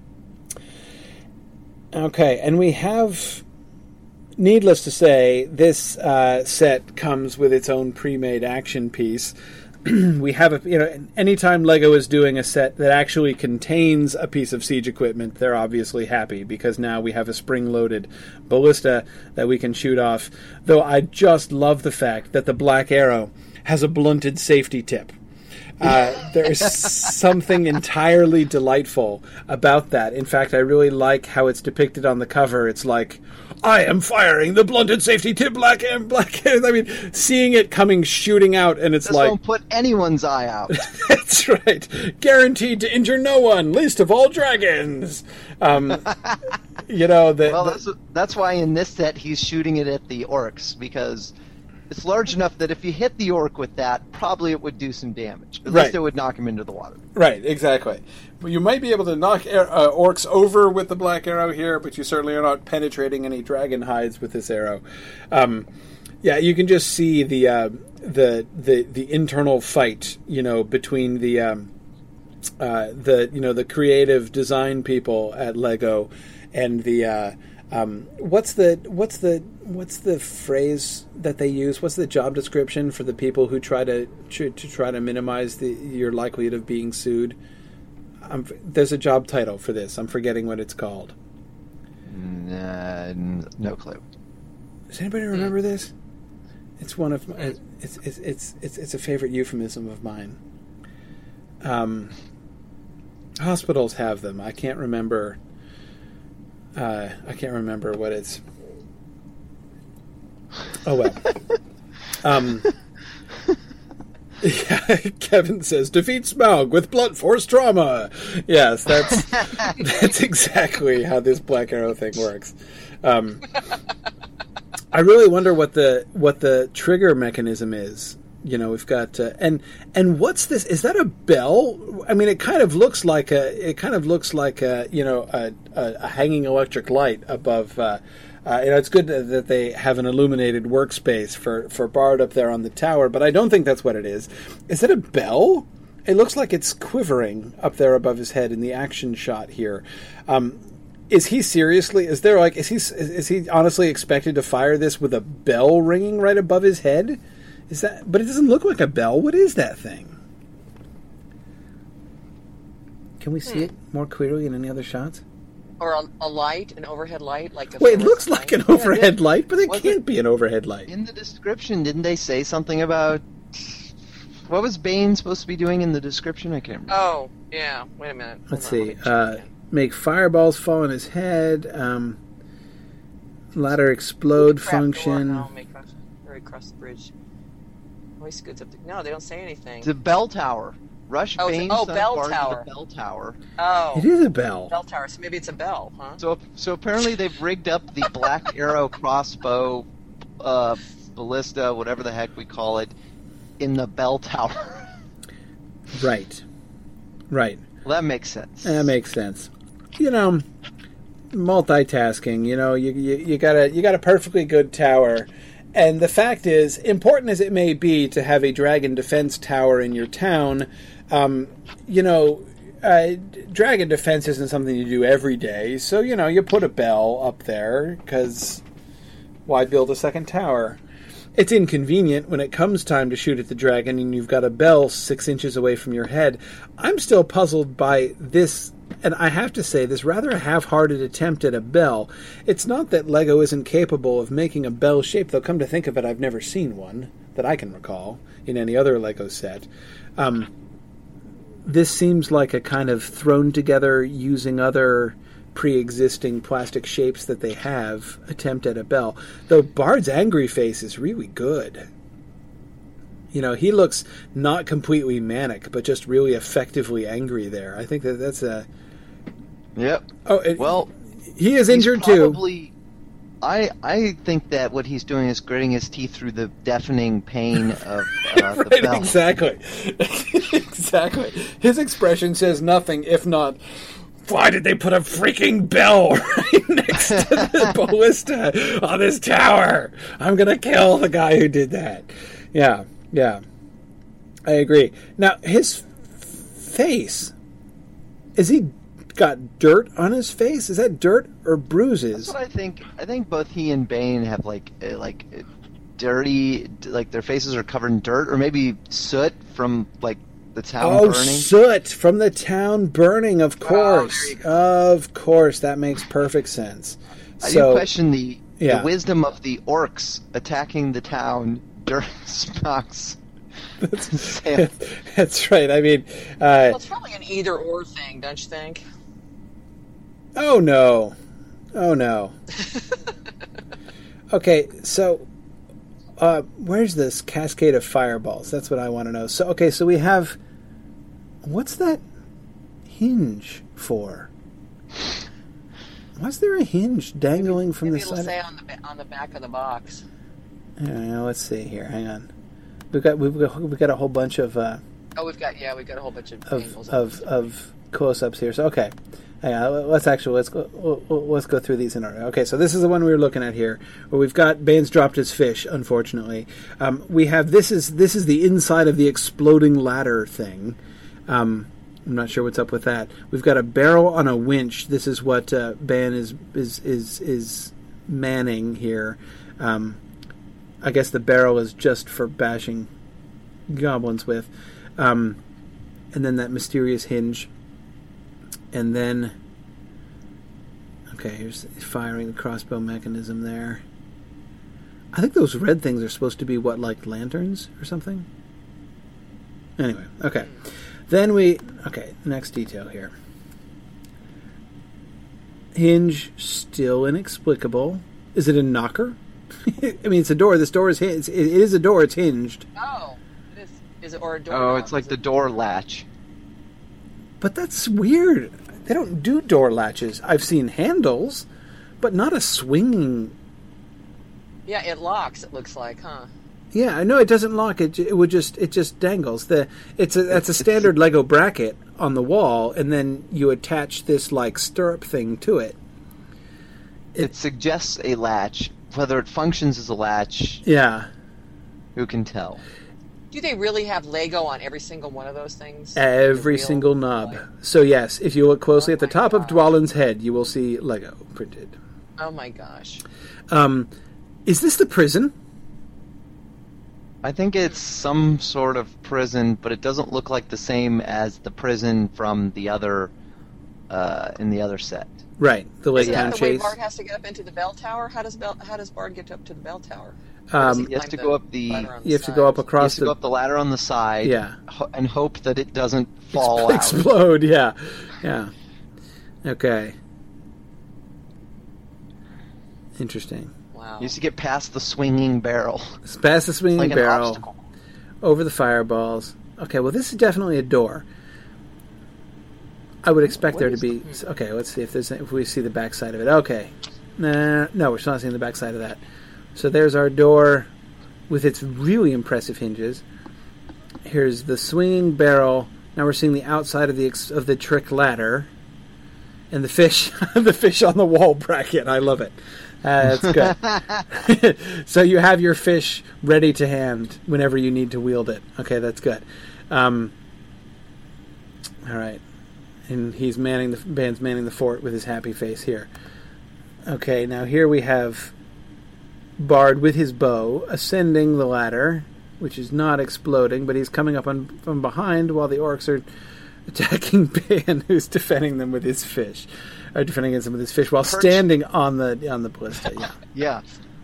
Okay, and we have, needless to say, this uh, set comes with its own pre-made action piece. We have a, you know, anytime Lego is doing a set that actually contains a piece of siege equipment, they're obviously happy, because now we have a spring-loaded ballista that we can shoot off. Though I just love the fact that the Black Arrow has a blunted safety tip. Uh, there is something entirely delightful about that. In fact, I really like how it's depicted on the cover. It's like, I am firing the blunted safety tip, black and black. I mean, seeing it coming shooting out, and it's This like, won't put anyone's eye out. that's right, guaranteed to injure no one, least of all dragons. Um, you know, the, Well, the- that's, that's why in this set he's shooting it at the orcs, because it's large enough that if you hit the orc with that, probably it would do some damage. At Right. least it would knock him into the water. Right, exactly. Well, you might be able to knock ar- uh, orcs over with the black arrow here, but you certainly are not penetrating any dragon hides with this arrow. Um, yeah, you can just see the uh, the the the internal fight, you know, between the um, uh, the you know the creative design people at Lego and the uh, um, what's the what's the what's the phrase that they use? What's the job description for the people who try to to, to try to minimize the your likelihood of being sued? I'm, there's a job title for this. I'm forgetting what it's called. Nah, n- no clue. Does anybody remember this? It's one of my, it's it's it's it's it's a favorite euphemism of mine. Um, hospitals have them. I can't remember. Uh, I can't remember what it's. Oh well. um, yeah, Kevin says defeat Smaug with blunt force trauma. Yes, that's that's exactly how this Black Arrow thing works. Um, I really wonder what the what the trigger mechanism is. You know, we've got uh, and and what's this? Is that a bell? I mean, it kind of looks like a it kind of looks like a you know a, a, a hanging electric light above. Uh, uh, you know, it's good that they have an illuminated workspace for for Bard up there on the tower, but I don't think that's what it is. Is it a bell? It looks like it's quivering up there above his head in the action shot here. Um, Is he seriously? Is there like? Is he? Is he honestly expected to fire this with a bell ringing right above his head? Is that? But it doesn't look like a bell. What is that thing? Can we see hmm. it more clearly in any other shots? Or a, a light, an overhead light, like a. Wait, it looks like an overhead yeah, light, but it can't it, be an overhead light. In the description, didn't they say something about? What was Bane supposed to be doing in the description? I can't remember. Oh, yeah. Wait a minute. Hold Let's on, see. let Uh, make fireballs fall on his head. Um, ladder explode Trap function. Door, no, make cross, or across the bridge. Always scoots up. The, no, they don't say anything. The bell tower. Rush oh, Bane. Oh, bell tower. The bell tower. Oh, it is a bell. Bell tower. So maybe it's a bell, huh? So, so apparently they've rigged up the Black Arrow crossbow, uh, ballista, whatever the heck we call it, in the bell tower. Right. Right. Well, that makes sense. That makes sense. You know, multitasking. You know, you you, you got a you got a perfectly good tower, and the fact is, important as it may be to have a dragon defense tower in your town, um, you know, uh, dragon defense isn't something you do every day. So you know, you put a bell up there because why build a second tower? It's inconvenient when it comes time to shoot at the dragon and you've got a bell six inches away from your head. I'm still puzzled by this, and I have to say, this rather half-hearted attempt at a bell. It's not that LEGO isn't capable of making a bell shape, though come to think of it, I've never seen one that I can recall in any other LEGO set. Um, this seems like a kind of thrown together using other pre-existing plastic shapes that they have attempt at a bell. Though Bard's angry face is really good. You know, he looks not completely manic, but just really effectively angry there. I think that that's a... Yep. Oh, it, well, he is injured probably, too. I I think that what he's doing is gritting his teeth through the deafening pain of uh, the right, bell. Exactly. Exactly. His expression says nothing if not, why did they put a freaking bell right next to the ballista on this tower? I'm going to kill the guy who did that. Yeah, yeah. I agree. Now, his face, is he got dirt on his face? Is that dirt or bruises? That's what I think. I think both he and Bane have, like, uh, like uh, dirty, like their faces are covered in dirt, or maybe soot from, like, the town oh, burning. soot from the town burning, of course. Oh, of course, that makes perfect sense. I so, do question the, yeah. the wisdom of the orcs attacking the town during Smaug's. That's, that's right. I mean, uh, well, it's probably an either-or thing, don't you think? Oh no, oh no. Okay, so uh, where's this cascade of fireballs? That's what I want to know. So, okay, so we have. What's that hinge for? Was there a hinge dangling maybe, from maybe the it'll side? say on the on the back of the box. Yeah, let's see here. Hang on. We've got we've got we've got a whole bunch of. Uh, oh, we've got yeah, we've got a whole bunch of of angles of, of close-ups here. So okay. Hang on, let's actually let's go let's go through these in order. Okay, so this is the one we were looking at here, where we've got Bane's dropped his fish. Unfortunately, um, we have this is this is the inside of the exploding ladder thing. Um, I'm not sure what's up with that. We've got a barrel on a winch. This is what uh, Bane is is is is manning here. Um, I guess the barrel is just for bashing goblins with, um, and then that mysterious hinge. And then, okay, here's firing the crossbow mechanism there. I think those red things are supposed to be, what, like lanterns or something? Anyway, okay. Then we, okay, next detail here. Hinge still inexplicable. Is it a knocker? I mean, it's a door. This door is hinged. It is a door. It's hinged. Oh, it is. Is it or a door? Oh, it's like the door latch. But that's weird. They don't do door latches. I've seen handles, but not a swinging. Yeah, it locks. It looks like, huh? Yeah, I know it doesn't lock. It it would just it just dangles. The it's a that's a standard Lego bracket on the wall, and then you attach this like stirrup thing to it. It, it suggests a latch. Whether it functions as a latch, yeah, who can tell? Do they really have Lego on every single one of those things? Every single knob. Like... So yes, if you look closely oh at the top gosh. of Dwalin's head, you will see Lego printed. Oh my gosh! Um, is this the prison? I think it's some sort of prison, but it doesn't look like the same as the prison from the other uh, in the other set. Right, the Lake Town Chase. The way Bard has to get up into the bell tower. How does Bell, How does Bard get up to the bell tower? Um, he has to go up the. the you have to go up across. He has to the, go up the ladder on the side. Yeah. Ho- and hope that it doesn't fall out. Explode. Yeah, yeah. Okay. Interesting. Wow. He used to get past the swinging barrel. Past the swinging like barrel. Over the fireballs. Okay, well, this is definitely a door. I would expect what there to be... The... Okay, let's see if there's if we see the backside of it. Okay. Nah, no, we're not seeing the backside of that. So there's our door with its really impressive hinges. Here's the swinging barrel. Now we're seeing the outside of the ex- of the trick ladder. And the fish, the fish on the wall bracket. I love it. Uh, that's good. So you have your fish ready to hand whenever you need to wield it. Okay, that's good. Um, all right. And he's manning the band's manning the fort with his happy face here. Okay, now here we have Bard with his bow ascending the ladder, which is not exploding, but he's coming up on, from behind while the orcs are attacking Ban, who's defending them with his fish, or defending against them with his fish while Perch. standing on the on the ballista. Yeah, yeah,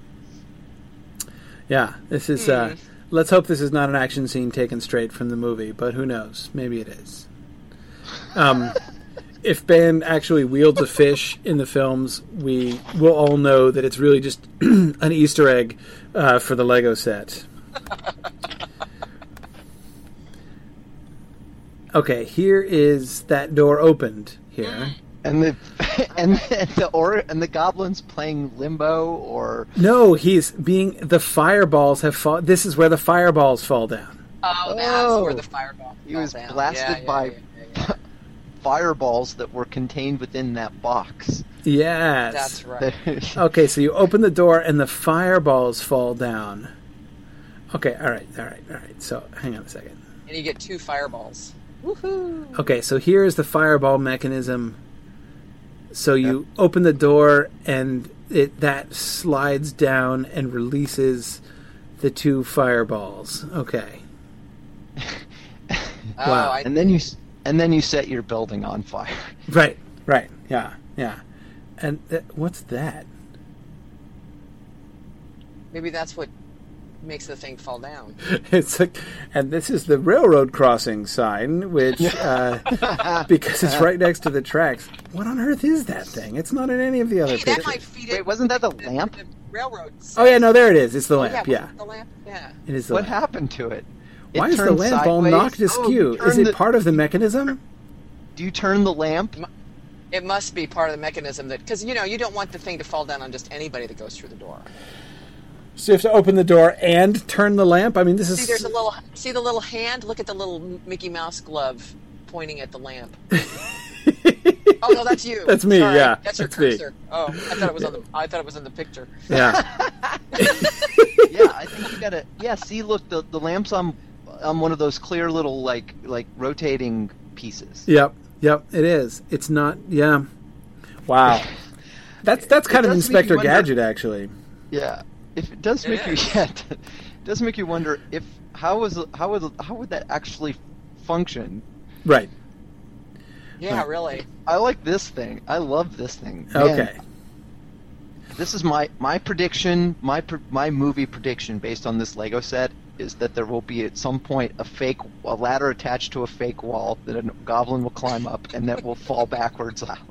yeah. This is. Mm. Uh, let's hope this is not an action scene taken straight from the movie, but who knows? Maybe it is. Um, if Ban actually wields a fish in the films, we will all know that it's really just an Easter egg uh, for the Lego set. Okay, here is that door opened here, and the and the, the or and the goblins playing limbo or no, he's being the fireballs have fall. This is where the fireballs fall down. Oh, that's oh, where the fireball. He was down. blasted yeah, by yeah, yeah, yeah. fireballs that were contained within that box. Yes, that's right. Okay, so you open the door and the fireballs fall down. Okay, all right, all right, all right. So hang on a second. And you get two fireballs. Woohoo! Okay, so here's the fireball mechanism. So you yep. open the door and it that slides down and releases the two fireballs. Okay. Oh, wow. I... And then you and then you set your building on fire. Right. Right. Yeah. Yeah. And th- what's that? Maybe that's what makes the thing fall down. It's like, and this is the railroad crossing sign, which uh, because it's right next to the tracks. What on earth is that thing? It's not in any of the other hey, pictures. That might feed it. Wait, wasn't that the lamp? The, the railroad. Signs. Oh yeah, no, there it is. It's the oh, lamp. Yeah, yeah. the lamp. Yeah. It is. The what lamp. happened to it? it Why is the lamp all sideways? knocked askew? Oh, is it the... part of the mechanism? Do you turn the lamp? It must be part of the mechanism that because you know you don't want the thing to fall down on just anybody that goes through the door. So you have to open the door and turn the lamp? I mean, this is... See, there's a little... See the little hand? Look at the little Mickey Mouse glove pointing at the lamp. Oh, no, that's you. That's me, Sorry. yeah. That's your that's cursor. Me. Oh, I thought it was on the... I thought it was in the picture. Yeah. Yeah, I think you gotta... Yeah, see, look, the, the lamp's on, on one of those clear little, like, like rotating pieces. Yep, yep, it is. It's not... Yeah. Wow. That's, that's kind of Inspector Gadget, actually. Yeah. If it does make it you, yeah, it does make you wonder if how was how would how would that actually function? Right. Yeah, right. really. I like this thing. I love this thing. Man, okay. This is my my prediction. My my movie prediction based on this Lego set is that there will be at some point a fake a ladder attached to a fake wall that a goblin will climb up and that will fall backwards out.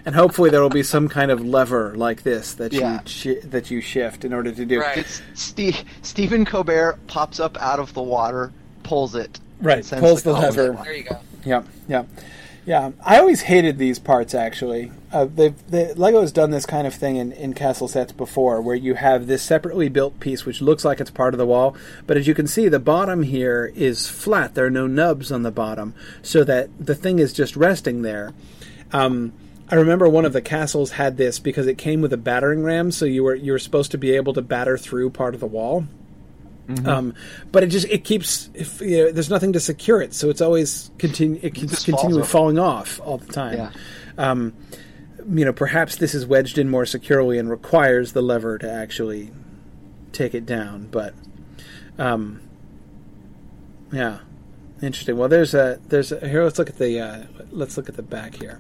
and hopefully there will be some kind of lever like this that Yeah. you shi that you shift in order to do. Right. It's Steve, Stephen Colbert pops up out of the water, pulls it. Right, and sends pulls the column lever. down. There you go. Yeah, yeah, yeah. I always hated these parts. Actually, uh, they've they, Lego has done this kind of thing in, in castle sets before, where you have this separately built piece which looks like it's part of the wall, but as you can see, the bottom here is flat. There are no nubs on the bottom, so that the thing is just resting there. Um, I remember one of the castles had this because it came with a battering ram, so you were you were supposed to be able to batter through part of the wall. Mm-hmm. Um, but it just it keeps if, you know, there's nothing to secure it, so it's always continue it keeps just falls continually over. falling off all the time. Yeah. Um, you know, perhaps this is wedged in more securely and requires the lever to actually take it down. But um, yeah, interesting. Well, there's a there's a, here. Let's look at the uh, let's look at the back here.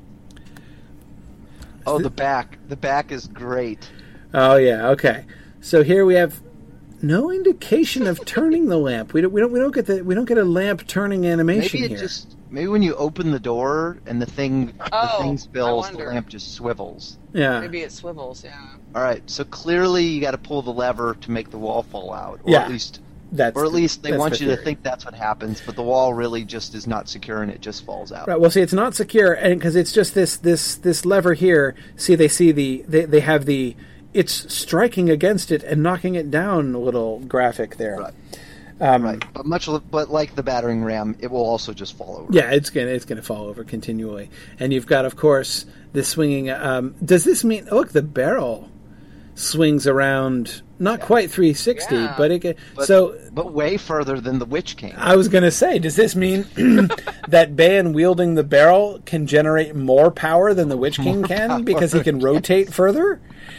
Oh, the back. The back is great. Oh yeah, okay. So here we have no indication of turning the lamp. We don't. We don't. We don't get the. We don't get a lamp turning animation Maybe it here. just maybe when you open the door and the thing Oh, the thing I spills, the wonder. lamp just swivels. Yeah. Maybe it swivels. Yeah. All right, so clearly you got to pull the lever to make the wall fall out, or Yeah. at least, That's or at the- least they that's want the you to theory. think that's what happens. But the wall really just is not secure and it just falls out. Right. Well, see, it's not secure, and because it's just this this this lever here. See, they see the they they have the it's striking against it and knocking it down a little graphic there. Right. Um, Right, but much li- but like the battering ram, it will also just fall over. Yeah, it's gonna it's gonna fall over continually, and you've got, of course, the swinging. Um, does this mean? Look, the barrel swings around, not quite three sixty, Yeah. but it can, But, so. but way further than the Witch King. I was going to say, does this mean that Ban wielding the barrel can generate more power than the Witch King can because he can rotate further?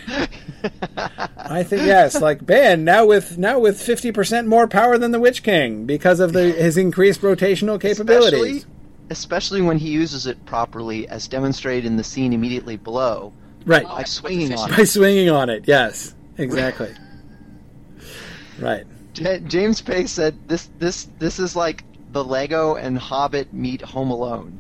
I think yes. Like Ban now with now with fifty percent more power than the Witch King because of the his increased rotational capabilities. Especially, especially when he uses it properly, as demonstrated in the scene immediately below, Right. by swinging on By it. swinging on it. Yes. Exactly. Right. J- James Pace said this this this is like the Lego and Hobbit meet Home Alone.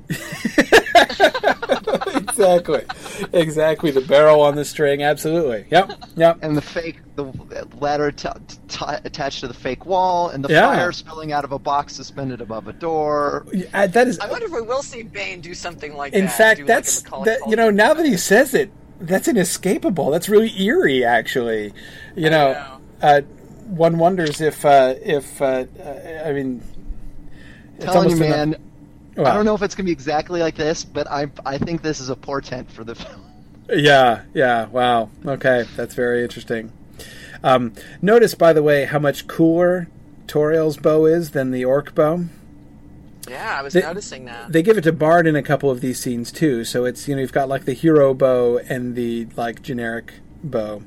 Exactly. Exactly. The barrel on the string. Absolutely. Yep. Yep. And the fake, the ladder t- t- attached to the fake wall, and the Yeah. fire spilling out of a box suspended above a door. Uh, that is. I wonder if we will see Bane do something like In that. fact, do like a that's Macaulay that. You know, Culkin. now that he says it, that's inescapable. That's really eerie, actually. You know, know. Uh, one wonders if uh, if uh, uh, I mean, it's Telling you, almost enough- man, Well, I don't know if it's going to be exactly like this, but I I think this is a portent for the film. Yeah, yeah, wow. Okay, that's very interesting. Um, notice, by the way, how much cooler Toriel's bow is than the orc bow. Yeah, I was They- noticing that. They give it to Bard in a couple of these scenes too, so it's, you know, you've got like the hero bow and the like generic bow.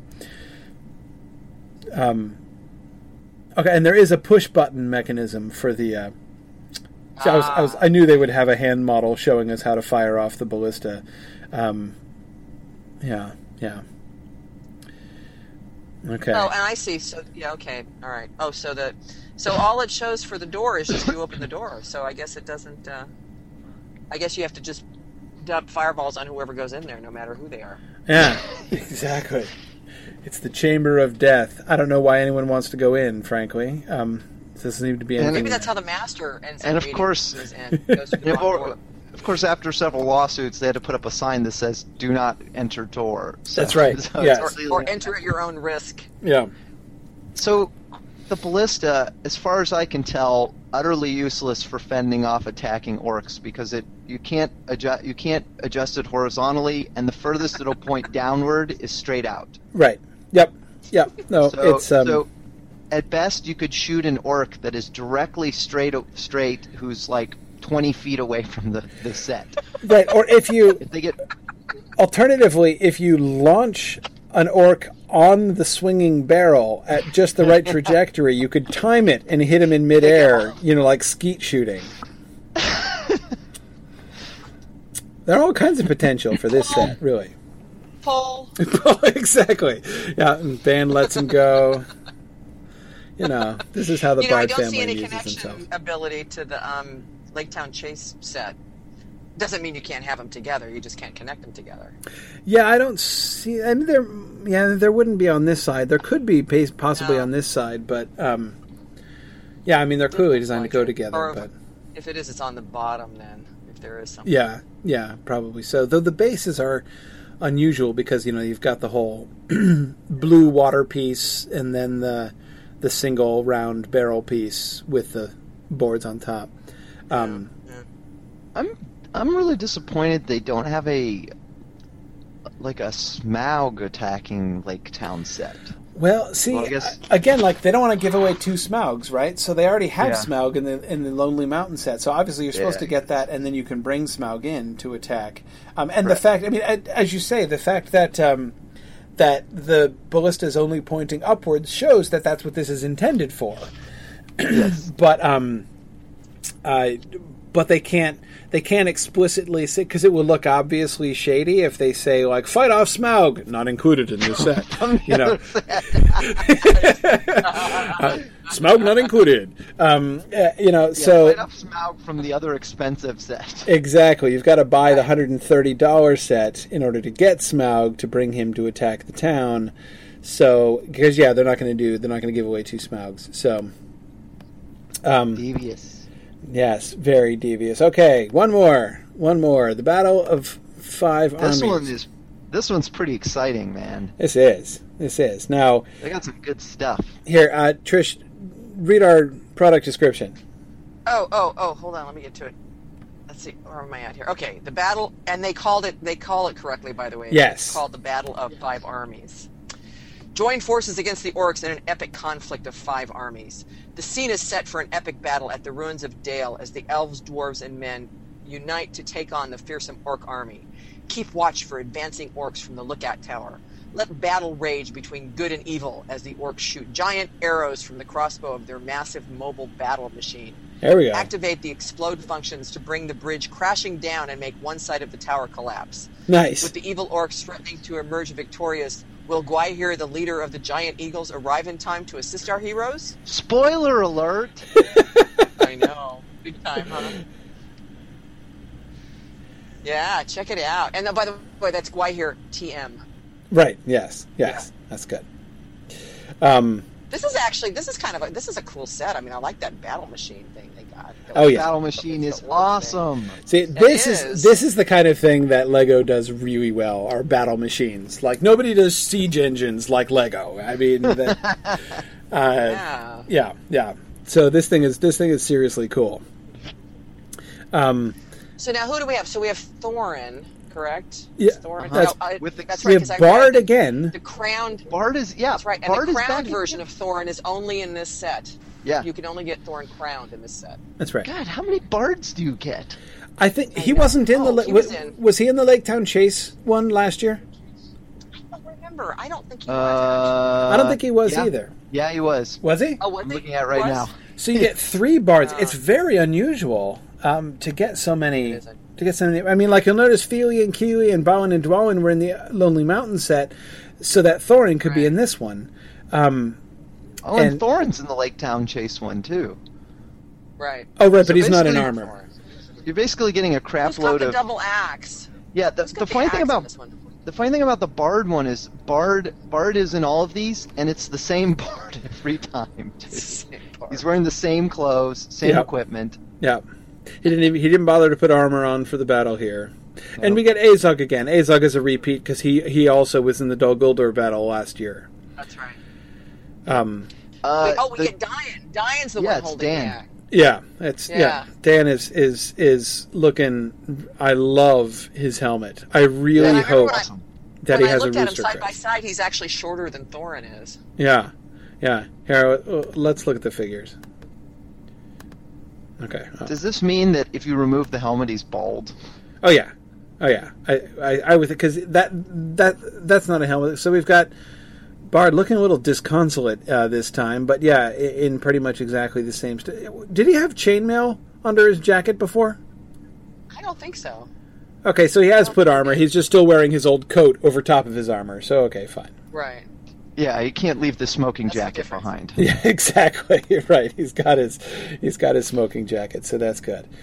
Um, okay, and there is a push button mechanism for the. Uh, so I was, I was, I knew they would have a hand model showing us how to fire off the ballista. Um, yeah, yeah. Okay. Oh, and I see. So yeah, okay, all right. Oh, so the so all it shows for the door is just you open the door. So I guess it doesn't. Uh, I guess you have to just dump fireballs on whoever goes in there, no matter who they are. Yeah, exactly. It's the chamber of death. I don't know why anyone wants to go in, frankly. Um, this doesn't seem to be anything. Maybe that's how the master ends. And up of meeting course- goes in, goes through the Yeah, wrong or- door. Of course, after several lawsuits, they had to put up a sign that says "Do not enter door." So, That's right, so yes. it's really- Or enter at your own risk. Yeah. So, the ballista, as far as I can tell, utterly useless for fending off attacking orcs because it you can't adjust you can't adjust it horizontally, and the furthest it'll point downward is straight out. Right. Yep. Yep. No, So, it's um, so at best, you could shoot an orc that is directly straight straight, who's like twenty feet away from the, the set. right. Or if you If they get alternatively, if you launch an orc on the swinging barrel at just the right trajectory, you could time it and hit him in midair. You know, like skeet shooting. There are all kinds of potential for this set, really. Pull. Exactly. Yeah, and Ban lets him go. You know, this is how the You know, I Bard don't see family any uses connection themselves. ability to the um, Lake Town Chase set. Doesn't mean you can't have them together. You just can't connect them together. Yeah, I don't see. I mean, there. Yeah, there wouldn't be on this side. There could be possibly No. on this side, but um, yeah, I mean, they're clearly designed to go together. Or But if it is, it's on the bottom then. If there is something. yeah, yeah, probably so. Though the bases are unusual because you know you've got the whole blue water piece and then the the single round barrel piece with the boards on top. Um, Yeah. I'm I'm really disappointed they don't have a like a Smaug attacking Lake Town set. Well, see, Well, I guess- again, like they don't want to give away two Smaugs, right? So they already have Yeah. Smaug in the in the Lonely Mountain set. So obviously you're supposed Yeah. to get that, and then you can bring Smaug in to attack. Um, and the Right. fact, I mean, a- as you say, the fact that um, that the ballista is only pointing upwards shows that that's what this is intended for. But um, uh, but they can't they can't explicitly say because it would look obviously shady if they say like fight off Smaug, not included in this set. You know, uh, Smaug not included. Um, uh, you know, Yeah, so fight off Smaug from the other expensive set. exactly, you've got to buy the one hundred and thirty dollar set in order to get Smaug to bring him to attack the town. So because yeah, they're not going to do they're not going to give away two Smaugs. So. Um, Devious. Yes, very devious. Okay, one more. One more. The Battle of Five This Armies. one is this one's pretty exciting, man. This is. This is. Now, They got some good stuff. here, uh, Trish, read our product description. Oh, oh, oh, hold on, let me get to it. Let's see, where am I at here? Okay, the battle, and they called it, they call it correctly, by the way. Yes. It's called the Battle of Five Armies. Join forces against the orcs in an epic conflict of five armies. The scene is set for an epic battle at the ruins of Dale as the elves, dwarves, and men unite to take on the fearsome orc army. Keep watch for advancing orcs from the lookout tower. Let battle rage between good and evil as the orcs shoot giant arrows from the crossbow of their massive mobile battle machine. There we go. Activate the explode functions to bring the bridge crashing down and make one side of the tower collapse. Nice. With the evil orcs threatening to emerge victorious, will Gwaihir, the leader of the giant eagles, arrive in time to assist our heroes? Spoiler alert! I know. Big time, huh? Yeah, check it out. And uh, by the way, that's Gwaihir T M. Right. Yes. Yes. That's good. Um, This is actually, this is kind of a, this is a cool set. I mean, I like that battle machine thing they got. Oh, yeah. Battle Machine is The orc thing. awesome. see, this is. is. this is the kind of thing that Lego does really well. Are battle machines like nobody does siege engines like Lego. I mean, that, uh, Yeah. yeah, yeah. So this thing is this thing is seriously cool. Um, So now who do we have? So we have Thorin, correct? Yeah, Thorin. that's- no, I, with the- that's we right. have 'cause I Bard read the, again. The crowned. Bard is yeah. That's right. And Bard the is back crowned again. version of Thorin is only in this set. Yeah. You can only get Thorin crowned in this set. That's right. God, how many bards do you get? I think he know. wasn't in the. Oh, La- he was was, in. was he in the Lake Town Chase one last year? I don't remember. I don't think he was. Uh, I don't think he was yeah. either. Yeah, he was. Was he? actually. Oh, was I'm he? looking at it right Was? now. So you get three bards. Uh, It's very unusual um, to get so many. It is. To get so many. I mean, like you'll notice, Feely and Keely and Bowen and Dwalin were in the Lonely Mountain set, so that Thorin could be Right. in this one. Um, Oh, and, And- Thorin's in the Lake Town Chase one too. Right. oh, right, So but he's not in basically- armor. You're basically getting a crap Who's got load the of double axe? yeah. The, Who's the got the funny axe thing in about this one? the funny thing about the Bard one is Bard Bard is in all of these, and it's the same Bard every time. Too. Same part. He's wearing the same clothes, same Yep. equipment. Yeah, he didn't. Even, he didn't bother to put armor on for the battle here. And Nope. we get Azog again. Azog is a repeat because he he also was in the Dol Guldur battle last year. That's right. Um, Uh, Wait, oh, we the- get Diane. Diane's the Yeah, one it's holding Dan. the axe. Yeah, it's yeah. Yeah. Dan is is is looking. I love his helmet. I really Yeah, I remember hope when I- awesome. that when he I has a looked at him rooster side by crest. side, he's actually shorter than Thorin is. Yeah, yeah. Here, uh, let's look at the figures. Okay. Oh, Does this mean that if you remove the helmet, he's bald? oh yeah, oh yeah. I I, I would because that that that's not a helmet. So we've got Bard looking a little disconsolate uh, this time, but yeah, i- in pretty much exactly the same. St- Did he have chainmail under his jacket before? I don't think so. Okay, so he has put armor. He's just still wearing his old coat over top of his armor. So okay, fine. Right. Yeah, you can't leave the smoking That's the jacket difference. behind. Yeah, exactly. You're right. He's got his he's got his smoking jacket, so that's good.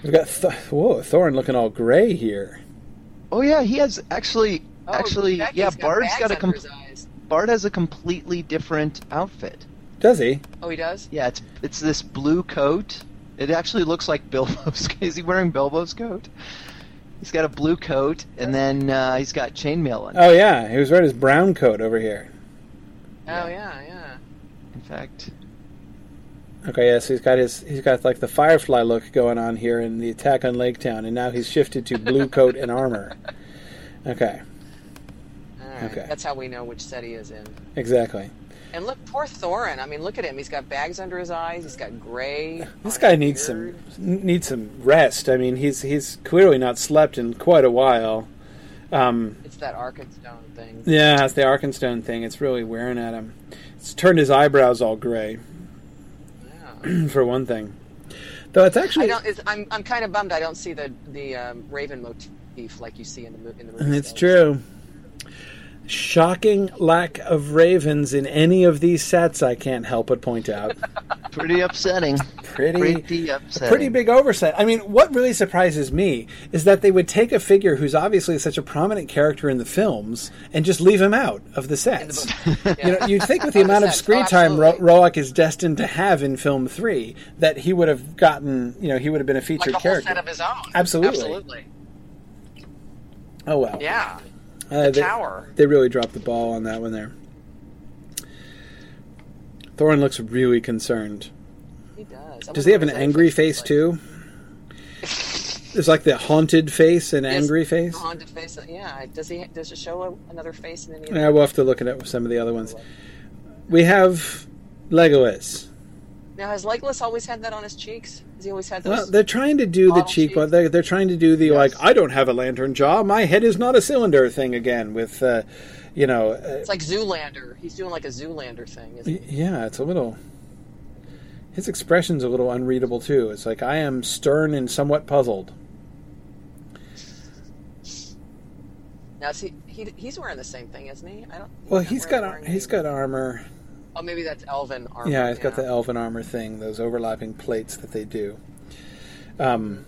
We've got Th- whoa, Thorin looking all gray here. Oh yeah, he has actually Oh, actually Becky's yeah. got Bard's bags got a under com- his eyes. Bard has a completely different outfit. Does he? Oh, he does? Yeah, it's it's this blue coat. It actually looks like Bilbo's. Is he wearing Bilbo's coat? He's got a blue coat, and then uh, he's got chainmail on. Oh yeah, he was wearing his brown coat over here. Oh, yeah, yeah. In fact, Okay, yes, he's got his he's got like the Firefly look going on here in the Attack on Lake Town, and now he's shifted to blue coat and armor. Okay, All right. Okay. That's how we know which set he is in. exactly. And look, poor Thorin. I mean, look at him. He's got bags under his eyes. He's got gray. This on guy his needs some beard. needs some rest. I mean, he's he's clearly not slept in quite a while. Um, It's that Arkenstone thing. yeah, it's the Arkenstone thing. It's really wearing at him. It's turned his eyebrows all gray, Yeah. for one thing. Though it's I actually don't. It's, I'm. I'm kind of bummed. I don't see the the um, Raven motif like you see in the mo- in the movie. it's stills. true. Shocking lack of ravens in any of these sets. I can't help but point out. pretty upsetting. Pretty. Pretty upsetting. Pretty big oversight. I mean, what really surprises me is that they would take a figure who's obviously such a prominent character in the films and just leave him out of the sets. In the book. You know, you'd think with the Out of the amount of sets. screen Oh, time Ro- absolutely. Roak is destined to have in film three, that he would have gotten, you know, he would have been a Like featured a whole character. set of his own. Absolutely. Absolutely. Oh well. Yeah. Uh, The they, tower. They really dropped the ball on that one there. Thorin looks really concerned. He does. I Does he have an wonder what his angry face face looks too? There's like the haunted face and like. Yes, angry face. the Haunted face. Yeah. Does he? Does it show a, another face in any of Yeah, we'll have to look at it with some of the other ones. We have Legolas. Now, has Legolas always had that on his cheeks? Has he always had those? Well, they're trying to do the Model cheek cheeks? one. They're, they're trying to do the Yes. like, I don't have a lantern jaw. My head is not a cylinder thing again. With, uh, you know, uh, It's like Zoolander. He's doing like a Zoolander thing, isn't y- he? yeah, it's a little. His expression's a little unreadable too. It's like I am stern and somewhat puzzled. Now, see, he he's wearing the same thing, isn't he? I don't. Well, not he's wearing- got wearing he's any- got armor. Oh, maybe that's Elven armor. Yeah, he's got the elven armor thing. Those overlapping plates that they do. Um,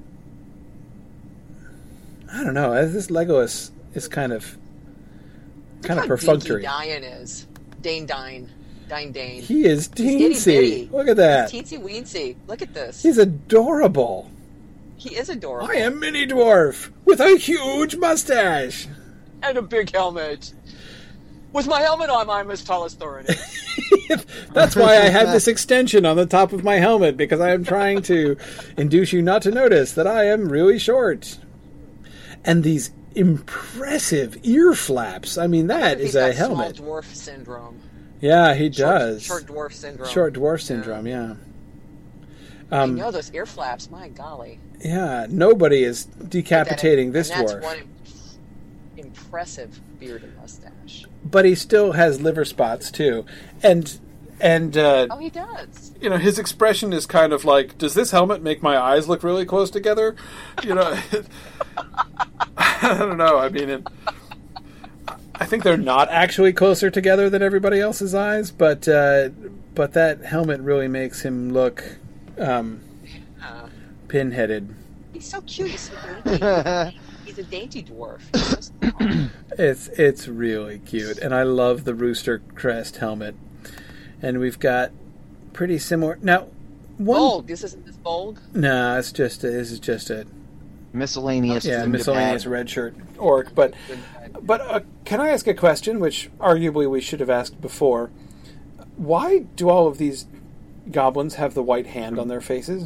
I don't know. This Legolas is kind of kind of Look how perfunctory. dinky Diane is. Dane Dine. Dine Dane. He is He's itty-bitty. teensy. Look at that. He's teensy weensy. Look at this. He's adorable. He is adorable. I am Mini Dwarf with a huge mustache. And a big helmet. With my helmet on, I'm as tall as Thorin is. That's why I have this extension on the top of my helmet, because I am trying to induce you not to notice that I am really short. And these impressive ear flaps. I mean, that He's is a got helmet. Small dwarf syndrome. Yeah, he Short- does. Short, dwarf syndrome. Short dwarf syndrome, yeah. I Um, know those ear flaps. My golly. yeah, nobody is decapitating That- this and that's dwarf. one im- impressive beard and mustache. But he still has liver spots, too. And, and uh, Oh, he does. you know, his expression is kind of like, does this helmet make my eyes look really close together? You know, I don't know. I mean, it, I think they're not actually closer together than everybody else's eyes, but uh, but that helmet really makes him look um, Uh, pinheaded. he's so cute. He's so dainty. He's a dainty dwarf. He's so small. It's it's really cute, and I love the rooster crest helmet. And we've got pretty similar now. One, Bolg. This isn't this Bolg. nah, it's just a, this is just a Miscellaneous. yeah thing to miscellaneous bag. red shirt orc. But but uh, can I ask a question, which arguably we should have asked before? Why do all of these goblins have the white hand on their faces?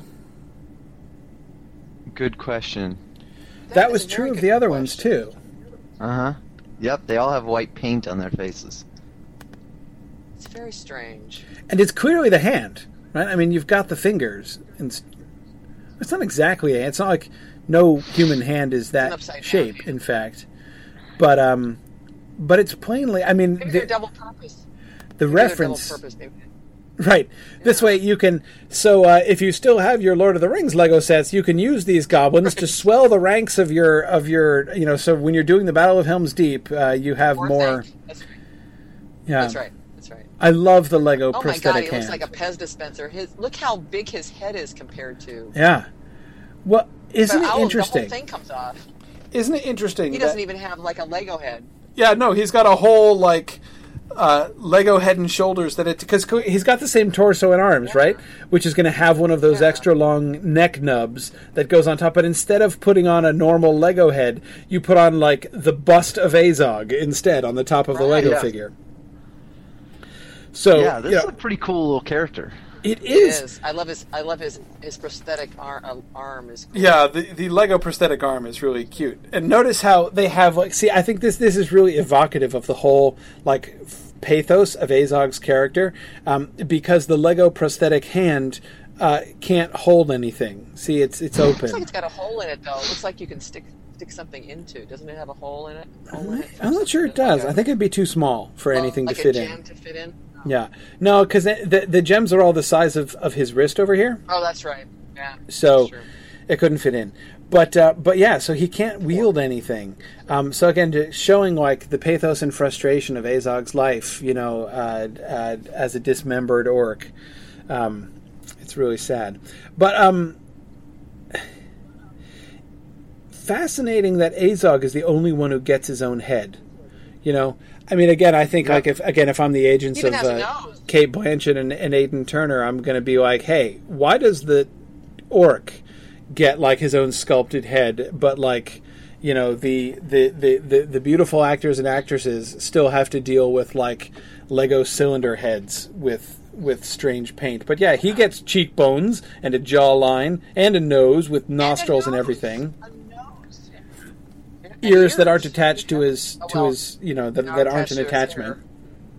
Good question. That, is was a true very of good the other ones question. too. Uh huh. Yep, they all have white paint on their faces. It's very strange. And it's clearly the hand, right? I mean, you've got the fingers. And it's, it's not exactly a, it's not like no human hand is an that upside-down shape, hand. in fact. But um, but it's plainly. I mean, Maybe they're the, double purpose. the Maybe they're reference, Double purpose. Maybe. right? This way you can. So uh, if you still have your Lord of the Rings Lego sets, you can use these goblins to swell the ranks of your of your. You know, so when you're doing the Battle of Helm's Deep, uh, you have Or more. think. That's right. Yeah, That's right. That's right. I love the Lego Oh my god, prosthetic he hand. looks like a Pez dispenser. His look how big his head is compared to. Yeah. Well, isn't but it Owl, interesting? The whole thing comes off. Isn't it interesting? He doesn't that, even have like a Lego head. Yeah, no, he's got a whole like uh, Lego head and shoulders that it because he's got the same torso and arms, Yeah. right? Which is going to have one of those Yeah. extra long neck nubs that goes on top. But instead of putting on a normal Lego head, you put on like the bust of Azog instead on the top of the Right, Lego yeah. figure. So yeah, this you is know, a pretty cool little character. it It is. is. I love his. I love his his prosthetic ar- uh, arm is. Cool. Yeah, the the Lego prosthetic arm is really cute. And notice how they have like see I think this this is really evocative of the whole like f- pathos of Azog's character um, because the Lego prosthetic hand uh, can't hold anything. See, it's it's It looks like open. it's got a hole in it though. It looks like you can stick stick something into. Doesn't it have a hole in it? Hole in it I'm not sure it does. I think it'd be too small for Well, anything like to fit a in. gem to fit in. Yeah, no, because the, the the gems are all the size of, of his wrist over here, Oh, that's right. Yeah. so that's true. it couldn't fit in. But uh, but yeah, so he can't wield anything. Um, so again, to showing like the pathos and frustration of Azog's life, you know, uh, uh, as a dismembered orc, um, it's really sad. But um, fascinating that Azog is the only one who gets his own head. You know, I mean, again, I think Yeah. like if again if I'm the agents Even of has a uh, nose. Kate Blanchett and, and Aidan Turner, I'm going to be like, hey, why does the orc get like his own sculpted head, but like you know the the, the, the the beautiful actors and actresses still have to deal with like Lego cylinder heads with with strange paint. But yeah, he gets cheekbones and a jawline and a nose with nostrils and, nose. everything. A nose. And Ears that ears. aren't attached to his Oh, to well, his you know that, not that aren't attached an to his attachment. hair.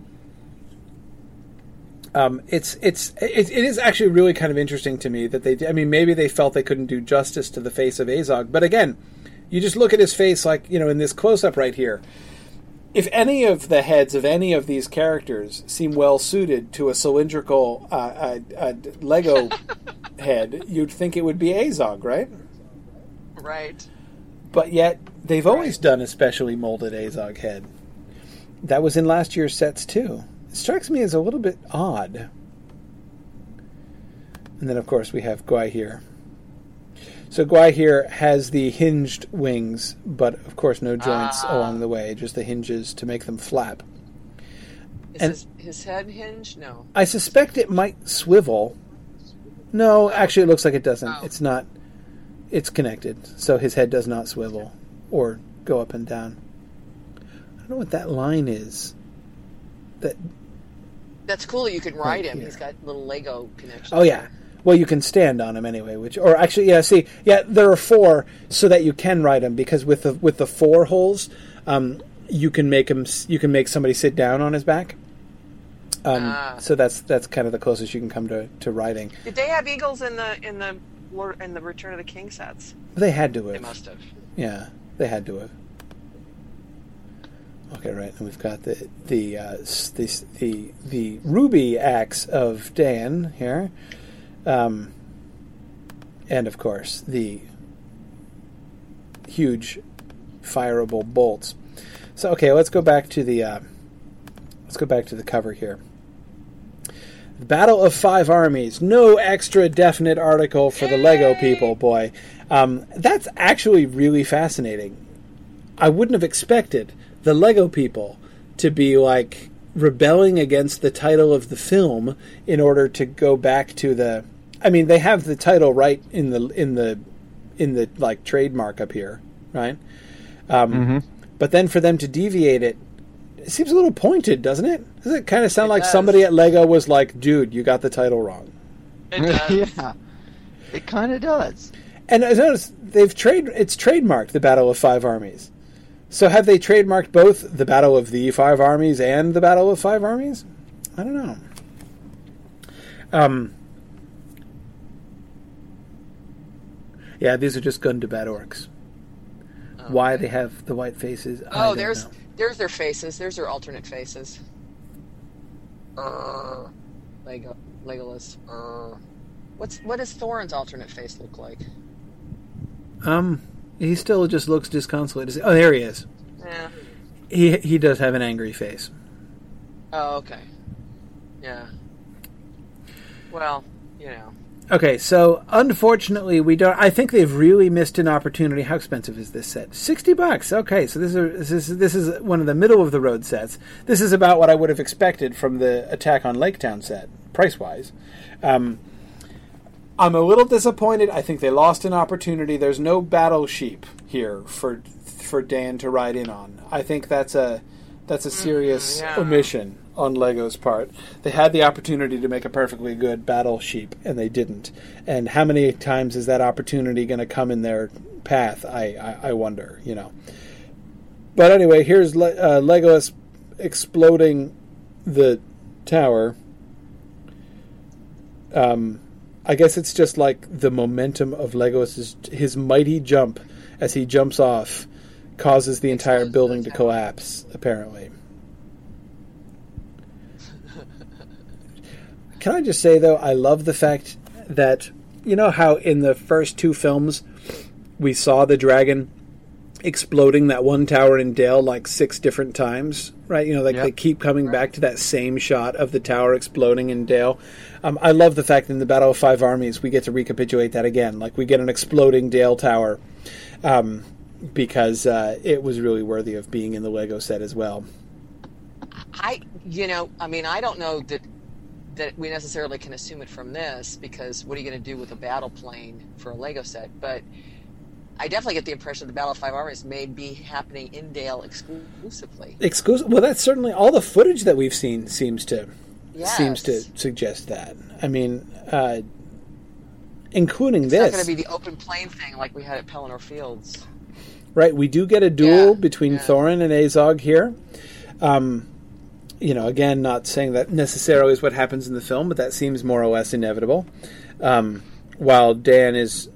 Um, it's it's it, it is actually really kind of interesting to me that they. I mean, maybe they felt they couldn't do justice to the face of Azog, but again, you just look at his face, like you know, in this close up right here. If any of the heads of any of these characters seem well suited to a cylindrical uh, uh, uh, Lego head, you'd think it would be Azog, right? Right. But yet they've always Right. done a specially molded Azog head. That was in last year's sets too. It strikes me as a little bit odd. And then, of course, we have Gwai here. So Gwai here has the hinged wings, but of course no joints Ah. along the way, just the hinges to make them flap. Is And- his, his head hinged? No. I suspect it might swivel. No, actually, it looks like it doesn't. Oh. It's not. It's connected, so his head does not swivel or go up and down. I don't know what that line is. That That's cool that you can ride him. here. He's got little Lego connections. oh yeah. Well, you can stand on him anyway, which or actually yeah. See, yeah, there are four so that you can ride him because with the with the four holes, um, you can make him you can make somebody sit down on his back. Um, Ah. So that's that's kind of the closest you can come to, to riding. Did they have eagles in the in the Lord- in the Return of the King sets? They had to have. They must have. Yeah, they had to have. Okay, right. And we've got the the uh, s- the, the the ruby axe of Dan here, um, and of course the huge fireable bolts. So okay, let's go back to the uh, let's go back to the cover here. Battle of Five Armies. No extra definite article for the Lego people, boy. Um, that's actually really fascinating. I wouldn't have expected the Lego people to be like rebelling against the title of the film in order to go back to the. I mean, they have the title right in the in the in the like trademark up here, right? Um, Mm-hmm. But then for them to deviate it, it seems a little pointed, doesn't it? Does it kind of sound It like does. somebody at Lego was like, "Dude, you got the title wrong"? It does. yeah, it kind of does. And I noticed they've trade it's trademarked the Battle of Five Armies. So have they trademarked both the Battle of the Five Armies and the Battle of Five Armies? I don't know. Um. Yeah, these are just gun to bad orcs. Oh, Why okay. they have the white faces? I Oh, don't there's know. there's their faces. There's their alternate faces. Uh, Lego Legolas. Uh, what's what does Thorin's alternate face look like? Um, he still just looks disconsolate. Oh, there he is. Yeah. He he does have an angry face. Oh, okay. Yeah. Well, you know. Okay, so unfortunately, we don't. I think they've really missed an opportunity. How expensive is this set? Sixty bucks. Okay, so this is this is this is one of the middle of the road sets. This is about what I would have expected from the Attack on Lake Town set, price wise. Um, I'm a little disappointed. I think they lost an opportunity. There's no battle sheep here for for Dan to ride in on. I think that's a that's a serious mm, yeah. omission on Lego's part. They had the opportunity to make a perfectly good battle sheep, and they didn't. And how many times is that opportunity going to come in their path? I, I, I wonder, you know. But anyway, here's Le- uh, Legolas exploding the tower. Um, I guess it's just like the momentum of Legolas's his mighty jump as he jumps off causes the entire building to collapse, apparently. Can I just say, though, I love the fact that, you know how in the first two films we saw the dragon exploding that one tower in Dale like six different times, right? You know, like yep. they keep coming right. back to that same shot of the tower exploding in Dale. Um, I love the fact that in the Battle of Five Armies we get to recapitulate that again. Like we get an exploding Dale tower um, because uh, it was really worthy of being in the Lego set as well. I, you know, I mean, I don't know that that we necessarily can assume it from this, because what are you going to do with a battle plane for a Lego set? But I definitely get the impression the Battle of Five Armies may be happening in Dale exclusively. Exclusive? Well, that's certainly all the footage that we've seen seems to yes. seems to suggest that. I mean, uh, including it's this. It's not going to be the open plane thing like we had at Pelennor Fields. Right. We do get a duel yeah. between yeah. Thorin and Azog here. Um, You know, again, not saying that necessarily is what happens in the film, but that seems more or less inevitable. Um, while Dan is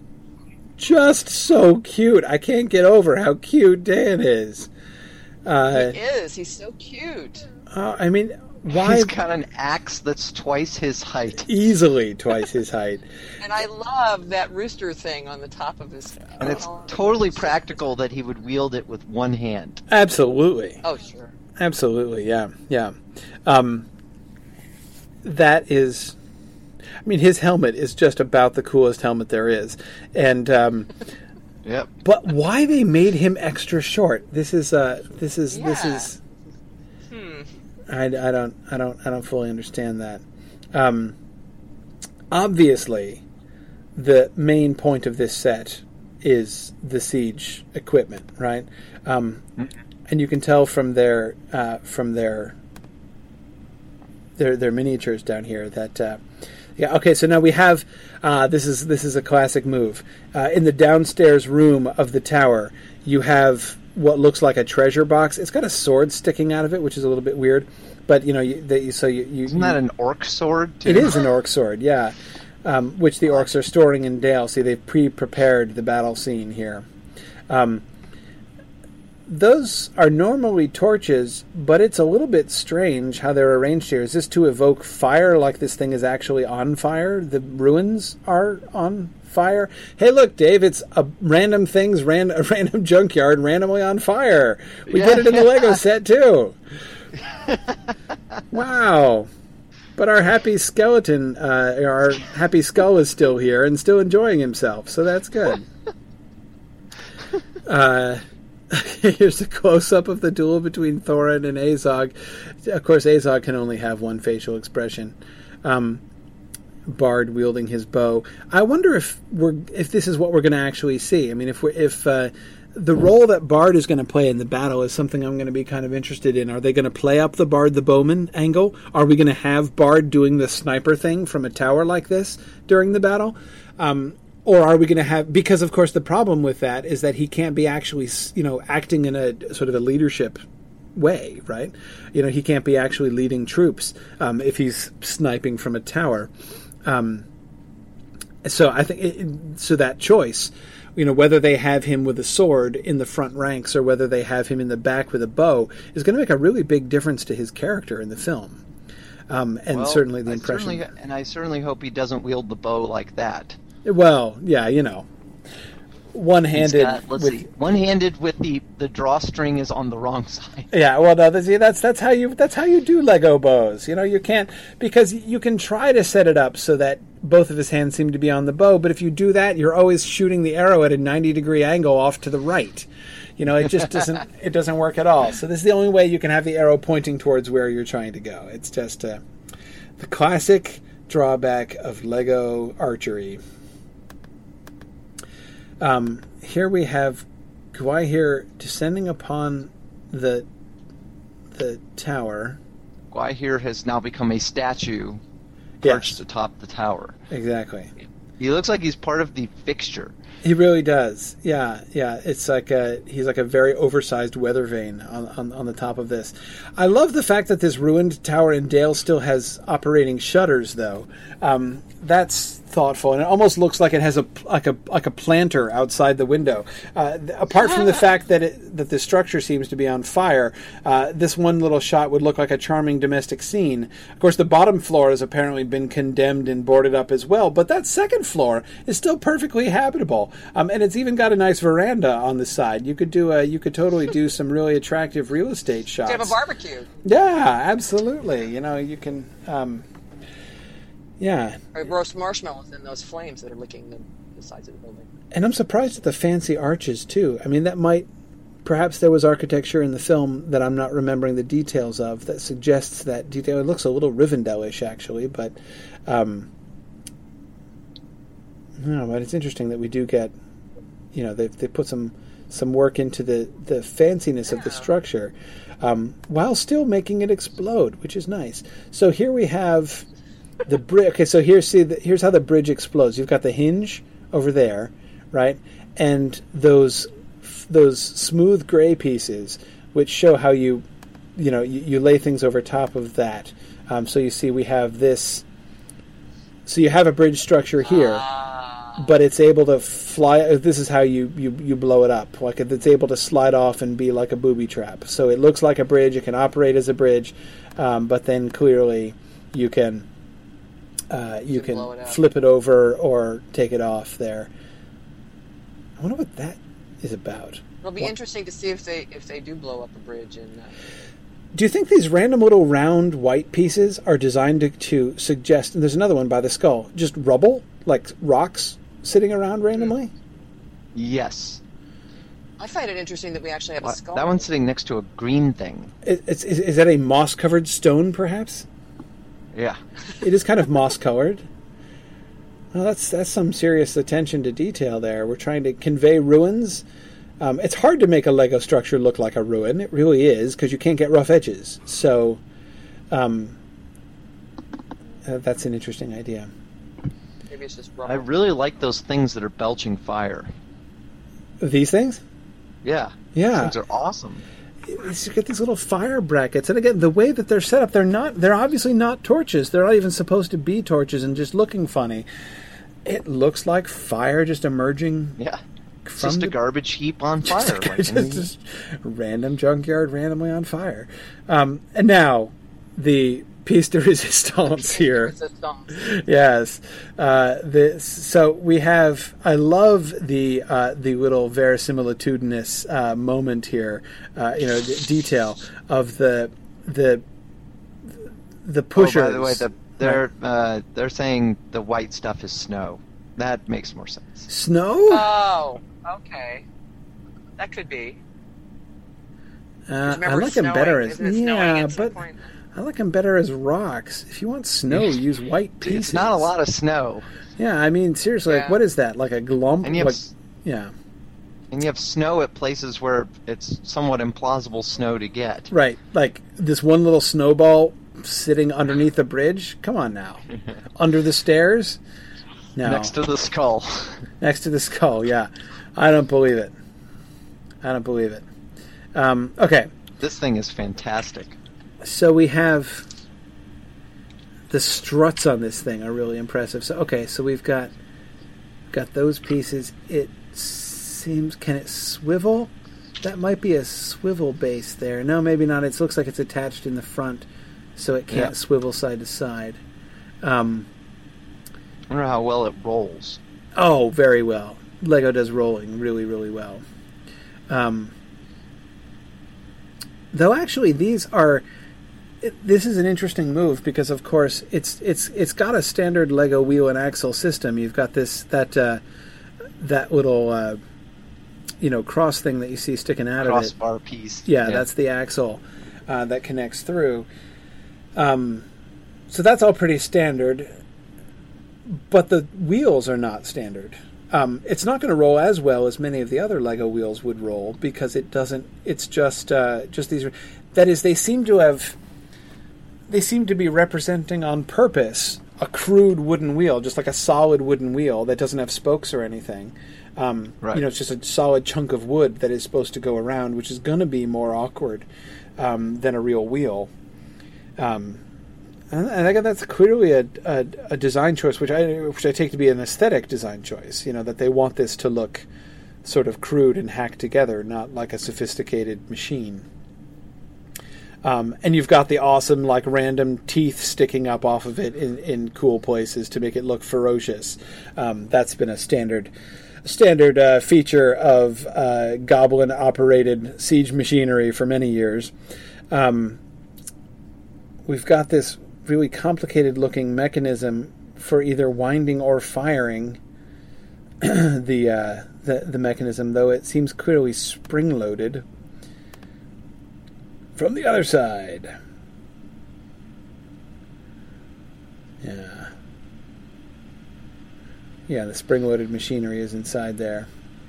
just so cute. I can't get over how cute Dan is. Uh, he is. He's so cute. Uh, I mean, why? He's got an axe that's twice his height. Easily twice his height. And I love that rooster thing on the top of his... And it's totally practical that he would wield it with one hand. Absolutely. Oh, sure. Absolutely, yeah, yeah. Um, that is, I mean, his helmet is just about the coolest helmet there is, and um, yep. But why they made him extra short? This is, uh, this is, yeah. this is. Hmm. I, I don't, I don't, I don't fully understand that. Um, obviously, the main point of this set is the siege equipment, right? Um, mm-hmm. And you can tell from their uh, from their their their miniatures down here that uh, yeah okay so now we have uh, this is this is a classic move uh, in the downstairs room of the tower. You have what looks like a treasure box. It's got a sword sticking out of it, which is a little bit weird, but you know you, that so you, you isn't that an orc sword too? It is an orc sword, yeah, um, which the orcs are storing in Dale. See, they've pre-prepared the battle scene here. Um, Those are normally torches, but it's a little bit strange how they're arranged here. Is this to evoke fire, like this thing is actually on fire? The ruins are on fire? Hey, look, Dave, it's a random things, ran, a random junkyard randomly on fire. We yeah. did it in the Lego set, too. Wow. But our happy skeleton, uh, our happy skull is still here and still enjoying himself, so that's good. Uh... Here's a close-up of the duel between Thorin and Azog. Of course, Azog can only have one facial expression. Um, Bard wielding his bow. I wonder if we're if this is what we're going to actually see. I mean, if we if uh, the role that Bard is going to play in the battle is something I'm going to be kind of interested in. Are they going to play up the Bard the bowman angle? Are we going to have Bard doing the sniper thing from a tower like this during the battle? Um, Or are we going to have... Because, of course, the problem with that is that he can't be actually, you know, acting in a sort of a leadership way, right? You know, he can't be actually leading troops um, if he's sniping from a tower. Um, so I think... It, so that choice, you know, whether they have him with a sword in the front ranks or whether they have him in the back with a bow is going to make a really big difference to his character in the film. Um, and well, certainly the I impression... Certainly, and I certainly hope he doesn't wield the bow like that. Well, yeah, you know. one-handed. Got, let's with, see, one-handed with the, the drawstring is on the wrong side. Yeah, well, no, that's, that's that's how you that's how you do Lego bows. You know, you can't, because you can try to set it up so that both of his hands seem to be on the bow, but if you do that, you're always shooting the arrow at a ninety degree angle off to the right. You know, it just doesn't it doesn't work at all. So this is the only way you can have the arrow pointing towards where you're trying to go. It's just uh, the classic drawback of Lego archery. Um, here we have Gwaihir descending upon the the tower. Gwaihir has now become a statue perched Yes. atop the tower. Exactly. He looks like he's part of the fixture. He really does. Yeah, yeah. It's like a he's like a very oversized weather vane on, on on the top of this. I love the fact that this ruined tower in Dale still has operating shutters, though. Um, that's thoughtful, and it almost looks like it has a like a like a planter outside the window. Uh, th- apart from the fact that it, that the structure seems to be on fire, uh, this one little shot would look like a charming domestic scene. Of course, the bottom floor has apparently been condemned and boarded up as well, but that second floor is still perfectly habitable, um, and it's even got a nice veranda on the side. You could do a you could totally do some really attractive real estate shots. To have a barbecue. Yeah, absolutely. You know, you can. Um, yeah, Or roast marshmallows in those flames that are licking the, the sides of the building. and I'm surprised at the fancy arches too. I mean, that might perhaps there was architecture in the film that I'm not remembering the details of that suggests that detail. It looks a little Rivendell-ish actually, but um, no, but it's interesting that we do get, you know, they they put some some work into the the fanciness of the Yeah. structure, um, while still making it explode, which is nice. So here we have the bridge. Okay, so here's see the, here's how the bridge explodes. You've got the hinge over there, right, and those those smooth gray pieces, which show how you, you know, you, you lay things over top of that. Um, so you see, we have this. So you have a bridge structure here, Ah. but it's able to fly. This is how you, you, you blow it up. Like it's able to slide off and be like a booby trap. So it looks like a bridge. It can operate as a bridge, um, but then clearly you can. Uh, you can blow can it up. flip it over or take it off there. I wonder what that is about. It'll be What- interesting to see if they if they do blow up a bridge and. Uh, Do you think these random little round white pieces are designed to, to suggest, and there's another one by the skull, just rubble, like rocks sitting around randomly? Yes. I find it interesting that we actually have a What- skull. That one's sitting next to a green thing. It, it's, is, is that a moss-covered stone, perhaps? Yeah. It is kind of moss-colored. Well, that's that's some serious attention to detail there. We're trying to convey ruins. Um, it's hard to make a Lego structure look like a ruin. It really is, because you can't get rough edges. So, um, uh, that's an interesting idea. Maybe it's just I rubber. really like those things that are belching fire. These things? Yeah. Yeah. Those things are awesome. It's- you get these little fire brackets, and again, the way that they're set up, they're not. They're obviously not torches. They're not even supposed to be torches, and just looking funny. It looks like fire just emerging Yeah. It's from just the a garbage heap on fire. just, like, just, I mean, just random junkyard randomly on fire. Um, and now the piece de resistance here. Resistance. Yes. Uh, this, so we have. I love the uh, the little verisimilitudinous uh, moment here. Uh, you know, d- detail of the the the pushers. Oh, by the way, the, they're uh, they're saying the white stuff is snow. That makes more sense. Snow. Oh, okay. That could be. Uh, I Remember like them snowing? better as Isn't it snowing yeah, at some but point? I like them better as rocks. If you want snow, use white pieces. It's not a lot of snow, Yeah, I mean seriously, like Yeah. what is that? Like a glump? and you have Like, s- yeah, and you have snow at places where it's somewhat implausible snow to get. right. Like this one little snowball sitting underneath the bridge. Come on now, under the stairs. No, Next to the skull. next to the skull. Yeah, I don't believe it. I don't believe it. Um, okay, This thing is fantastic. so we have the struts on this thing are really impressive. So okay, so we've got got those pieces. It seems, can it swivel? That might be a swivel base there. No, maybe not. It looks like it's attached in the front, so it can't Yeah. swivel side to side. Um, I wonder how well it rolls. oh, very well, Lego does rolling really, really well. Um, though actually these are, it, this is an interesting move because of course it's it's it's got a standard Lego wheel and axle system. You've got this that uh, that little uh, you know cross thing that you see sticking out Crossbar of it. Crossbar piece. Yeah, yeah, that's the axle uh, that connects through. Um, so that's all pretty standard, but the wheels are not standard. Um, it's not going to roll as well as many of the other Lego wheels would roll because it doesn't. It's just uh, just these. That is, they seem to have. They seem to be representing on purpose a crude wooden wheel, just like a solid wooden wheel that doesn't have spokes or anything. Um, right. You know, it's just a solid chunk of wood that is supposed to go around, which is going to be more awkward um, than a real wheel. Um, And I think that's clearly a, a, a design choice, which I which I take to be an aesthetic design choice. You know, that they want this to look sort of crude and hacked together, not like a sophisticated machine. Um, and you've got the awesome, like, random teeth sticking up off of it in, in cool places to make it look ferocious. Um, that's been a standard standard uh, feature of uh, Goblin-operated siege machinery for many years. Um, we've got this really complicated looking mechanism for either winding or firing the, uh, the the mechanism, though it seems clearly spring loaded. From the other side. Yeah. Yeah, the spring loaded machinery is inside there.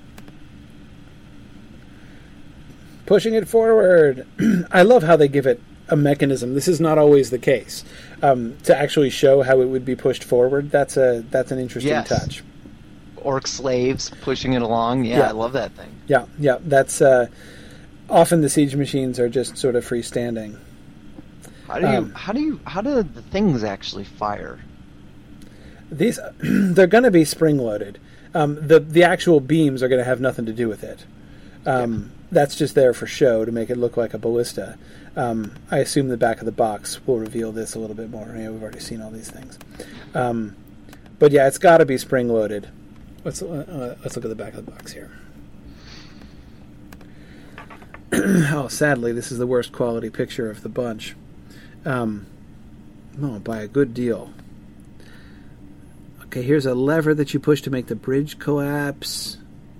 Pushing it forward. I love how they give it a mechanism. This is not always the case. Um, to actually show how it would be pushed forward, that's a that's an interesting yes. touch. Orc slaves pushing it along. Yeah, yeah. I love that thing. Yeah, yeah. That's uh, often the siege machines are just sort of freestanding. How do you Um, how do you how do the things actually fire? These they're going to be spring loaded. Um, the the actual beams are going to have nothing to do with it. Um, yeah. That's just there for show to make it look like a ballista. Um, I assume the back of the box will reveal this a little bit more. Yeah, we've already seen all these things. Um, but yeah, it's got to be spring loaded. Let's uh, let's look at the back of the box here. Oh, sadly, this is the worst quality picture of the bunch. Um, oh, by a good deal. Okay, here's a lever that you push to make the bridge collapse.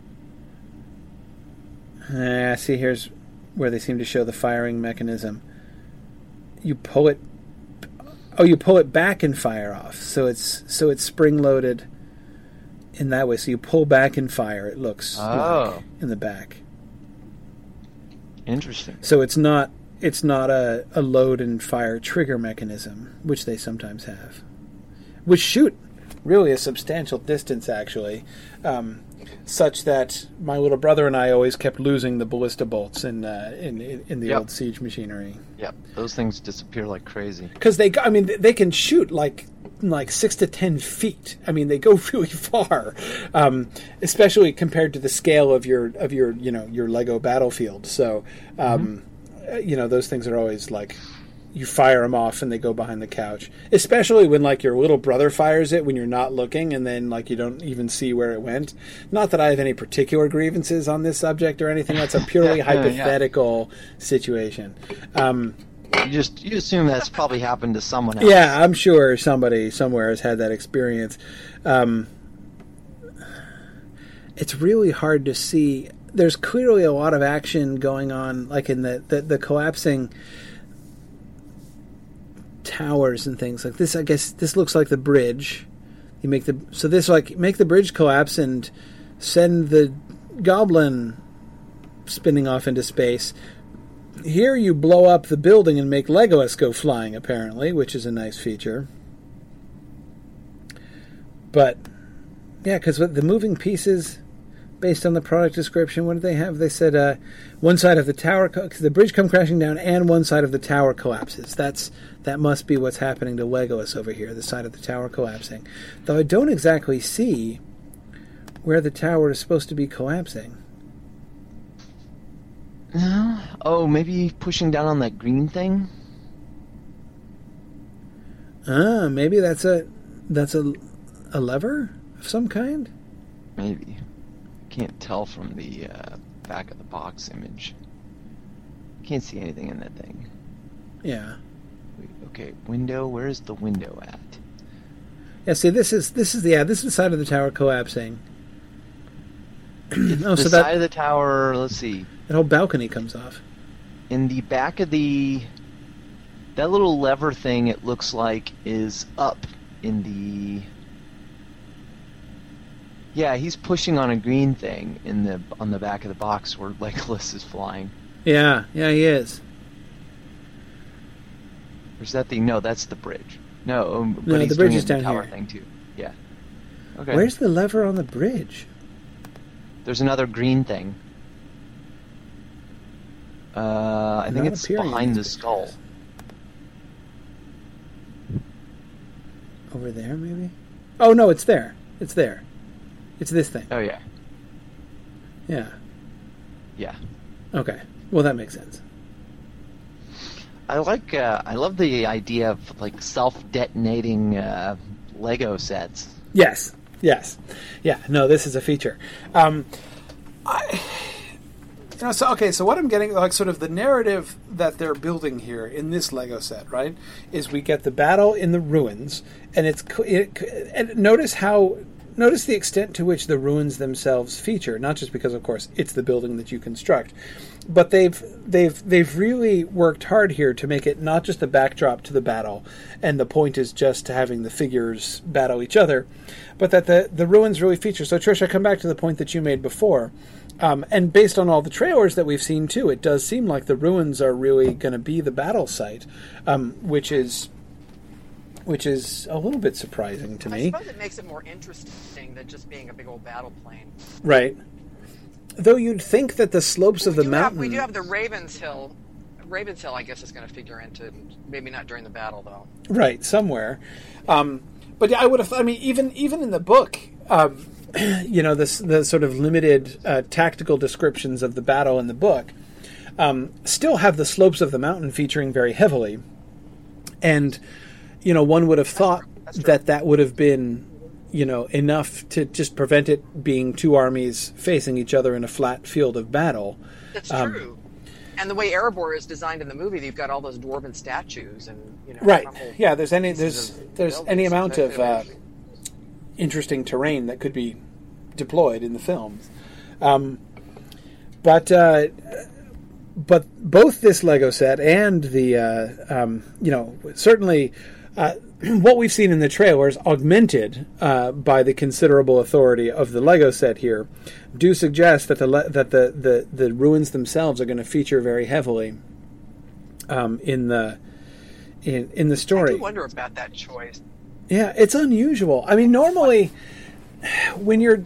Uh, see, here's where they seem to show the firing mechanism. You pull it. Oh, you pull it back and fire off. So it's so it's spring loaded in that way. So you pull back and fire. It looks oh. like in the back. Interesting. So it's not it's not a, a load and fire trigger mechanism, which they sometimes have, which shoot really a substantial distance actually. Um, such that my little brother and I always kept losing the ballista bolts in uh, in, in in the yep. old siege machinery. Yep, those things disappear like crazy. Because they, I mean, they can shoot like like six to ten feet. I mean, they go really far, um, especially compared to the scale of your of your you know your Lego battlefield. So, um, mm-hmm. you know, those things are always like. You fire them off and they go behind the couch. Especially when, like, your little brother fires it when you're not looking and then, like, you don't even see where it went. Not that I have any particular grievances on this subject or anything. That's a purely yeah, hypothetical yeah. situation. Um, you just you assume that's probably happened to someone else. Yeah, I'm sure somebody somewhere has had that experience. Um, it's really hard to see. There's clearly a lot of action going on, like in the, the, the collapsing towers and things like this. I guess this looks like the bridge. You make the so this like make the bridge collapse and send the goblin spinning off into space. Here you blow up the building and make Legolas go flying, apparently, which is a nice feature. But yeah, because the moving pieces, based on the product description, what did they have? They said uh, one side of the tower, the bridge come crashing down, and one side of the tower collapses. That's that must be what's happening to Legolas over here, the side of the tower collapsing. Though I don't exactly see where the tower is supposed to be collapsing. No. Oh, maybe pushing down on that green thing. Ah, maybe that's a that's a a lever of some kind. Maybe. Can't tell from the uh, back of the box image. Can't see anything in that thing. Yeah. Wait, okay, window. Where is the window at? Yeah. See, this is this is the yeah, this is the side of the tower collapsing. It's oh, the so side that of the tower. Let's see. that whole balcony comes off. In the back of the that little lever thing, it looks like is up in the. Yeah, he's pushing on a green thing in the on the back of the box where Legolas is flying. Yeah. Yeah, he is. Or is that the no? That's the bridge. No, um, but No, he's the bridge doing is it in the down tower here. thing too. Yeah. Okay. Where's the lever on the bridge? There's another green thing. Uh, I think Not it's appearing in behind the these skull. pictures. Over there, maybe? Oh, no, it's there. It's there. It's this thing. Oh yeah, Yeah. yeah. Okay. Well, that makes sense. I like. Uh, I love the idea of like self-detonating uh, Lego sets. Yes. Yes. Yeah. No, this is a feature. Um, I, you know, so okay. So what I'm getting, like, sort of the narrative that they're building here in this Lego set, right, is we get the battle in the ruins, and it's co- it, and notice how. Notice the extent to which the ruins themselves feature, not just because, of course, it's the building that you construct, but they've they've they've really worked hard here to make it not just a backdrop to the battle, and the point is just to having the figures battle each other, but that the, the ruins really feature. So, Trish, I come back to the point that you made before, um, and based on all the trailers that we've seen too, it does seem like the ruins are really going to be the battle site, um, which is. Which is a little bit surprising to I me. suppose it makes it more interesting than just being a big old battle plane. Right. Though you'd think that the slopes of we the do mountain... Have, we do have the Ravens Hill. Ravens Hill, I guess, is going to figure into, maybe not during the battle, though. Right, somewhere. Um, but yeah, I would have... I mean, even even in the book, um, you know, this, the sort of limited uh, tactical descriptions of the battle in the book um, still have the slopes of the mountain featuring very heavily. And... You know, one would have thought that that would have been, you know, enough to just prevent it being two armies facing each other in a flat field of battle. That's um, true. And the way Erebor is designed in the movie, you've got all those dwarven statues and, you know... Right. whole Yeah, there's any pieces there's of there's any buildings. amount So of uh, interesting terrain that could be deployed in the films. Um, but uh, but both this Lego set and the uh, um, you know, certainly Uh, what we've seen in the trailers, augmented uh, by the considerable authority of the Lego set here, do suggest that the le- that the, the, the ruins themselves are going to feature very heavily um, in the in in the story. I do wonder about that choice. Yeah, it's unusual. I mean, normally when you're,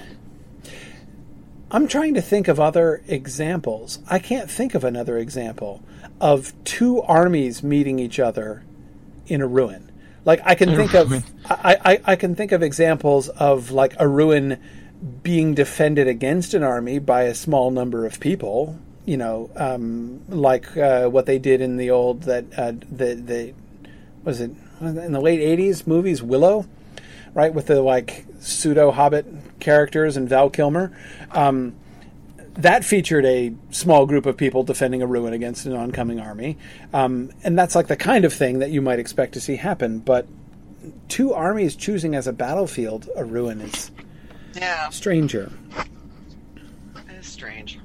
I'm trying to think of other examples. I can't think of another example of two armies meeting each other in a ruin. Like I can think of, I, I, I can think of examples of like a ruin being defended against an army by a small number of people. You know, um, like uh, what they did in the old that uh, the the was it in the late eighties movies Willow, right, with the like pseudo Hobbit characters and Val Kilmer. Um, That featured a small group of people defending a ruin against an oncoming army. Um, and that's like the kind of thing that you might expect to see happen. But two armies choosing as a battlefield a ruin is Yeah. stranger. It's strange.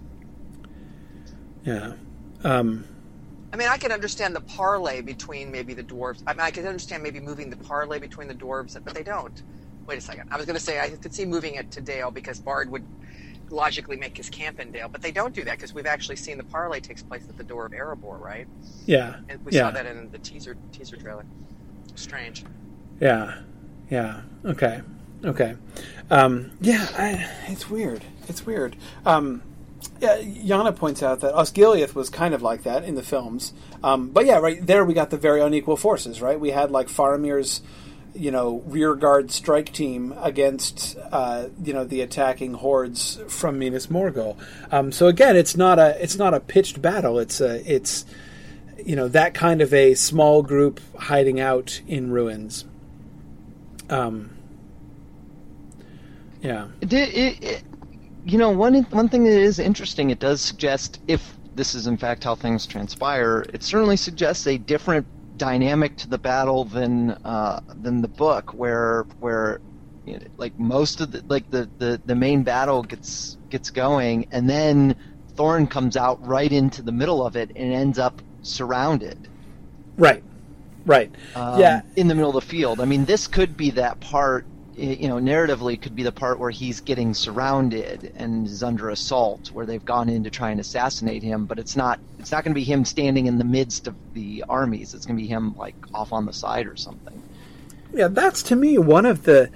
Yeah. Um, I mean, I could understand the parlay between maybe the dwarves. I mean, I could understand maybe moving the parlay between the dwarves, but they don't. Wait a second. I was going to say I could see moving it to Dale because Bard would logically make his camp in Dale, but they don't do that because we've actually seen the parlay takes place at the door of Erebor, right? yeah. And we yeah. saw that in the teaser teaser trailer. Strange. Yeah. Yeah. Okay. Okay. Um, yeah, I, it's weird. It's weird. Um, yeah, Yana points out that Osgiliath was kind of like that in the films. Um, but yeah, right there we got the very unequal forces, right? We had like Faramir's, you know, rear guard strike team against, uh, you know, the attacking hordes from Minas Morgul. Um, so again, it's not a it's not a pitched battle. It's a it's, you know, that kind of a small group hiding out in ruins. Um. Yeah. Did it, it, you know, one one thing that is interesting, it does suggest, if this is in fact how things transpire, it certainly suggests a different dynamic to the battle than uh, than the book, where where you know, like most of the like the, the, the main battle gets gets going, and then Thorin comes out right into the middle of it and ends up surrounded. Right, right, um, yeah, in the middle of the field. I mean, this could be that part. You know, narratively, could be the part where he's getting surrounded and is under assault, where they've gone in to try and assassinate him. But it's not. It's not going to be him standing in the midst of the armies. It's going to be him like off on the side or something. Yeah, that's to me one of the.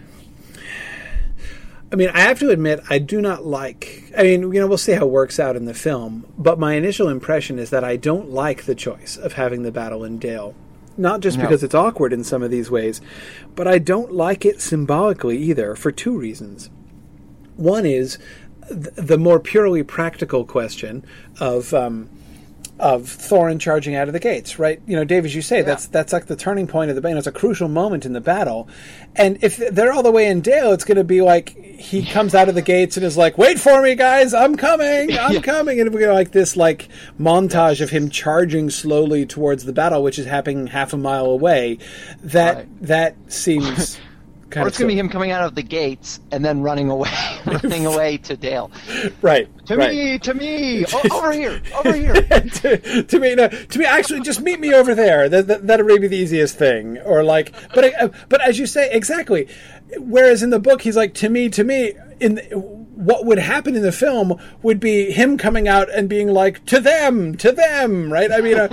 I mean, I have to admit, I do not like. I mean, you know, we'll see how it works out in the film. But my initial impression is that I don't like the choice of having the battle in Dale. Not just no. because it's awkward in some of these ways, but I don't like it symbolically either, for two reasons. One is th- the more purely practical question of um, of Thorin charging out of the gates, right? You know, Dave, as you say, yeah. that's that's like the turning point of the battle. It's a crucial moment in the battle. And if they're all the way in Dale, it's going to be like he comes out of the gates and is like, wait for me, guys, I'm coming, I'm yeah. coming. And we're like this like montage of him charging slowly towards the battle, which is happening half a mile away. That right. that seems... Kind or it's going to be him coming out of the gates and then running away, running away to Dale. Right. To right. me, to me, o- over here, over here. to, to me, no, to me. Actually, just meet me over there. That that that'd be the easiest thing. Or like, but uh, but as you say, exactly. Whereas in the book, he's like, to me, to me. In the, what would happen in the film would be him coming out and being like, to them, to them, right? I mean, uh,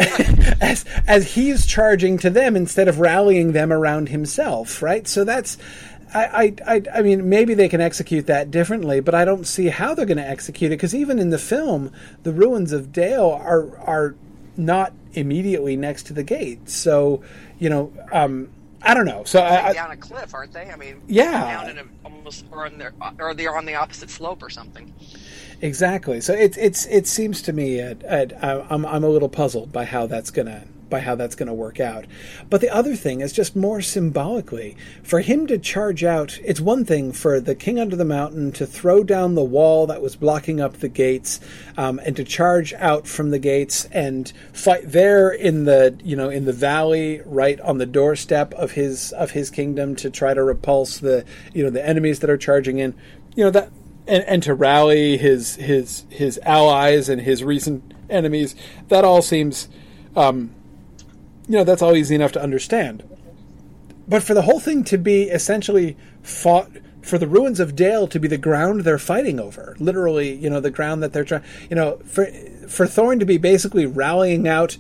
as as he's charging to them instead of rallying them around himself, right? So that's, I, I, I, I mean, maybe they can execute that differently, but I don't see how they're going to execute it, because even in the film, the ruins of Dale are are not immediately next to the gate. So, you know, um, I don't know. So they're I, down a cliff, aren't they? I mean, yeah, down in a, almost, or, in their, or they're on the opposite slope or something. Exactly. So it it's it seems to me, uh, uh, I'm I'm a little puzzled by how that's gonna by how that's gonna work out. But the other thing is just more symbolically, for him to charge out. It's one thing for the King Under the Mountain to throw down the wall that was blocking up the gates, um, and to charge out from the gates and fight there in the you know in the valley, right on the doorstep of his of his kingdom, to try to repulse the you know the enemies that are charging in. You know that. And, and to rally his his his allies and his recent enemies, that all seems, um, you know, that's all easy enough to understand. But for the whole thing to be essentially fought, for the ruins of Dale to be the ground they're fighting over, literally, you know, the ground that they're trying, you know, for for Thorin to be basically rallying out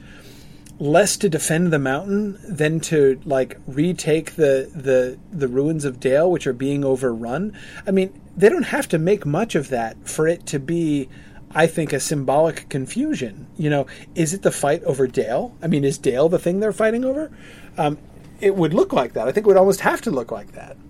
less to defend the mountain than to like retake the the the ruins of Dale, which are being overrun. I mean, they don't have to make much of that for it to be, I think, a symbolic confusion. You know, is it the fight over Dale? I mean, is Dale the thing they're fighting over? Um, it would look like that. I think it would almost have to look like that.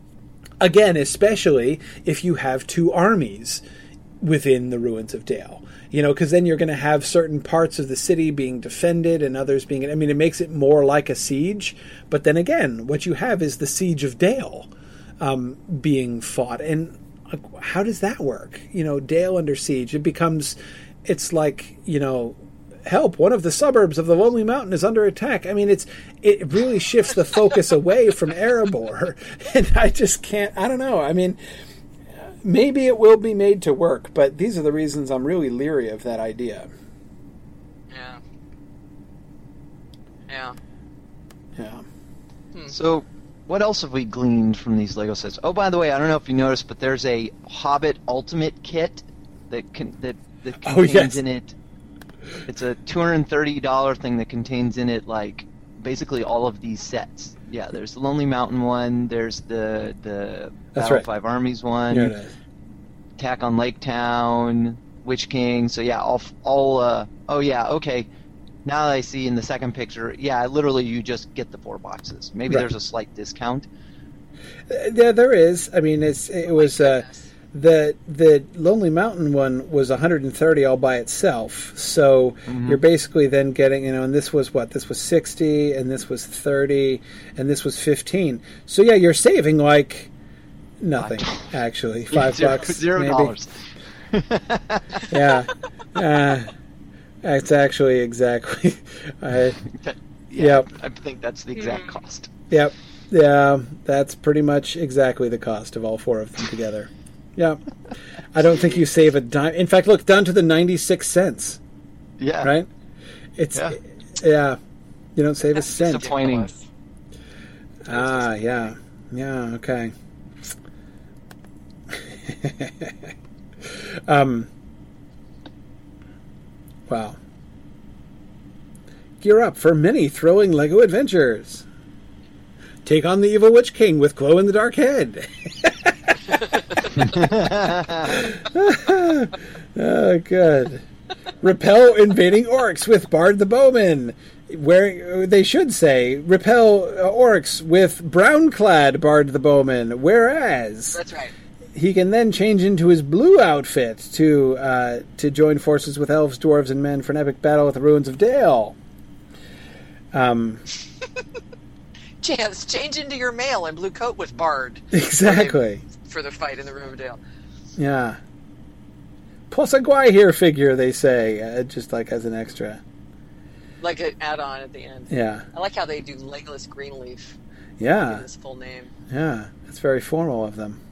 Again, especially if you have two armies within the ruins of Dale. You know, because then you're going to have certain parts of the city being defended and others being... I mean, it makes it more like a siege. But then again, what you have is the siege of Dale um, being fought. And like, how does that work? You know, Dale under siege. It becomes... It's like, you know... Help, one of the suburbs of the Lonely Mountain is under attack. I mean, it's it really shifts the focus away from Erebor. And I just can't... I don't know. I mean... Maybe it will be made to work, but these are the reasons I'm really leery of that idea. Yeah. Yeah. Yeah. Hmm. So, what else have we gleaned from these Lego sets? Oh, by the way, I don't know if you noticed, but there's a Hobbit Ultimate Kit that can, that, that contains oh, yes. in it. It's a two hundred thirty dollars thing that contains in it, like, basically all of these sets. Yeah, there's the Lonely Mountain one, there's the the That's Battle right. Five Armies one, Here it is. Attack on Lake Town, Witch King. So yeah, all all. Uh, oh yeah, okay. Now that I see in the second picture, yeah, literally you just get the four boxes. Maybe Right. there's a slight discount. Yeah, there is. I mean, it's it was uh, the the Lonely Mountain one was one hundred thirty all by itself. So Mm-hmm. you're basically then getting, you know, and this was what? This was sixty, and this was thirty, and this was fifteen. So yeah, you're saving like nothing, actually. Five zero, bucks, zero maybe. dollars. Yeah, uh, it's actually exactly. I, yeah, yep. I think that's the exact cost. Yep. Yeah, that's pretty much exactly the cost of all four of them together. Yeah. I don't think you save a dime. In fact, look, down to the ninety-six cents. Yeah. Right? It's, yeah. yeah. You don't save That's a cent. disappointing. Ah, yeah. Yeah, okay. um. Wow. Gear up for many thrilling LEGO adventures. Take on the Evil Witch King with glow-in-the-dark head. Oh, good. Repel invading orcs with Bard the Bowman. Where they should say, repel orcs with brown-clad Bard the Bowman. Whereas, That's right. he can then change into his blue outfit to uh, to join forces with elves, dwarves, and men for an epic battle at the ruins of Dale. Um. Chance, change into your mail and blue coat with Bard. Exactly. For the fight in the Room of Dale. Yeah. Plus a Gwahir figure, they say, uh, just like as an extra. Like an add-on at the end. Yeah. I like how they do Legolas Greenleaf. Yeah. His full name. Yeah. It's very formal of them.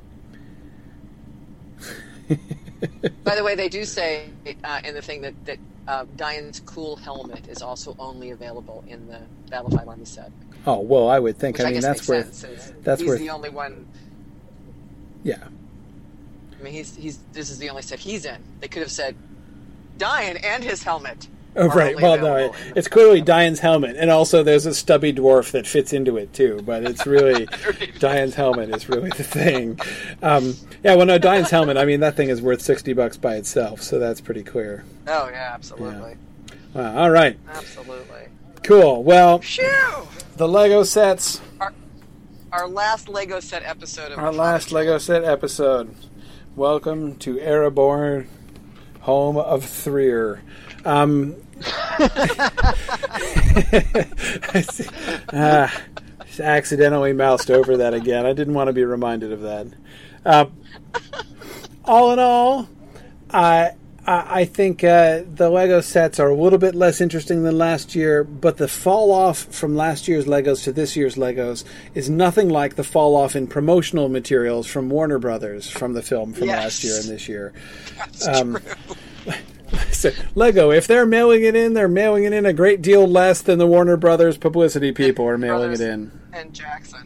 By the way, they do say uh, in the thing that, that uh, Diane's cool helmet is also only available in the Battle Five Army set. Oh, well, I would think. Which I I mean, guess that's makes worth. sense, since That's he's worth. the only one. Yeah. I mean, he's he's. This is the only set he's in. They could have said Diane and his helmet. Oh, are right. only Well, no, it, available in the- it's clearly Diane's helmet, and also there's a stubby dwarf that fits into it too. But it's really Diane's helmet is really the thing. Um, yeah. Well, no, Diane's helmet. I mean, that thing is worth sixty bucks by itself, so that's pretty clear. Oh yeah, absolutely, Wow. All right. absolutely. Cool. Well, Phew! the Lego sets. Our, our last Lego set episode of Our the last Father Lego set episode. Welcome to Ereborn, home of Threer. Um, ah, just accidentally moused over that again. I didn't want to be reminded of that. Uh, all in all, I I I think uh, the Lego sets are a little bit less interesting than last year, but the fall off from last year's Legos to this year's Legos is nothing like the fall off in promotional materials from Warner Brothers from the film from Yes. last year and this year. That's Um, true. So, Lego, if they're mailing it in, they're mailing it in a great deal less than the Warner Brothers publicity people are mailing Brothers it in. And Jackson.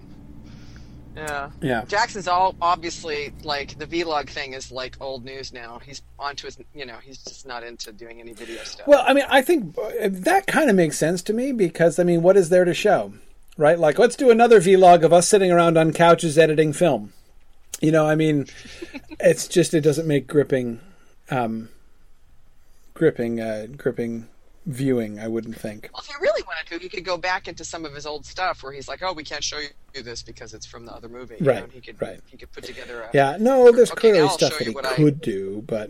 Yeah. Yeah. Jackson's all obviously like the vlog thing is like old news now. He's onto his, you know, he's just not into doing any video stuff. Well, I mean, I think that kind of makes sense to me because, I mean, what is there to show? Right? Like, let's do another vlog of us sitting around on couches editing film. You know, I mean, it's just, it doesn't make gripping, um, gripping, uh, gripping viewing, I wouldn't think. Well, if he really wanted to, he could go back into some of his old stuff where he's like, "Oh, we can't show you this because it's from the other movie." You Right, know, and he could, right. He could put together a. Yeah, no, there's Okay, clearly I'll stuff show that you he what I- could do, but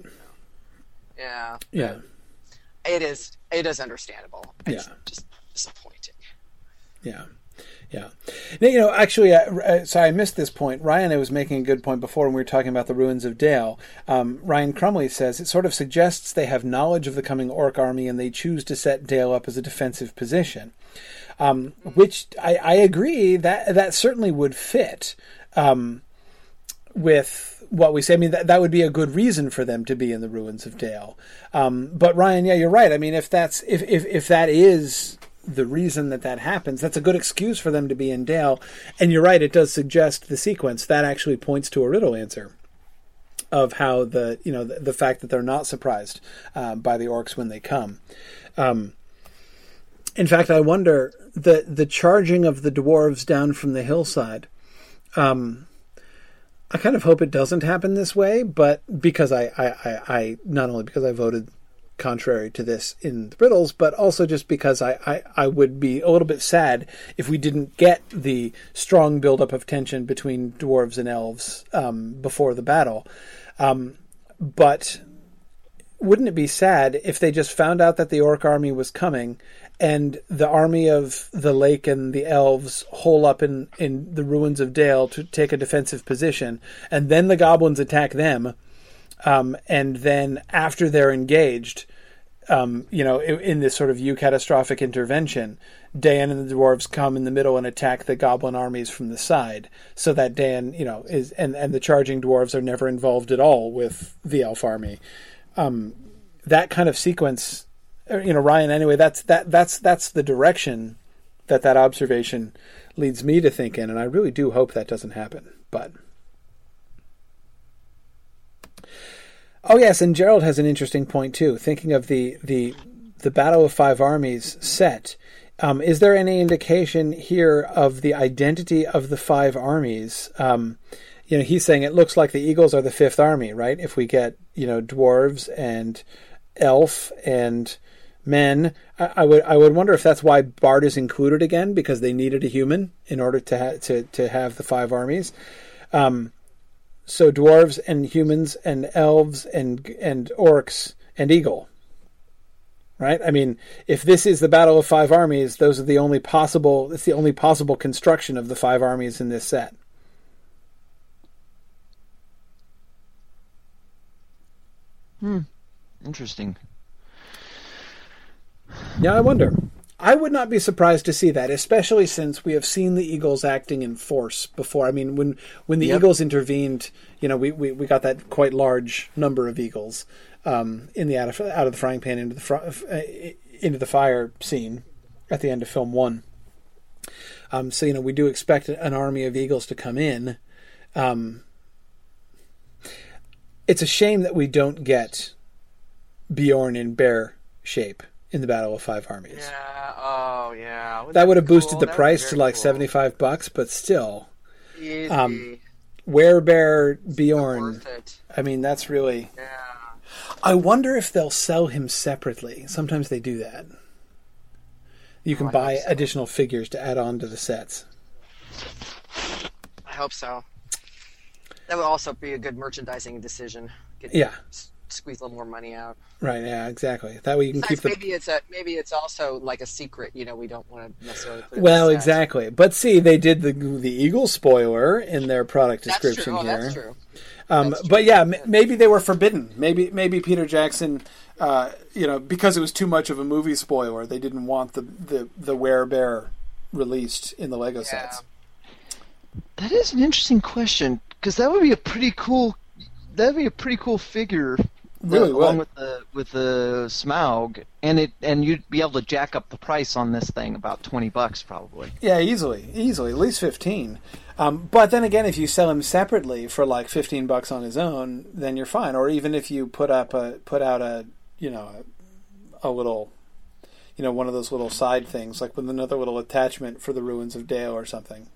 Yeah. yeah. It is. It is understandable. It's Yeah. just disappointing. Yeah, yeah. Now, you know, actually, uh, uh, sorry, I missed this point. Ryan was making a good point before when we were talking about the ruins of Dale. Um, Ryan Crumley says it sort of suggests they have knowledge of the coming orc army and they choose to set Dale up as a defensive position. Um, which I, I agree that that certainly would fit um, with what we say. I mean, that, that would be a good reason for them to be in the ruins of Dale. Um, but Ryan, yeah, you're right. I mean, if that's if if, if that is the reason that that happens, that's a good excuse for them to be in Dale. And you're right, it does suggest the sequence. That actually points to a riddle answer of how the, you know, the, the fact that they're not surprised uh, by the orcs when they come. Um, in fact, I wonder, the, the charging of the dwarves down from the hillside, um, I kind of hope it doesn't happen this way, but because I, I, I, I not only because I voted contrary to this in the riddles, but also just because I, I, I would be a little bit sad if we didn't get the strong buildup of tension between dwarves and elves um, before the battle. Um, but wouldn't it be sad if they just found out that the orc army was coming and the army of the lake and the elves hole up in, in the ruins of Dale to take a defensive position, and then the goblins attack them, um, and then after they're engaged, um, you know, in, in this sort of eucatastrophic intervention, Dan and the dwarves come in the middle and attack the goblin armies from the side, so that Dan, you know, is and, and the charging dwarves are never involved at all with the elf army. Um, that kind of sequence. You know, Ryan, anyway, that's that that's that's the direction that that observation leads me to think in, and I really do hope that doesn't happen. But oh yes, and Gerald has an interesting point too. Thinking of the the the Battle of Five Armies set, um, is there any indication here of the identity of the five armies? Um, you know, he's saying it looks like the Eagles are the fifth army, right? If we get, you know, dwarves and elf and men, I, I would I would wonder if that's why Bard is included again, because they needed a human in order to ha- to to have the five armies. Um, so dwarves and humans and elves and and orcs and eagle, right? I mean, if this is the Battle of Five Armies, those are the only possible. It's the only possible construction of the five armies in this set. Hmm. Interesting. Yeah, I wonder. I would not be surprised to see that, especially since we have seen the Eagles acting in force before. I mean, when when the yep. Eagles intervened, you know, we, we, we got that quite large number of Eagles um, in the out of, out of the frying pan into the fr- uh, into the fire scene at the end of film one. Um, so you know, we do expect an army of Eagles to come in. Um, it's a shame that we don't get Bjorn in bear shape in the Battle of Five Armies. Yeah, oh yeah. Wouldn't that would have boosted cool? the That price to like cool. seventy-five bucks, but still. Easy. Um, Werebear Bjorn. Worth it. I mean, that's really... Yeah. I wonder if they'll sell him separately. Sometimes they do that. You can Oh, I buy hope so. additional figures to add on to the sets. I hope so. That would also be a good merchandising decision. Get, Yeah. s- Squeeze a little more money out. Right, yeah, exactly. That way you can Besides, keep the... maybe it's a maybe it's also like a secret. You know, we don't want to necessarily. Put it in Well, the set. exactly. But see, they did the the Eagle spoiler in their product That's description true. Oh, here. that's true. Um, That's but true. yeah, m- maybe they were forbidden. Maybe maybe Peter Jackson, uh, you know, because it was too much of a movie spoiler, they didn't want the the the Werebear released in the Lego Yeah. sets. That is an interesting question, because that would be a pretty cool. That'd be a pretty cool figure. Really uh, along would. with the with the Smaug, and it and you'd be able to jack up the price on this thing about twenty bucks probably. Yeah, easily, easily, at least fifteen. Um, but then again, if you sell him separately for like fifteen bucks on his own, then you're fine. Or even if you put up a put out a you know a, a little, you know, one of those little side things, like with another little attachment for the Ruins of Dale or something.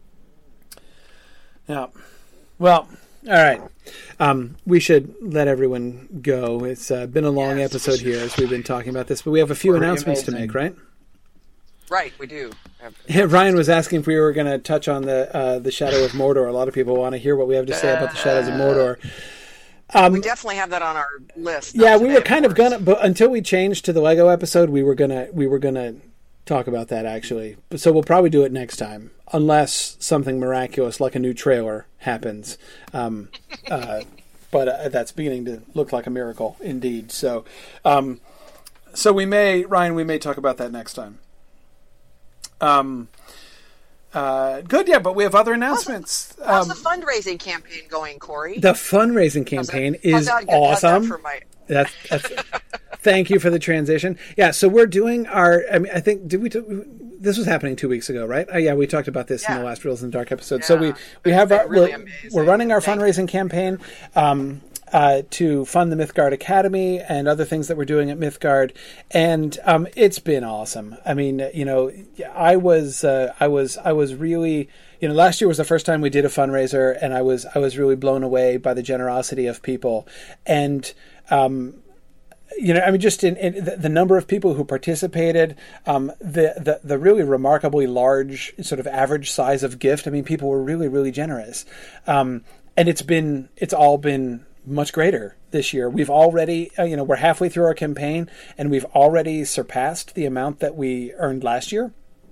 Yeah. Well, all right. Um, we should let everyone go. It's uh, been a long Yes. episode here as we've been talking about this, but we have a few Pretty announcements to amazing. make, right? Right, we do. Yeah, Ryan was asking if we were going to touch on the uh, the Shadow of Mordor. A lot of people want to hear what we have to say about the Shadows of Mordor. Um, We definitely have that on our list. yeah, Not we today, were of kind of course. gonna, but until we changed to the Lego episode, we were gonna we were gonna talk about that actually. But so we'll probably do it next time, unless something miraculous like a new trailer happens. Um, uh, but uh, that's beginning to look like a miracle indeed. So, um, so we may, Ryan, we may talk about that next time. Um, uh, good, yeah, but we have other announcements. How's Um, the fundraising campaign going, Corey? the fundraising How's that- campaign how's is that- how's that awesome. for my- That's, that's thank you for the transition. Yeah, so we're doing our. I mean, I think did we? T- this was happening two weeks ago, right? Oh, yeah, we talked about this in Yeah. the last Reels in the Dark episode. So we Yeah. we have our. Really we're, amazing. we're running our Thank fundraising campaign. Um, uh, to fund the Mythgard Academy and other things that we're doing at Mythgard, and um, it's been awesome. I mean, you know, I was, uh, I was, I was really, you know, last year was the first time we did a fundraiser, and I was, I was really blown away by the generosity of people, and um, you know, I mean, just in, in the, the number of people who participated, um, the, the the really remarkably large sort of average size of gift. I mean, people were really, really generous, um, and it's been, it's all been much greater this year. We've already, uh, you know, we're halfway through our campaign, and we've already surpassed the amount that we earned last year.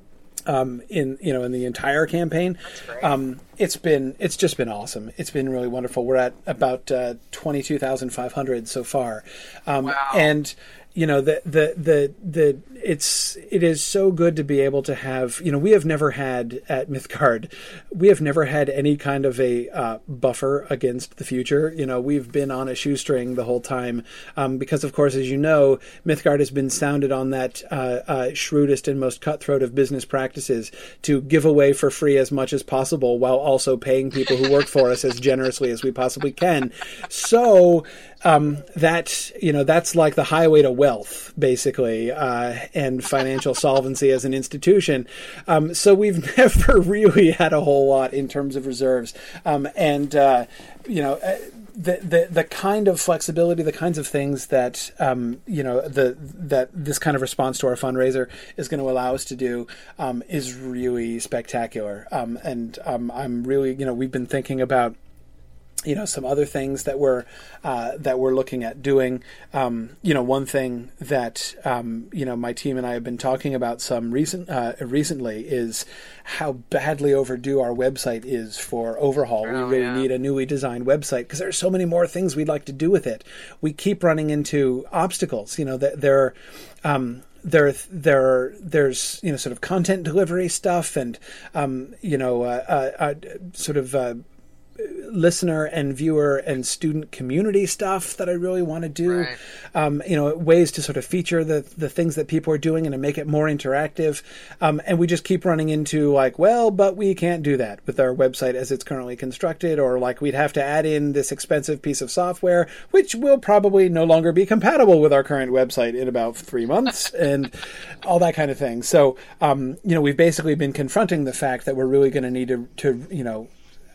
Um, in you know in the entire campaign. Um, it's been it's just been awesome. It's been really wonderful. We're at about uh, twenty-two thousand five hundred so far, um, wow. and you know the the the the it's it is so good to be able to have, you know, we have never had at Mythgard, we have never had any kind of a uh, buffer against the future. You know, we've been on a shoestring the whole time um, because, of course, as you know, Mythgard has been sounded on that uh, uh, shrewdest and most cutthroat of business practices to give away for free as much as possible while also paying people who work for us as generously as we possibly can. So um, that, you know, that's like the highway to wealth, basically, uh, and financial solvency as an institution. Um, so we've never really had a whole lot in terms of reserves. Um, and, uh, you know, the, the the kind of flexibility, the kinds of things that, um, you know, the that this kind of response to our fundraiser is going to allow us to do um, is really spectacular. Um, and um, I'm really, you know, we've been thinking about, you know, some other things that we're uh, that we're looking at doing. Um, you know, one thing that um, you know my team and I have been talking about some recent uh, recently is how badly overdue our website is for overhaul. Oh, we really yeah. need a newly designed website because there's so many more things we'd like to do with it. We keep running into obstacles. You know, that there. Um, There, there, there's you know sort of content delivery stuff, and um, you know, uh, uh, uh, sort of. Uh, listener and viewer and student community stuff that I really want to do. Right. Um, you know, ways to sort of feature the the things that people are doing and to make it more interactive. Um, and we just keep running into like, well, but we can't do that with our website as it's currently constructed, or like we'd have to add in this expensive piece of software, which will probably no longer be compatible with our current website in about three months and all that kind of thing. So, um, you know, we've basically been confronting the fact that we're really going to need to, to, you know,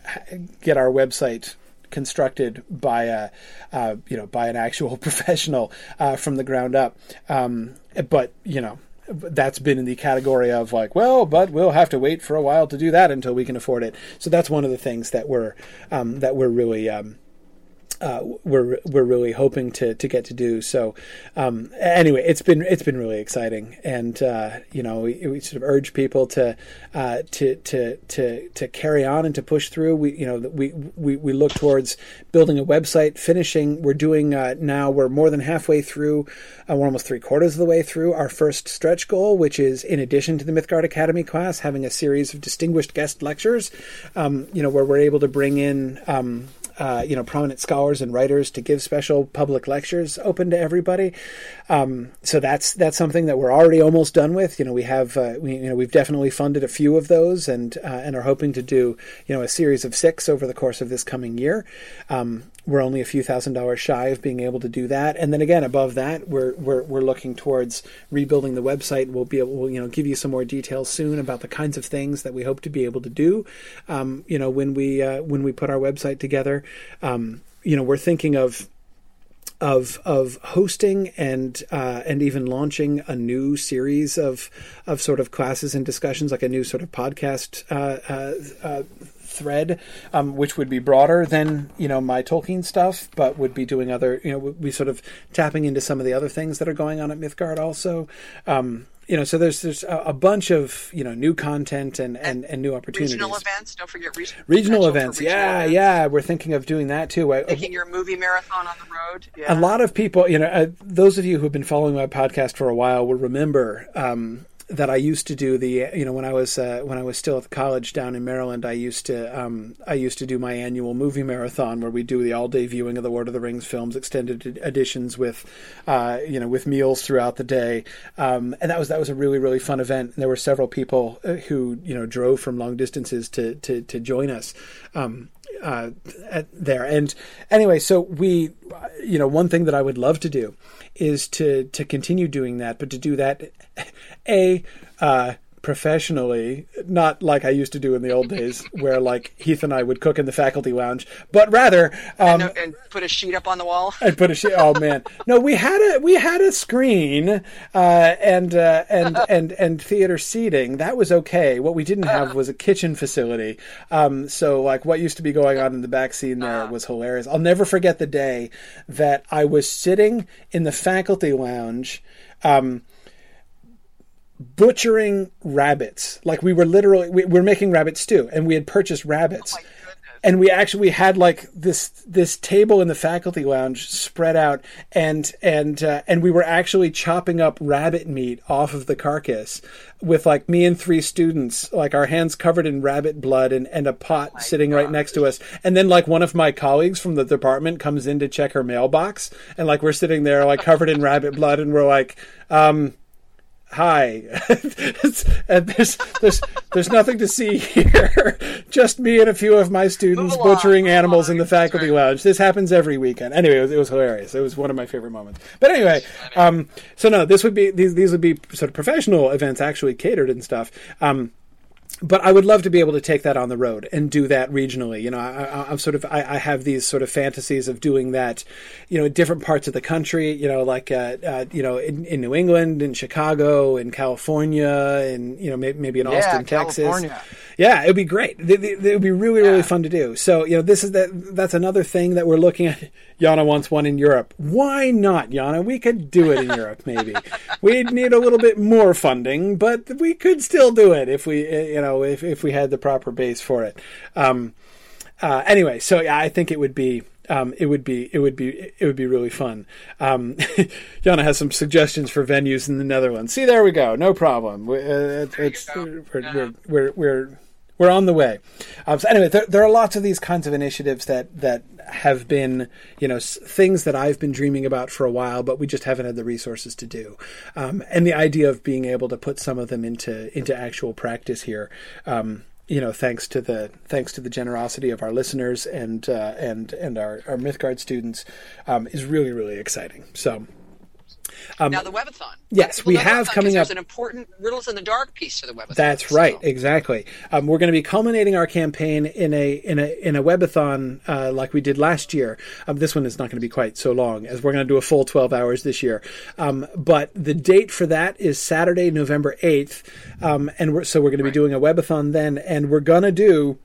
get our website constructed by a, uh, you know, by an actual professional uh, from the ground up. Um, but you know, that's been in the category of like, well, but we'll have to wait for a while to do that until we can afford it. So that's one of the things that we're um, that we're really. Um, Uh, we're we're really hoping to, to get to do. So um, anyway, it's been it's been really exciting, and uh, you know we, we sort of urge people to uh, to to to to carry on and to push through. We you know we we, we look towards building a website, finishing. We're doing uh, now. We're more than halfway through. Uh, we're almost three quarters of the way through our first stretch goal, which is in addition to the Mythgard Academy class, having a series of distinguished guest lectures. Um, you know where we're able to bring in. Um, Uh, you know, prominent scholars and writers to give special public lectures open to everybody. Um, so that's that's something that we're already almost done with. You know, we have uh, we you know we've definitely funded a few of those, and uh, and are hoping to do you know a series of six over the course of this coming year. Um, we're only a few thousand dollars shy of being able to do that, and then again above that, we're we're we're looking towards rebuilding the website. We'll be able, we'll, you know, give you some more details soon about the kinds of things that we hope to be able to do. Um, you know, when we uh, when we put our website together. Um, you know, we're thinking of of of hosting and uh, and even launching a new series of of sort of classes and discussions, like a new sort of podcast uh, uh, uh, thread, um, which would be broader than you know my Tolkien stuff, but would be doing other. You know, we sort of tapping into some of the other things that are going on at Mythgard also. Um, You know, so there's there's a, a bunch of you know new content and, and, and new opportunities. Regional events, don't forget regional, regional events. Regional yeah, events. yeah, we're thinking of doing that too. Making your movie marathon on the road. Yeah. A lot of people, you know, uh, those of you who've been following my podcast for a while will remember um, that I used to do the, you know, when I was uh, when I was still at college down in Maryland, I used to um, I used to do my annual movie marathon where we do the all day viewing of the Lord of the Rings films, extended editions with, uh, you know, with meals throughout the day, um, and that was that was a really really fun event. And there were several people who you know drove from long distances to to to join us. Um, Uh, at there. And anyway, so we, you know, one thing that I would love to do is to, to continue doing that, but to do that, A, uh, professionally, not like I used to do in the old days, where like Heath and I would cook in the faculty lounge, but rather um, and, and put a sheet up on the wall. And put a sheet. Oh man, no, we had a we had a screen uh, and uh, and and and theater seating. That was okay. What we didn't have was a kitchen facility. Um, so like what used to be going on in the back scene there was hilarious. I'll never forget the day that I was sitting in the faculty lounge. Um, butchering rabbits. Like we were literally, we were making rabbit stew and we had purchased rabbits. Oh my goodness. And we actually had like this, this table in the faculty lounge spread out and, and, uh, and we were actually chopping up rabbit meat off of the carcass with like me and three students, like our hands covered in rabbit blood and, and a pot oh sitting God. right next to us. And then like one of my colleagues from the department comes in to check her mailbox and like we're sitting there like covered in rabbit blood and we're like, um, hi. And there's there's there's nothing to see here. Just me and a few of my students Move along, butchering move animals along. in the faculty That's right. lounge. This happens every weekend. Anyway, it was, it was hilarious. It was one of my favorite moments. But anyway, um, so no, this would be these these would be sort of professional events, actually catered and stuff. Um, But I would love to be able to take that on the road and do that regionally. You know, I, I, I'm sort of, I, I have these sort of fantasies of doing that, you know, in different parts of the country, you know, like, uh, uh, you know, in, in New England, in Chicago, in California, and, you know, maybe, maybe in Yeah, Austin, Texas. California. Yeah, it would be great. It, it, it would be really, really Yeah. fun to do. So, you know, this is that, that's another thing that we're looking at. Yana wants one in Europe. Why not, Yana? We could do it in Europe, maybe. We'd need a little bit more funding, but we could still do it if we, you know, if, if we had the proper base for it. Um, uh, anyway, so yeah, I think it would be, um, it would be, it would be, it would be really fun. Um, Yana has some suggestions for venues in the Netherlands. See, there we go. No problem. We, uh, it's, it's, we're, we're, we're, we're, we're on the way. Um, so anyway, there, there are lots of these kinds of initiatives that, that have been, you know, s- things that I've been dreaming about for a while, but we just haven't had the resources to do. Um, and the idea of being able to put some of them into into actual practice here, um, you know, thanks to the thanks to the generosity of our listeners and uh, and and our, our Mythgard students, um, is really really exciting. So. Um, Now the webathon. Yes, People we know have webathon coming 'cause up- There's an important Riddles in the Dark piece to the webathon. That's so- right, exactly. Um, we're going to be culminating our campaign in a in a in a webathon uh, like we did last year. Um, this one is not going to be quite so long, as we're going to do a full twelve hours this year. Um, but the date for that is Saturday, November eighth, um, and we're, so we're going to be Right. doing a webathon then, and we're going to do.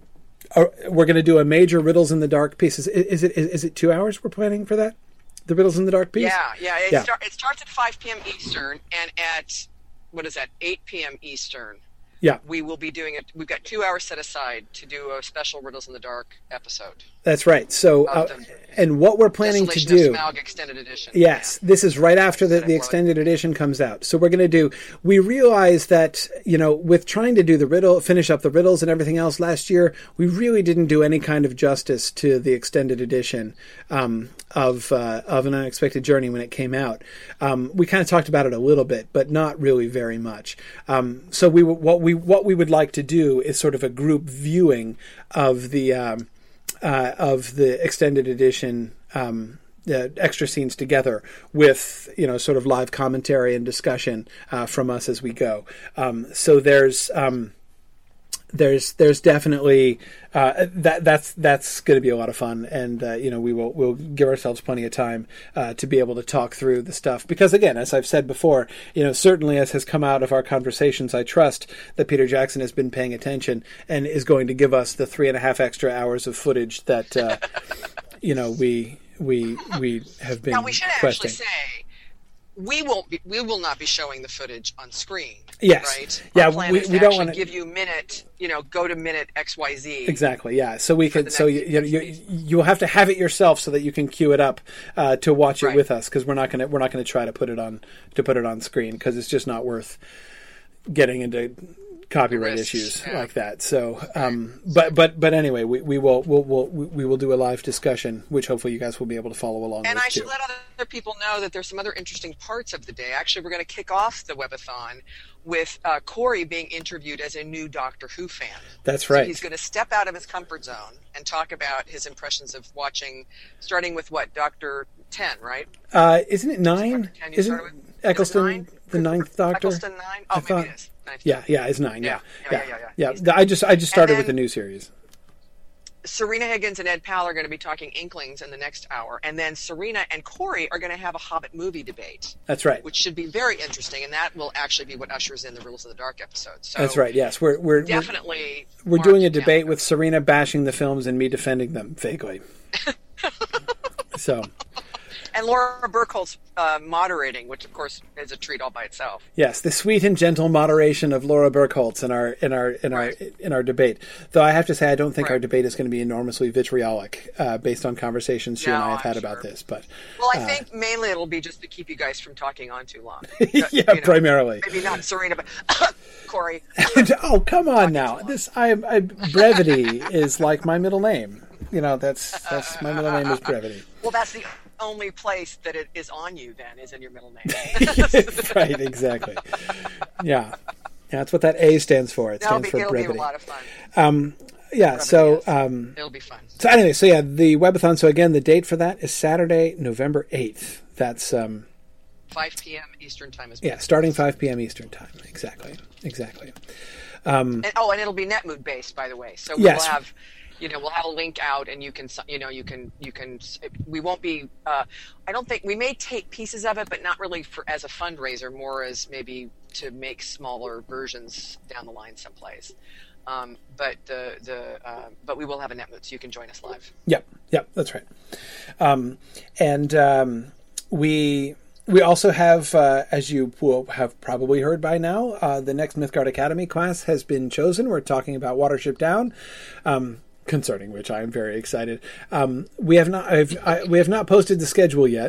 Uh, we're going to do a major Riddles in the Dark piece. Is, is it is, is it two hours we're planning for that? The Riddles in the Dark piece? Yeah, yeah. It, Yeah. Start, it starts at five p.m. Eastern, and at, what is that, eight p.m. Eastern, Yeah. we will be doing it. We've got two hours set aside to do a special Riddles in the Dark episode. That's right. So, uh, Of the and what we're planning to Desolation do. of Smaug Extended Edition. Yes, this is right after the, I the love it. extended edition comes out. So we're going to do, we realize that, you know, with trying to do the riddle, finish up the riddles and everything else last year, we really didn't do any kind of justice to the extended edition um, of uh, of An Unexpected Journey when it came out. Um, we kind of talked about it a little bit, but not really very much. Um, so we what we what we would like to do is sort of a group viewing of the um, uh, of the extended edition. Um, Uh, extra scenes together with, you know, sort of live commentary and discussion uh, from us as we go. Um, so there's um, there's there's definitely uh, that that's that's going to be a lot of fun, and uh, you know we will we'll give ourselves plenty of time uh, to be able to talk through the stuff, because again, as I've said before, you know, certainly as has come out of our conversations, I trust that Peter Jackson has been paying attention and is going to give us the three and a half extra hours of footage that uh, you know we. We we have been Now we should requesting. actually say we won't be we will not be showing the footage on screen. Yes. Right. Yeah, Our plan we- is we to don't actually wanna- give you minute. You know, go to minute X Y Z. Exactly. Yeah. So we could. the So you next- you, you you'll have to have it yourself so that you can queue it up uh, to watch it Right. with us, because we're not gonna we're not gonna try to put it on to put it on screen, because it's just not worth getting into copyright Risks, issues yeah. like that. So, um, but but but anyway, we, we will we'll, we'll we will do a live discussion, which hopefully you guys will be able to follow along And with I should too. let other people know that there's some other interesting parts of the day. Actually, we're going to kick off the webathon with uh, Corey being interviewed as a new Doctor Who fan. That's So right. he's going to step out of his comfort zone and talk about his impressions of watching, starting with what, Doctor ten, right? Uh, isn't it nine? Doctor ten you Isn't started with? Is it Eccleston nine? the ninth Doctor? Eccleston nine? I Oh, thought- maybe it is. Ninth Yeah, Time. yeah, it's nine. Yeah, Yeah, yeah, yeah, yeah, yeah. He's I just I just started then- with the new series. Serena Higgins and Ed Powell are going to be talking Inklings in the next hour, and then Serena and Corey are going to have a Hobbit movie debate, That's right. which should be very interesting, and that will actually be what ushers in the Rules of the Dark episode. So That's right. Yes, we're we're we're, definitely we're mark doing a it down. debate with Serena bashing the films and me defending them vaguely. So. And Laura Burkholtz uh, moderating, which of course is a treat all by itself. Yes, the sweet and gentle moderation of Laura Burkholtz in our in our in Right. our in our debate. Though I have to say, I don't think Right. our debate is going to be enormously vitriolic, uh, based on conversations she and No, I have had I'm about sure. this. But Well, I uh, think mainly it'll be just to keep you guys from talking on too long. yeah, You know, primarily. Maybe not Serena, but Corey. Oh, come on now! This I, I brevity is like my middle name. You know, that's that's my middle name is brevity. Well, that's the only place that it is on you. Then is in your middle name. Right, exactly. Yeah, yeah, that's what that A stands for. It That'll stands be, for it'll be a brevity. lot of fun. Um, yeah. So. Um, It'll be fun. So anyway, so yeah, the webathon. So again, the date for that is Saturday, November eighth. That's um, five p.m. Eastern time as well. yeah, starting five p.m. Eastern time. Exactly, exactly. And, oh, and it'll be Netmood based, by the way. So we'll Yes. have, you know, we'll have a link out, and you can, you know, you can, you can. We won't be. Uh, I don't think we may take pieces of it, but not really for as a fundraiser. More as maybe to make smaller versions down the line someplace. Um, but the the uh, but we will have a Netmood, so you can join us live. Yep, yep, that's right. Um, and um, we. We also have, uh, as you will have probably heard by now, uh, the next Mythgard Academy class has been chosen. We're talking about Watership Down, um, concerning which I am very excited. Um, we have not, I've, I, we have not posted the schedule yet.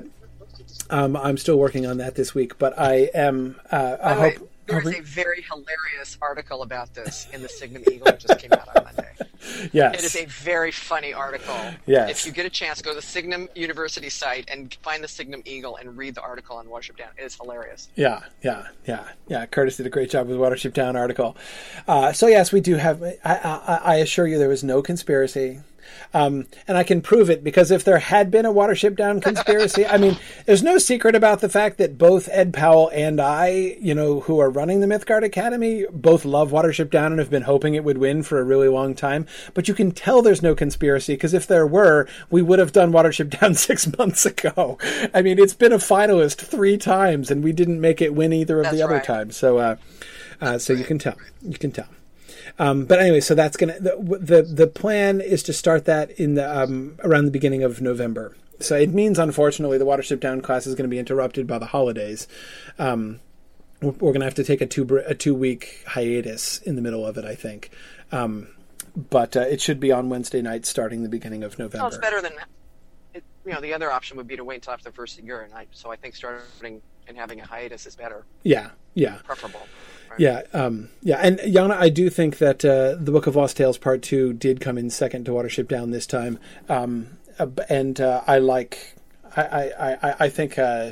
Um, I'm still working on that this week, but I am. Uh, I By the way, hope. there is hoping- a very hilarious article about this in the Signum Eagle that just came out on Monday. yes. It is a very funny article. Yes. If you get a chance, go to the Signum University site and find the Signum Eagle and read the article on Watership Down. It is hilarious. Yeah, yeah, yeah, yeah. Curtis did a great job with the Watership Down article. Uh, so yes, we do have. I, I, I assure you, there was no conspiracy, um, and I can prove it because if there had been a Watership Down conspiracy, I mean, there's no secret about the fact that both Ed Powell and I, you know, who are running the Mythgard Academy, both love Watership Down and have been hoping it would win for a really long time. But you can tell there's no conspiracy because if there were, we would have done Watership Down six months ago. I mean, it's been a finalist three times, and we didn't make it win either of That's the other right. times. So, uh, uh, so you can tell. You can tell. Um, but anyway, so that's gonna the, the the plan is to start that in the um, around the beginning of November. So it means, unfortunately, the Watership Down class is going to be interrupted by the holidays. Um, we're we're going to have to take a two a two week hiatus in the middle of it, I think. Um, but uh, it should be on Wednesday night, starting the beginning of November. Well, it's better than, it, you know, the other option would be to wait until after the first year, and I, so I think starting and having a hiatus is better, Yeah, yeah. preferable. Right? Yeah, um, yeah, and Yana, I do think that uh, the Book of Lost Tales Part Two did come in second to Watership Down this time, um, uh, and uh, I like, I, I, I, I think uh,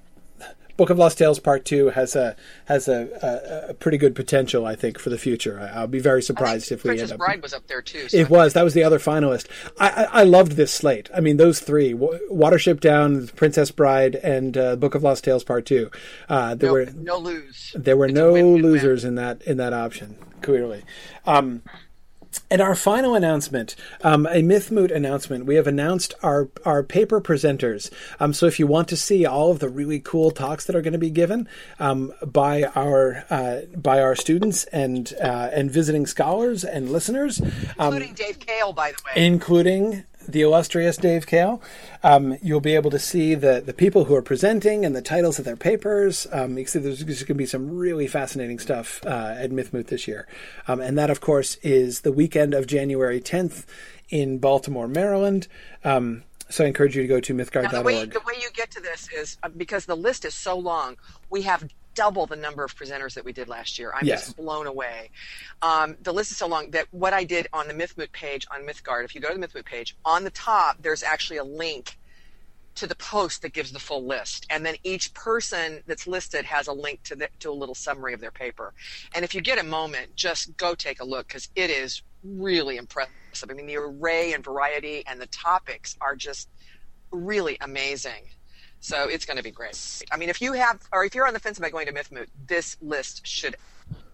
Book of Lost Tales Part Two has a has a, a, a pretty good potential. I think for the future. I, I'll be very I surprised think if we Princess end up. Bride was up there too. So It was. That was the other finalist. I, I, I loved this slate. I mean, those three: Wa- Watership Down, Princess Bride, and uh, Book of Lost Tales Part Two. Uh, there no, were no lose. there were It's a no win, win, win. losers in that in that option. Clearly. Um, and our final announcement, um, a Mythmoot announcement. We have announced our our paper presenters. Um, so if you want to see all of the really cool talks that are going to be given um, by our uh, by our students and uh, and visiting scholars and listeners, um, Including Dave Kale, by the way. including the illustrious Dave Kale. Um, you'll be able to see the, the people who are presenting and the titles of their papers. Um, you can see there's, there's going to be some really fascinating stuff uh, at Mythmoot this year. Um, and that, of course, is the weekend of January tenth in Baltimore, Maryland. Um, so I encourage you to go to mythgard Now, dot the way, org. the way you get to this is uh, because the list is so long, we have double the number of presenters that we did last year. I'm Yes. just blown away. Um, the list is so long that what I did on the Mythmoot page on Mythgard, if you go to the Mythmoot page, on the top, there's actually a link to the post that gives the full list. And then each person that's listed has a link to the, to a little summary of their paper. And if you get a moment, just go take a look because it is really impressive. I mean, the array and variety and the topics are just really amazing. So it's going to be great. I mean, if you have, or if you're on the fence about going to Mythmoot, this list should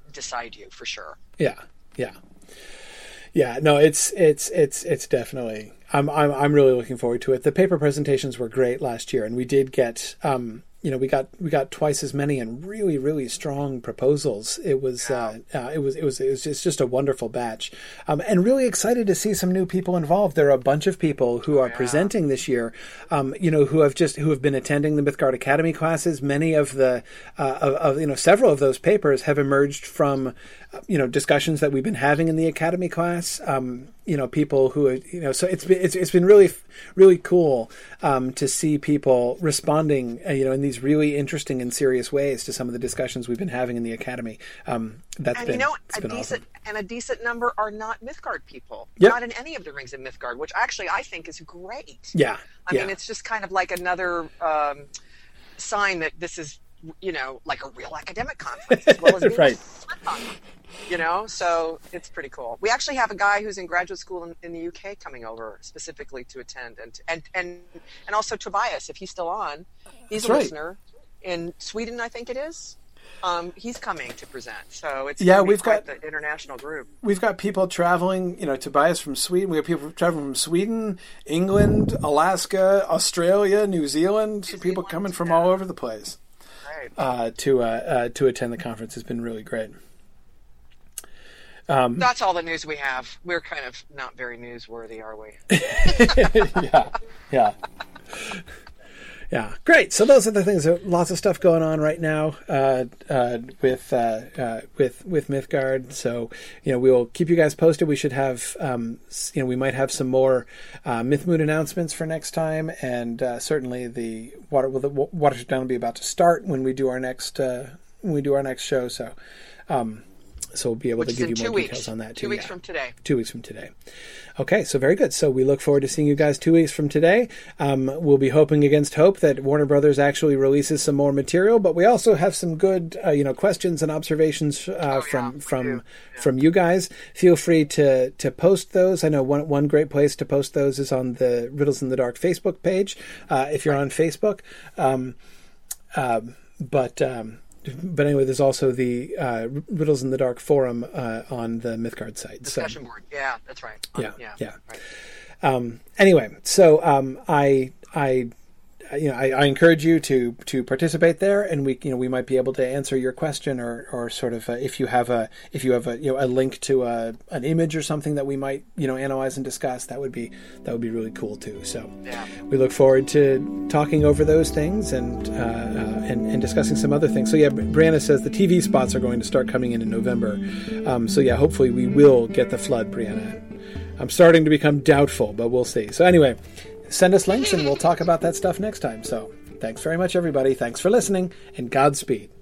decide you for sure. Yeah, yeah, yeah. No, it's it's it's it's definitely. I'm I'm I'm really looking forward to it. The paper presentations were great last year, and we did get. Um, You know, we got we got twice as many and really really strong proposals. It was uh, uh, it was it was it was just, just a wonderful batch, um, and really excited to see some new people involved. There are a bunch of people who are yeah. presenting this year, um, you know, who have just who have been attending the Mythgard Academy classes. Many of the uh, of, of you know several of those papers have emerged from uh, you know discussions that we've been having in the Academy class. Um, you know, people who you know, so it's been it's, it's been really really cool um, to see people responding, uh, you know, in these really interesting and serious ways to some of the discussions we've been having in the Academy. Um, that's and been, you know, it's a been decent awesome. and a decent number are not Mythgard people. Yep. Not in any of the rings of Mythgard, which actually I think is great. Yeah, I yeah. mean, it's just kind of like another um, sign that this is, you know, like a real academic conference as well as being right. a fun conference. You know, so it's pretty cool. We actually have a guy who's in graduate school in, in the U K coming over specifically to attend, and and and and also Tobias, if he's still on, he's That's a right. listener in Sweden, I think it is. Um, he's coming to present, so it's yeah, gonna be we've quite got the international group. We've got people traveling. You know, Tobias from Sweden. We have people traveling from Sweden, England, Alaska, Australia, New Zealand. New people Zealand, coming from yeah. all over the place Right. uh, to uh, uh, to attend the conference. Has been really great. Um, That's all the news we have. We're kind of not very newsworthy, are we? yeah, yeah, yeah. Great. So those are the things. There's lots of stuff going on right now uh, uh, with uh, uh, with with Mythgard. So you know we will keep you guys posted. We should have um, you know we might have some more uh, Mythmoot announcements for next time, and uh, certainly the water well, the Watership Down will be about to start when we do our next uh, when we do our next show. So. Um, So we'll be able Which to is give in you two more weeks. details on that too. Two weeks yeah. from today. Two weeks from today. Okay, so very good. So we look forward to seeing you guys two weeks from today. Um, we'll be hoping against hope that Warner Brothers actually releases some more material, but we also have some good, uh, you know, questions and observations uh, oh, from yeah, from yeah. from you guys. Feel free to to post those. I know one one great place to post those is on the Riddles in the Dark Facebook page uh, if you're on Facebook. Um, uh, but um, But anyway, there's also the uh, Riddles in the Dark forum uh, on the Mythgard site. Discussion so, board. Yeah, that's right. Yeah, um, yeah. yeah. Right. Um, anyway, so um, I, I, you know, I, I encourage you to to participate there, and we, you know, we might be able to answer your question, or, or sort of uh, if you have a if you have a you know a link to a an image or something that we might you know analyze and discuss. That would be that would be really cool too. So yeah. we look forward to talking over those things and, uh, uh, and and discussing some other things. So yeah, Brianna says the T V spots are going to start coming in in November. Um, so yeah, hopefully we will get the flood, Brianna. I'm starting to become doubtful, but we'll see. So anyway, send us links and we'll talk about that stuff next time. So thanks very much, everybody. Thanks for listening, and Godspeed.